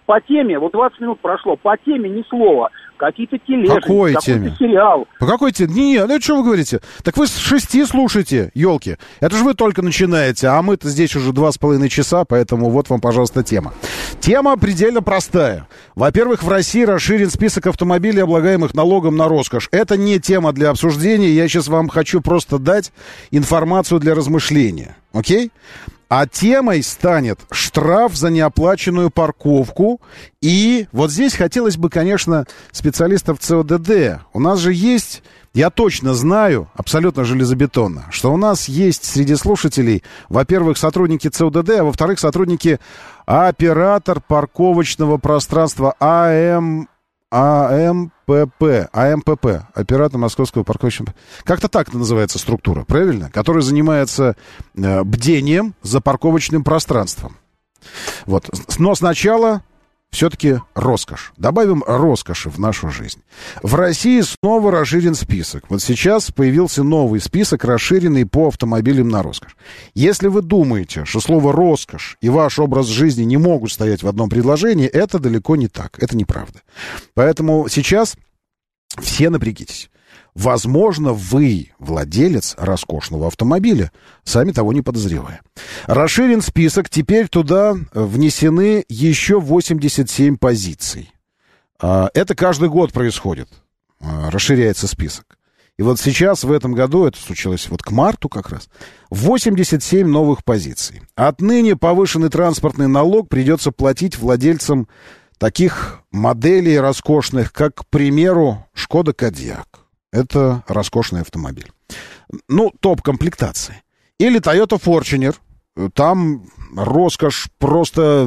S: по теме, вот двадцать минут прошло, по теме ни слова. Какие-то тележки,
B: какой
S: какой-то
B: теме?
S: сериал.
B: По какой теме? Не, ну что вы говорите? Так вы с шести слушайте, елки. Это же вы только начинаете, а мы-то здесь уже два с половиной часа, поэтому вот вам, пожалуйста, тема. Тема предельно простая. Во-первых, в России расширен список автомобилей, облагаемых налогом на роскошь. Это не тема для обсуждения, я сейчас вам хочу просто дать информацию для размышления. Окей? А темой станет штраф за неоплаченную парковку. И вот здесь хотелось бы, конечно, специалистов ЦОДД. У нас же есть, я точно знаю, абсолютно железобетонно, что у нас есть среди слушателей, во-первых, сотрудники ЦОДД, а во-вторых, сотрудники оператор парковочного пространства АМ... АМПП, АМПП, оператор Московского парковочного... Как-то так это называется структура, правильно? Которая занимается э, бдением за парковочным пространством. Вот. Но сначала все-таки роскошь. Добавим роскоши в нашу жизнь. В России снова расширен список. Вот сейчас появился новый список, расширенный по автомобилям на роскошь. Если вы думаете, что слово «роскошь» и ваш образ жизни не могут стоять в одном предложении, это далеко не так. Это неправда. Поэтому сейчас все напрягитесь. Возможно, вы владелец роскошного автомобиля, сами того не подозревая. Расширен список, теперь туда внесены еще восемьдесят семь позиций. Это каждый год происходит, расширяется список. И вот сейчас, в этом году, это случилось вот к марту как раз, восемьдесят семь новых позиций. Отныне повышенный транспортный налог придется платить владельцам таких моделей роскошных, как, к примеру, Шкода Кодиак. Это роскошный автомобиль. Ну, топ-комплектации. Или Toyota Fortuner. Там роскошь просто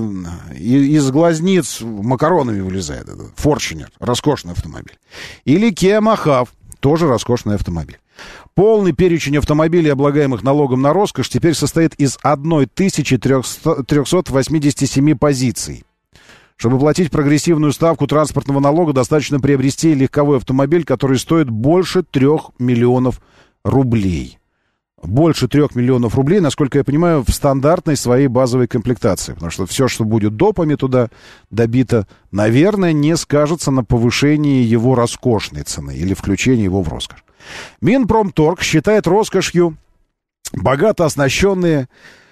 B: из глазниц макаронами вылезает. Fortuner. Роскошный автомобиль. Или Kia Mojave. Тоже роскошный автомобиль. Полный перечень автомобилей, облагаемых налогом на роскошь, теперь состоит из тысячи триста восемьдесят семь позиций. Чтобы платить прогрессивную ставку транспортного налога, достаточно приобрести легковой автомобиль, который стоит больше трех миллионов рублей. Больше трех миллионов рублей, насколько я понимаю, в стандартной своей базовой комплектации. Потому что все, что будет допами туда добито, наверное, не скажется на повышении его роскошной цены или включении его в роскошь. Минпромторг считает роскошью богато оснащенные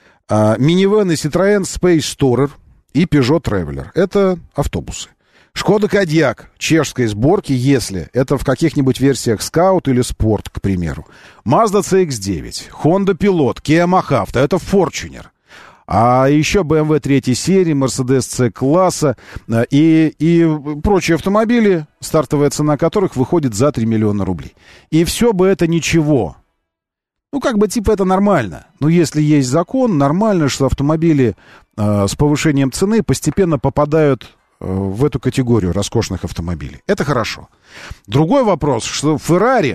B: а, минивэны Citroën Space Tourer и Peugeot Traveler. Это автобусы. Шкода Кодиак чешской сборки, если это в каких-нибудь версиях Scout или Sport, к примеру. Mazda си икс девять, Honda Pilot, Kia Mojave, это Fortuner. А еще бэ эм вэ третьей серии, Mercedes C-класса и, и прочие автомобили, стартовая цена которых выходит за три миллиона рублей. И все бы это ничего. Ну, как бы, типа, это нормально. Но если есть закон, нормально, что автомобили э, с повышением цены постепенно попадают э, в эту категорию роскошных автомобилей. Это хорошо. Другой вопрос, что Ferrari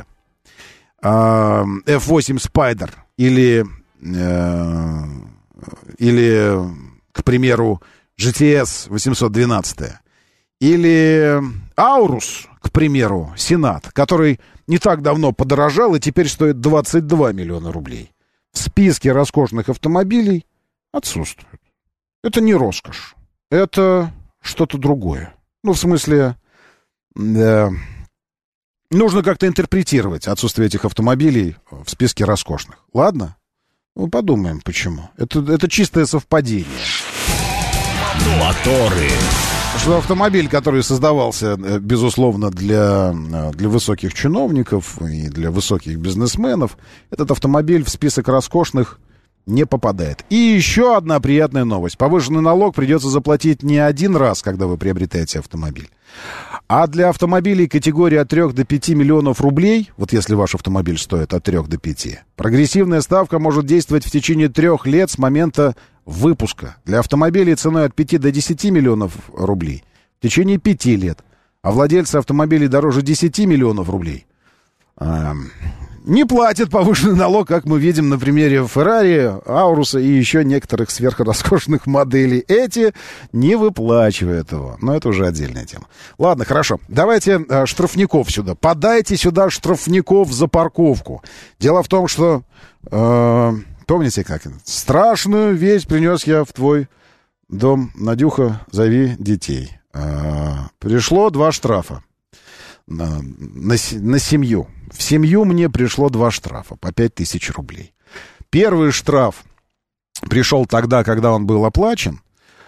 B: э, эф восемь Spider или, э, или, к примеру, джи ти эс восемьсот двенадцать или Aurus, к примеру, Сенат, который не так давно подорожал и теперь стоит двадцать два миллиона рублей. В списке роскошных автомобилей отсутствует. Это не роскошь. Это что-то другое. Ну, в смысле, э, нужно как-то интерпретировать отсутствие этих автомобилей в списке роскошных. Ладно? Ну, подумаем, почему. Это, это чистое совпадение.
A: Моторы.
B: Что автомобиль, который создавался, безусловно, для, для высоких чиновников и для высоких бизнесменов, этот автомобиль в список роскошных не попадает. И еще одна приятная новость. Повышенный налог придется заплатить не один раз, когда вы приобретаете автомобиль, а для автомобилей категории от трёх до пяти миллионов рублей, вот если ваш автомобиль стоит от трёх до пяти, прогрессивная ставка может действовать в течение трех лет с момента выпуска. Для автомобилей ценой от пяти до десяти миллионов рублей в течение пяти лет. А владельцы автомобилей дороже десяти миллионов рублей э, не платят повышенный налог, как мы видим на примере Ferrari, Ауруса и еще некоторых сверхроскошных моделей. Эти не выплачивают его. Но это уже отдельная тема. Ладно, хорошо. Давайте э, штрафников сюда. Подайте сюда штрафников за парковку. Дело в том, что... Э, Помните, как страшную весть принес я в твой дом, Надюха, зови детей. А, пришло два штрафа на, на, на семью. В семью мне пришло два штрафа по пять тысяч рублей. Первый штраф пришел тогда, когда он был оплачен,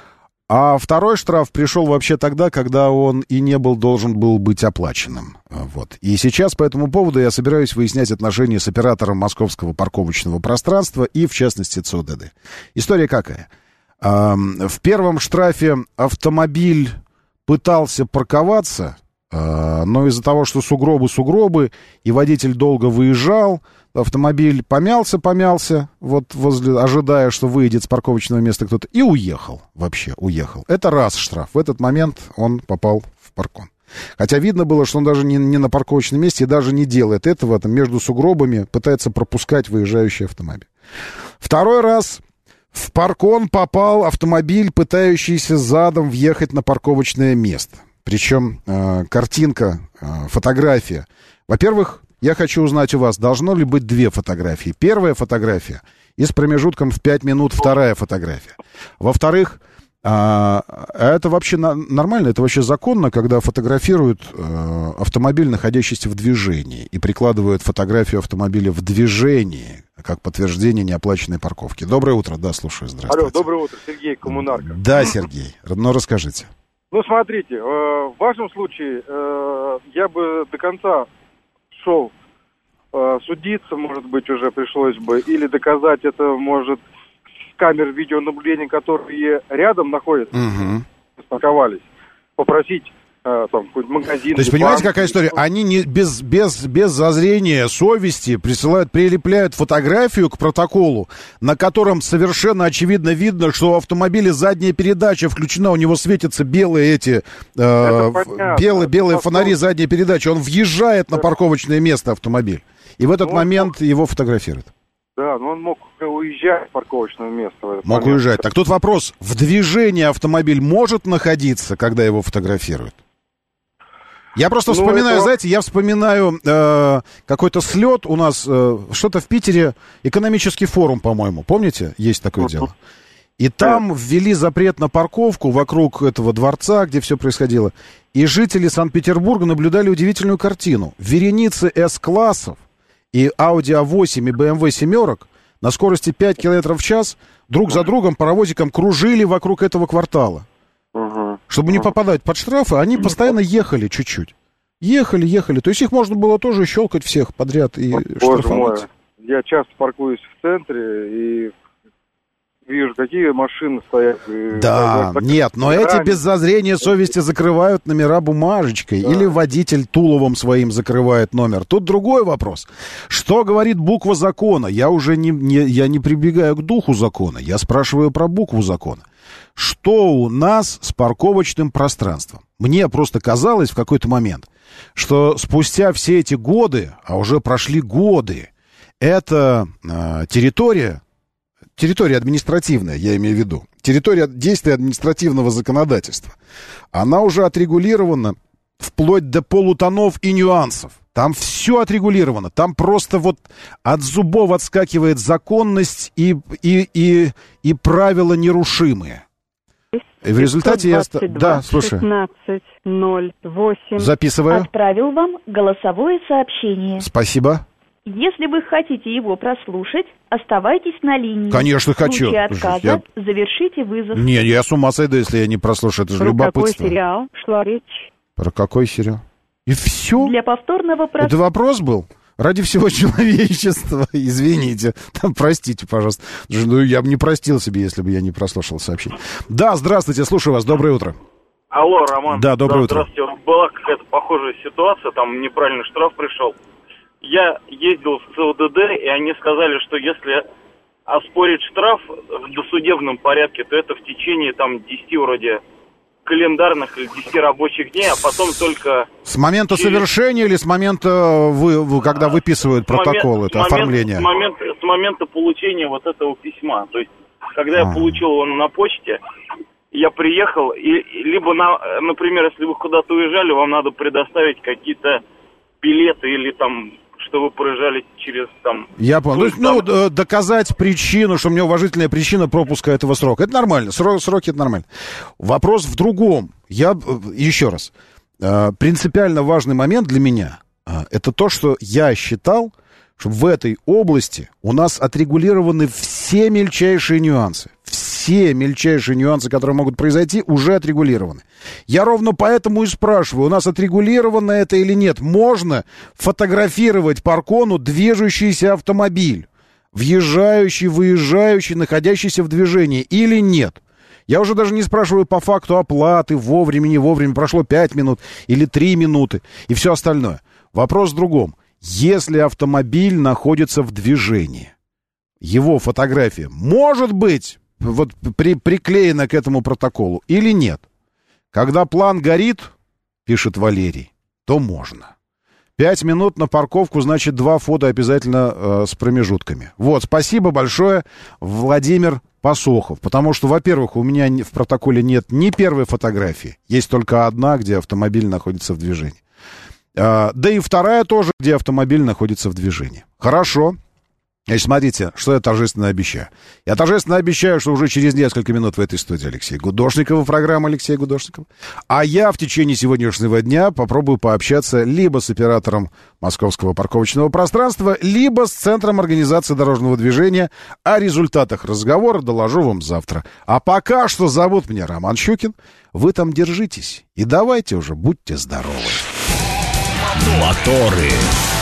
B: а второй штраф пришел вообще тогда, когда он и не был должен был быть оплаченным. Вот. И сейчас по этому поводу я собираюсь выяснять отношения с оператором московского парковочного пространства и, в частности, ЦОДД. История какая? В первом штрафе автомобиль пытался парковаться, но из-за того, что сугробы-сугробы, и водитель долго выезжал, автомобиль помялся-помялся, вот возле, ожидая, что выйдет с парковочного места кто-то, и уехал, вообще уехал. Это раз штраф. В этот момент он попал в паркон. Хотя видно было, что он даже не, не на парковочном месте и даже не делает этого, там между сугробами пытается пропускать выезжающий автомобиль. Второй раз в паркон попал автомобиль, пытающийся задом въехать на парковочное место. Причем э, картинка, э, фотография. Во-первых, я хочу узнать у вас, должно ли быть две фотографии. Первая фотография и с промежутком в пять минут вторая фотография. Во-вторых, э, это вообще на, нормально, это вообще законно, когда фотографируют э, автомобиль, находящийся в движении, и прикладывают фотографию автомобиля в движении, как подтверждение неоплаченной парковки. Доброе утро, да, слушаю, здравствуйте.
T: Алло, доброе утро, Сергей, Коммунарка.
B: Да, Сергей, ну расскажите.
T: Ну, смотрите, э, в вашем случае э, я бы до конца шел э, судиться, может быть, уже пришлось бы, или доказать это, может, с камер видеонаблюдения, которые рядом находятся,
B: угу.
T: парковались, попросить э, там какой-нибудь магазин.
B: То есть, понимаете, какая история? Они не, без, без, без зазрения совести присылают, прилепляют фотографию к протоколу, на котором совершенно очевидно видно, что у автомобиля задняя передача включена, у него светятся белые эти, э, белые, белые фонари задней передачи. Он въезжает на парковочное место автомобиль. И в этот
T: ну,
B: момент его фотографируют.
T: Да, но он мог уезжать с парковочного места. В этот
B: мог
T: момент.
B: уезжать. Так тут вопрос, в движении автомобиль может находиться, когда его фотографируют? Я просто ну, вспоминаю, это... знаете, я вспоминаю э, какой-то слет у нас, э, что-то в Питере, экономический форум, по-моему, помните, есть такое uh-huh. дело? И там ввели запрет на парковку вокруг этого дворца, где все происходило. И жители Санкт-Петербурга наблюдали удивительную картину. Вереницы С-классов и Audi а восемь и бэ эм вэ семерок на скорости пять километров в час друг за другом паровозиком кружили вокруг этого квартала.
T: Uh-huh.
B: Чтобы не попадать под штрафы, они uh-huh. постоянно ехали чуть-чуть. Ехали, ехали. То есть их можно было тоже щелкать всех подряд и
T: Боже
B: штрафовать.
T: Мой. Я часто паркуюсь в центре и вижу, какие машины стоят.
B: Да, так, нет, но эти без зазрения совести закрывают номера бумажечкой. Да. Или водитель туловом своим закрывает номер. Тут другой вопрос. Что говорит буква закона? Я уже не, не, я не прибегаю к духу закона. Я спрашиваю про букву закона. Что у нас с парковочным пространством? Мне просто казалось в какой-то момент, что спустя все эти годы, а уже прошли годы, эта э, территория, территория административная, я имею в виду, территория действия административного законодательства, она уже отрегулирована вплоть до полутонов и нюансов. Там все отрегулировано. Там просто вот от зубов отскакивает законность и, и, и, и правила нерушимые. И в результате я... Да, слушай.
K: шестнадцать ноль восемь.
B: Записываю.
K: Отправил вам голосовое сообщение.
B: Спасибо.
K: Если вы хотите его прослушать, оставайтесь на линии.
B: Конечно, хочу.
K: В случае отказа
B: я...
K: завершите вызов.
B: Не, я с ума сойду, если я не прослушаю. Это же
K: Про
B: любопытство.
K: какой сериал шла речь?
B: Про какой сериал? И все?
K: Для повторного просмотра.
B: Это вопрос был? Ради всего человечества, извините, там, простите, пожалуйста. Ну, я бы не простил себе, если бы я не прослушал сообщение. Да, здравствуйте, слушаю вас, доброе утро.
U: Алло, Роман.
B: Да, доброе
U: да,
B: утро.
U: Здравствуйте, вот была какая-то похожая ситуация, там неправильный штраф пришел. Я ездил в ЦОДД, и они сказали, что если оспорить штраф в досудебном порядке, то это в течение там десяти вроде календарных или десяти рабочих дней, а потом только...
B: С момента через... совершения или с момента, вы, вы, когда выписывают протокол, это
U: момент,
B: оформление?
U: С момента, с момента получения вот этого письма. То есть, когда а. я получил его на почте, я приехал, и либо, на, например, если вы куда-то уезжали, вам надо предоставить какие-то билеты или там что вы проезжали через там...
B: Я понял. Ну, ну, доказать причину, что у меня уважительная причина пропуска этого срока. Это нормально. Срок, сроки это нормально. Вопрос в другом. Я, еще раз, принципиально важный момент для меня, это то, что я считал, что в этой области у нас отрегулированы все мельчайшие нюансы. Все мельчайшие нюансы, которые могут произойти, уже отрегулированы. Я ровно поэтому и спрашиваю, у нас отрегулировано это или нет? Можно фотографировать по Аркону движущийся автомобиль, въезжающий, выезжающий, находящийся в движении или нет? Я уже даже не спрашиваю по факту оплаты, вовремя, не вовремя, прошло пять минут или три минуты и все остальное. Вопрос в другом. Если автомобиль находится в движении, его фотография может быть вот при, приклеена к этому протоколу или нет? Когда план горит, пишет Валерий, то можно. Пять минут на парковку, значит, два фото обязательно э, с промежутками. Вот, спасибо большое, Владимир Посохов. Потому что, во-первых, у меня в протоколе нет ни первой фотографии, есть только одна, где автомобиль находится в движении. Да и вторая тоже, где автомобиль находится в движении. Хорошо. Значит, смотрите, что я торжественно обещаю. Я торжественно обещаю, что уже через несколько минут в этой студии Алексей Гудошников, программа Алексея Гудошникова. А я в течение сегодняшнего дня попробую пообщаться либо с оператором Московского парковочного пространства, либо с Центром организации дорожного движения. О результатах разговора доложу вам завтра. А пока что зовут меня Роман Щукин. Вы там держитесь. И давайте уже, будьте здоровы.
A: Моторы.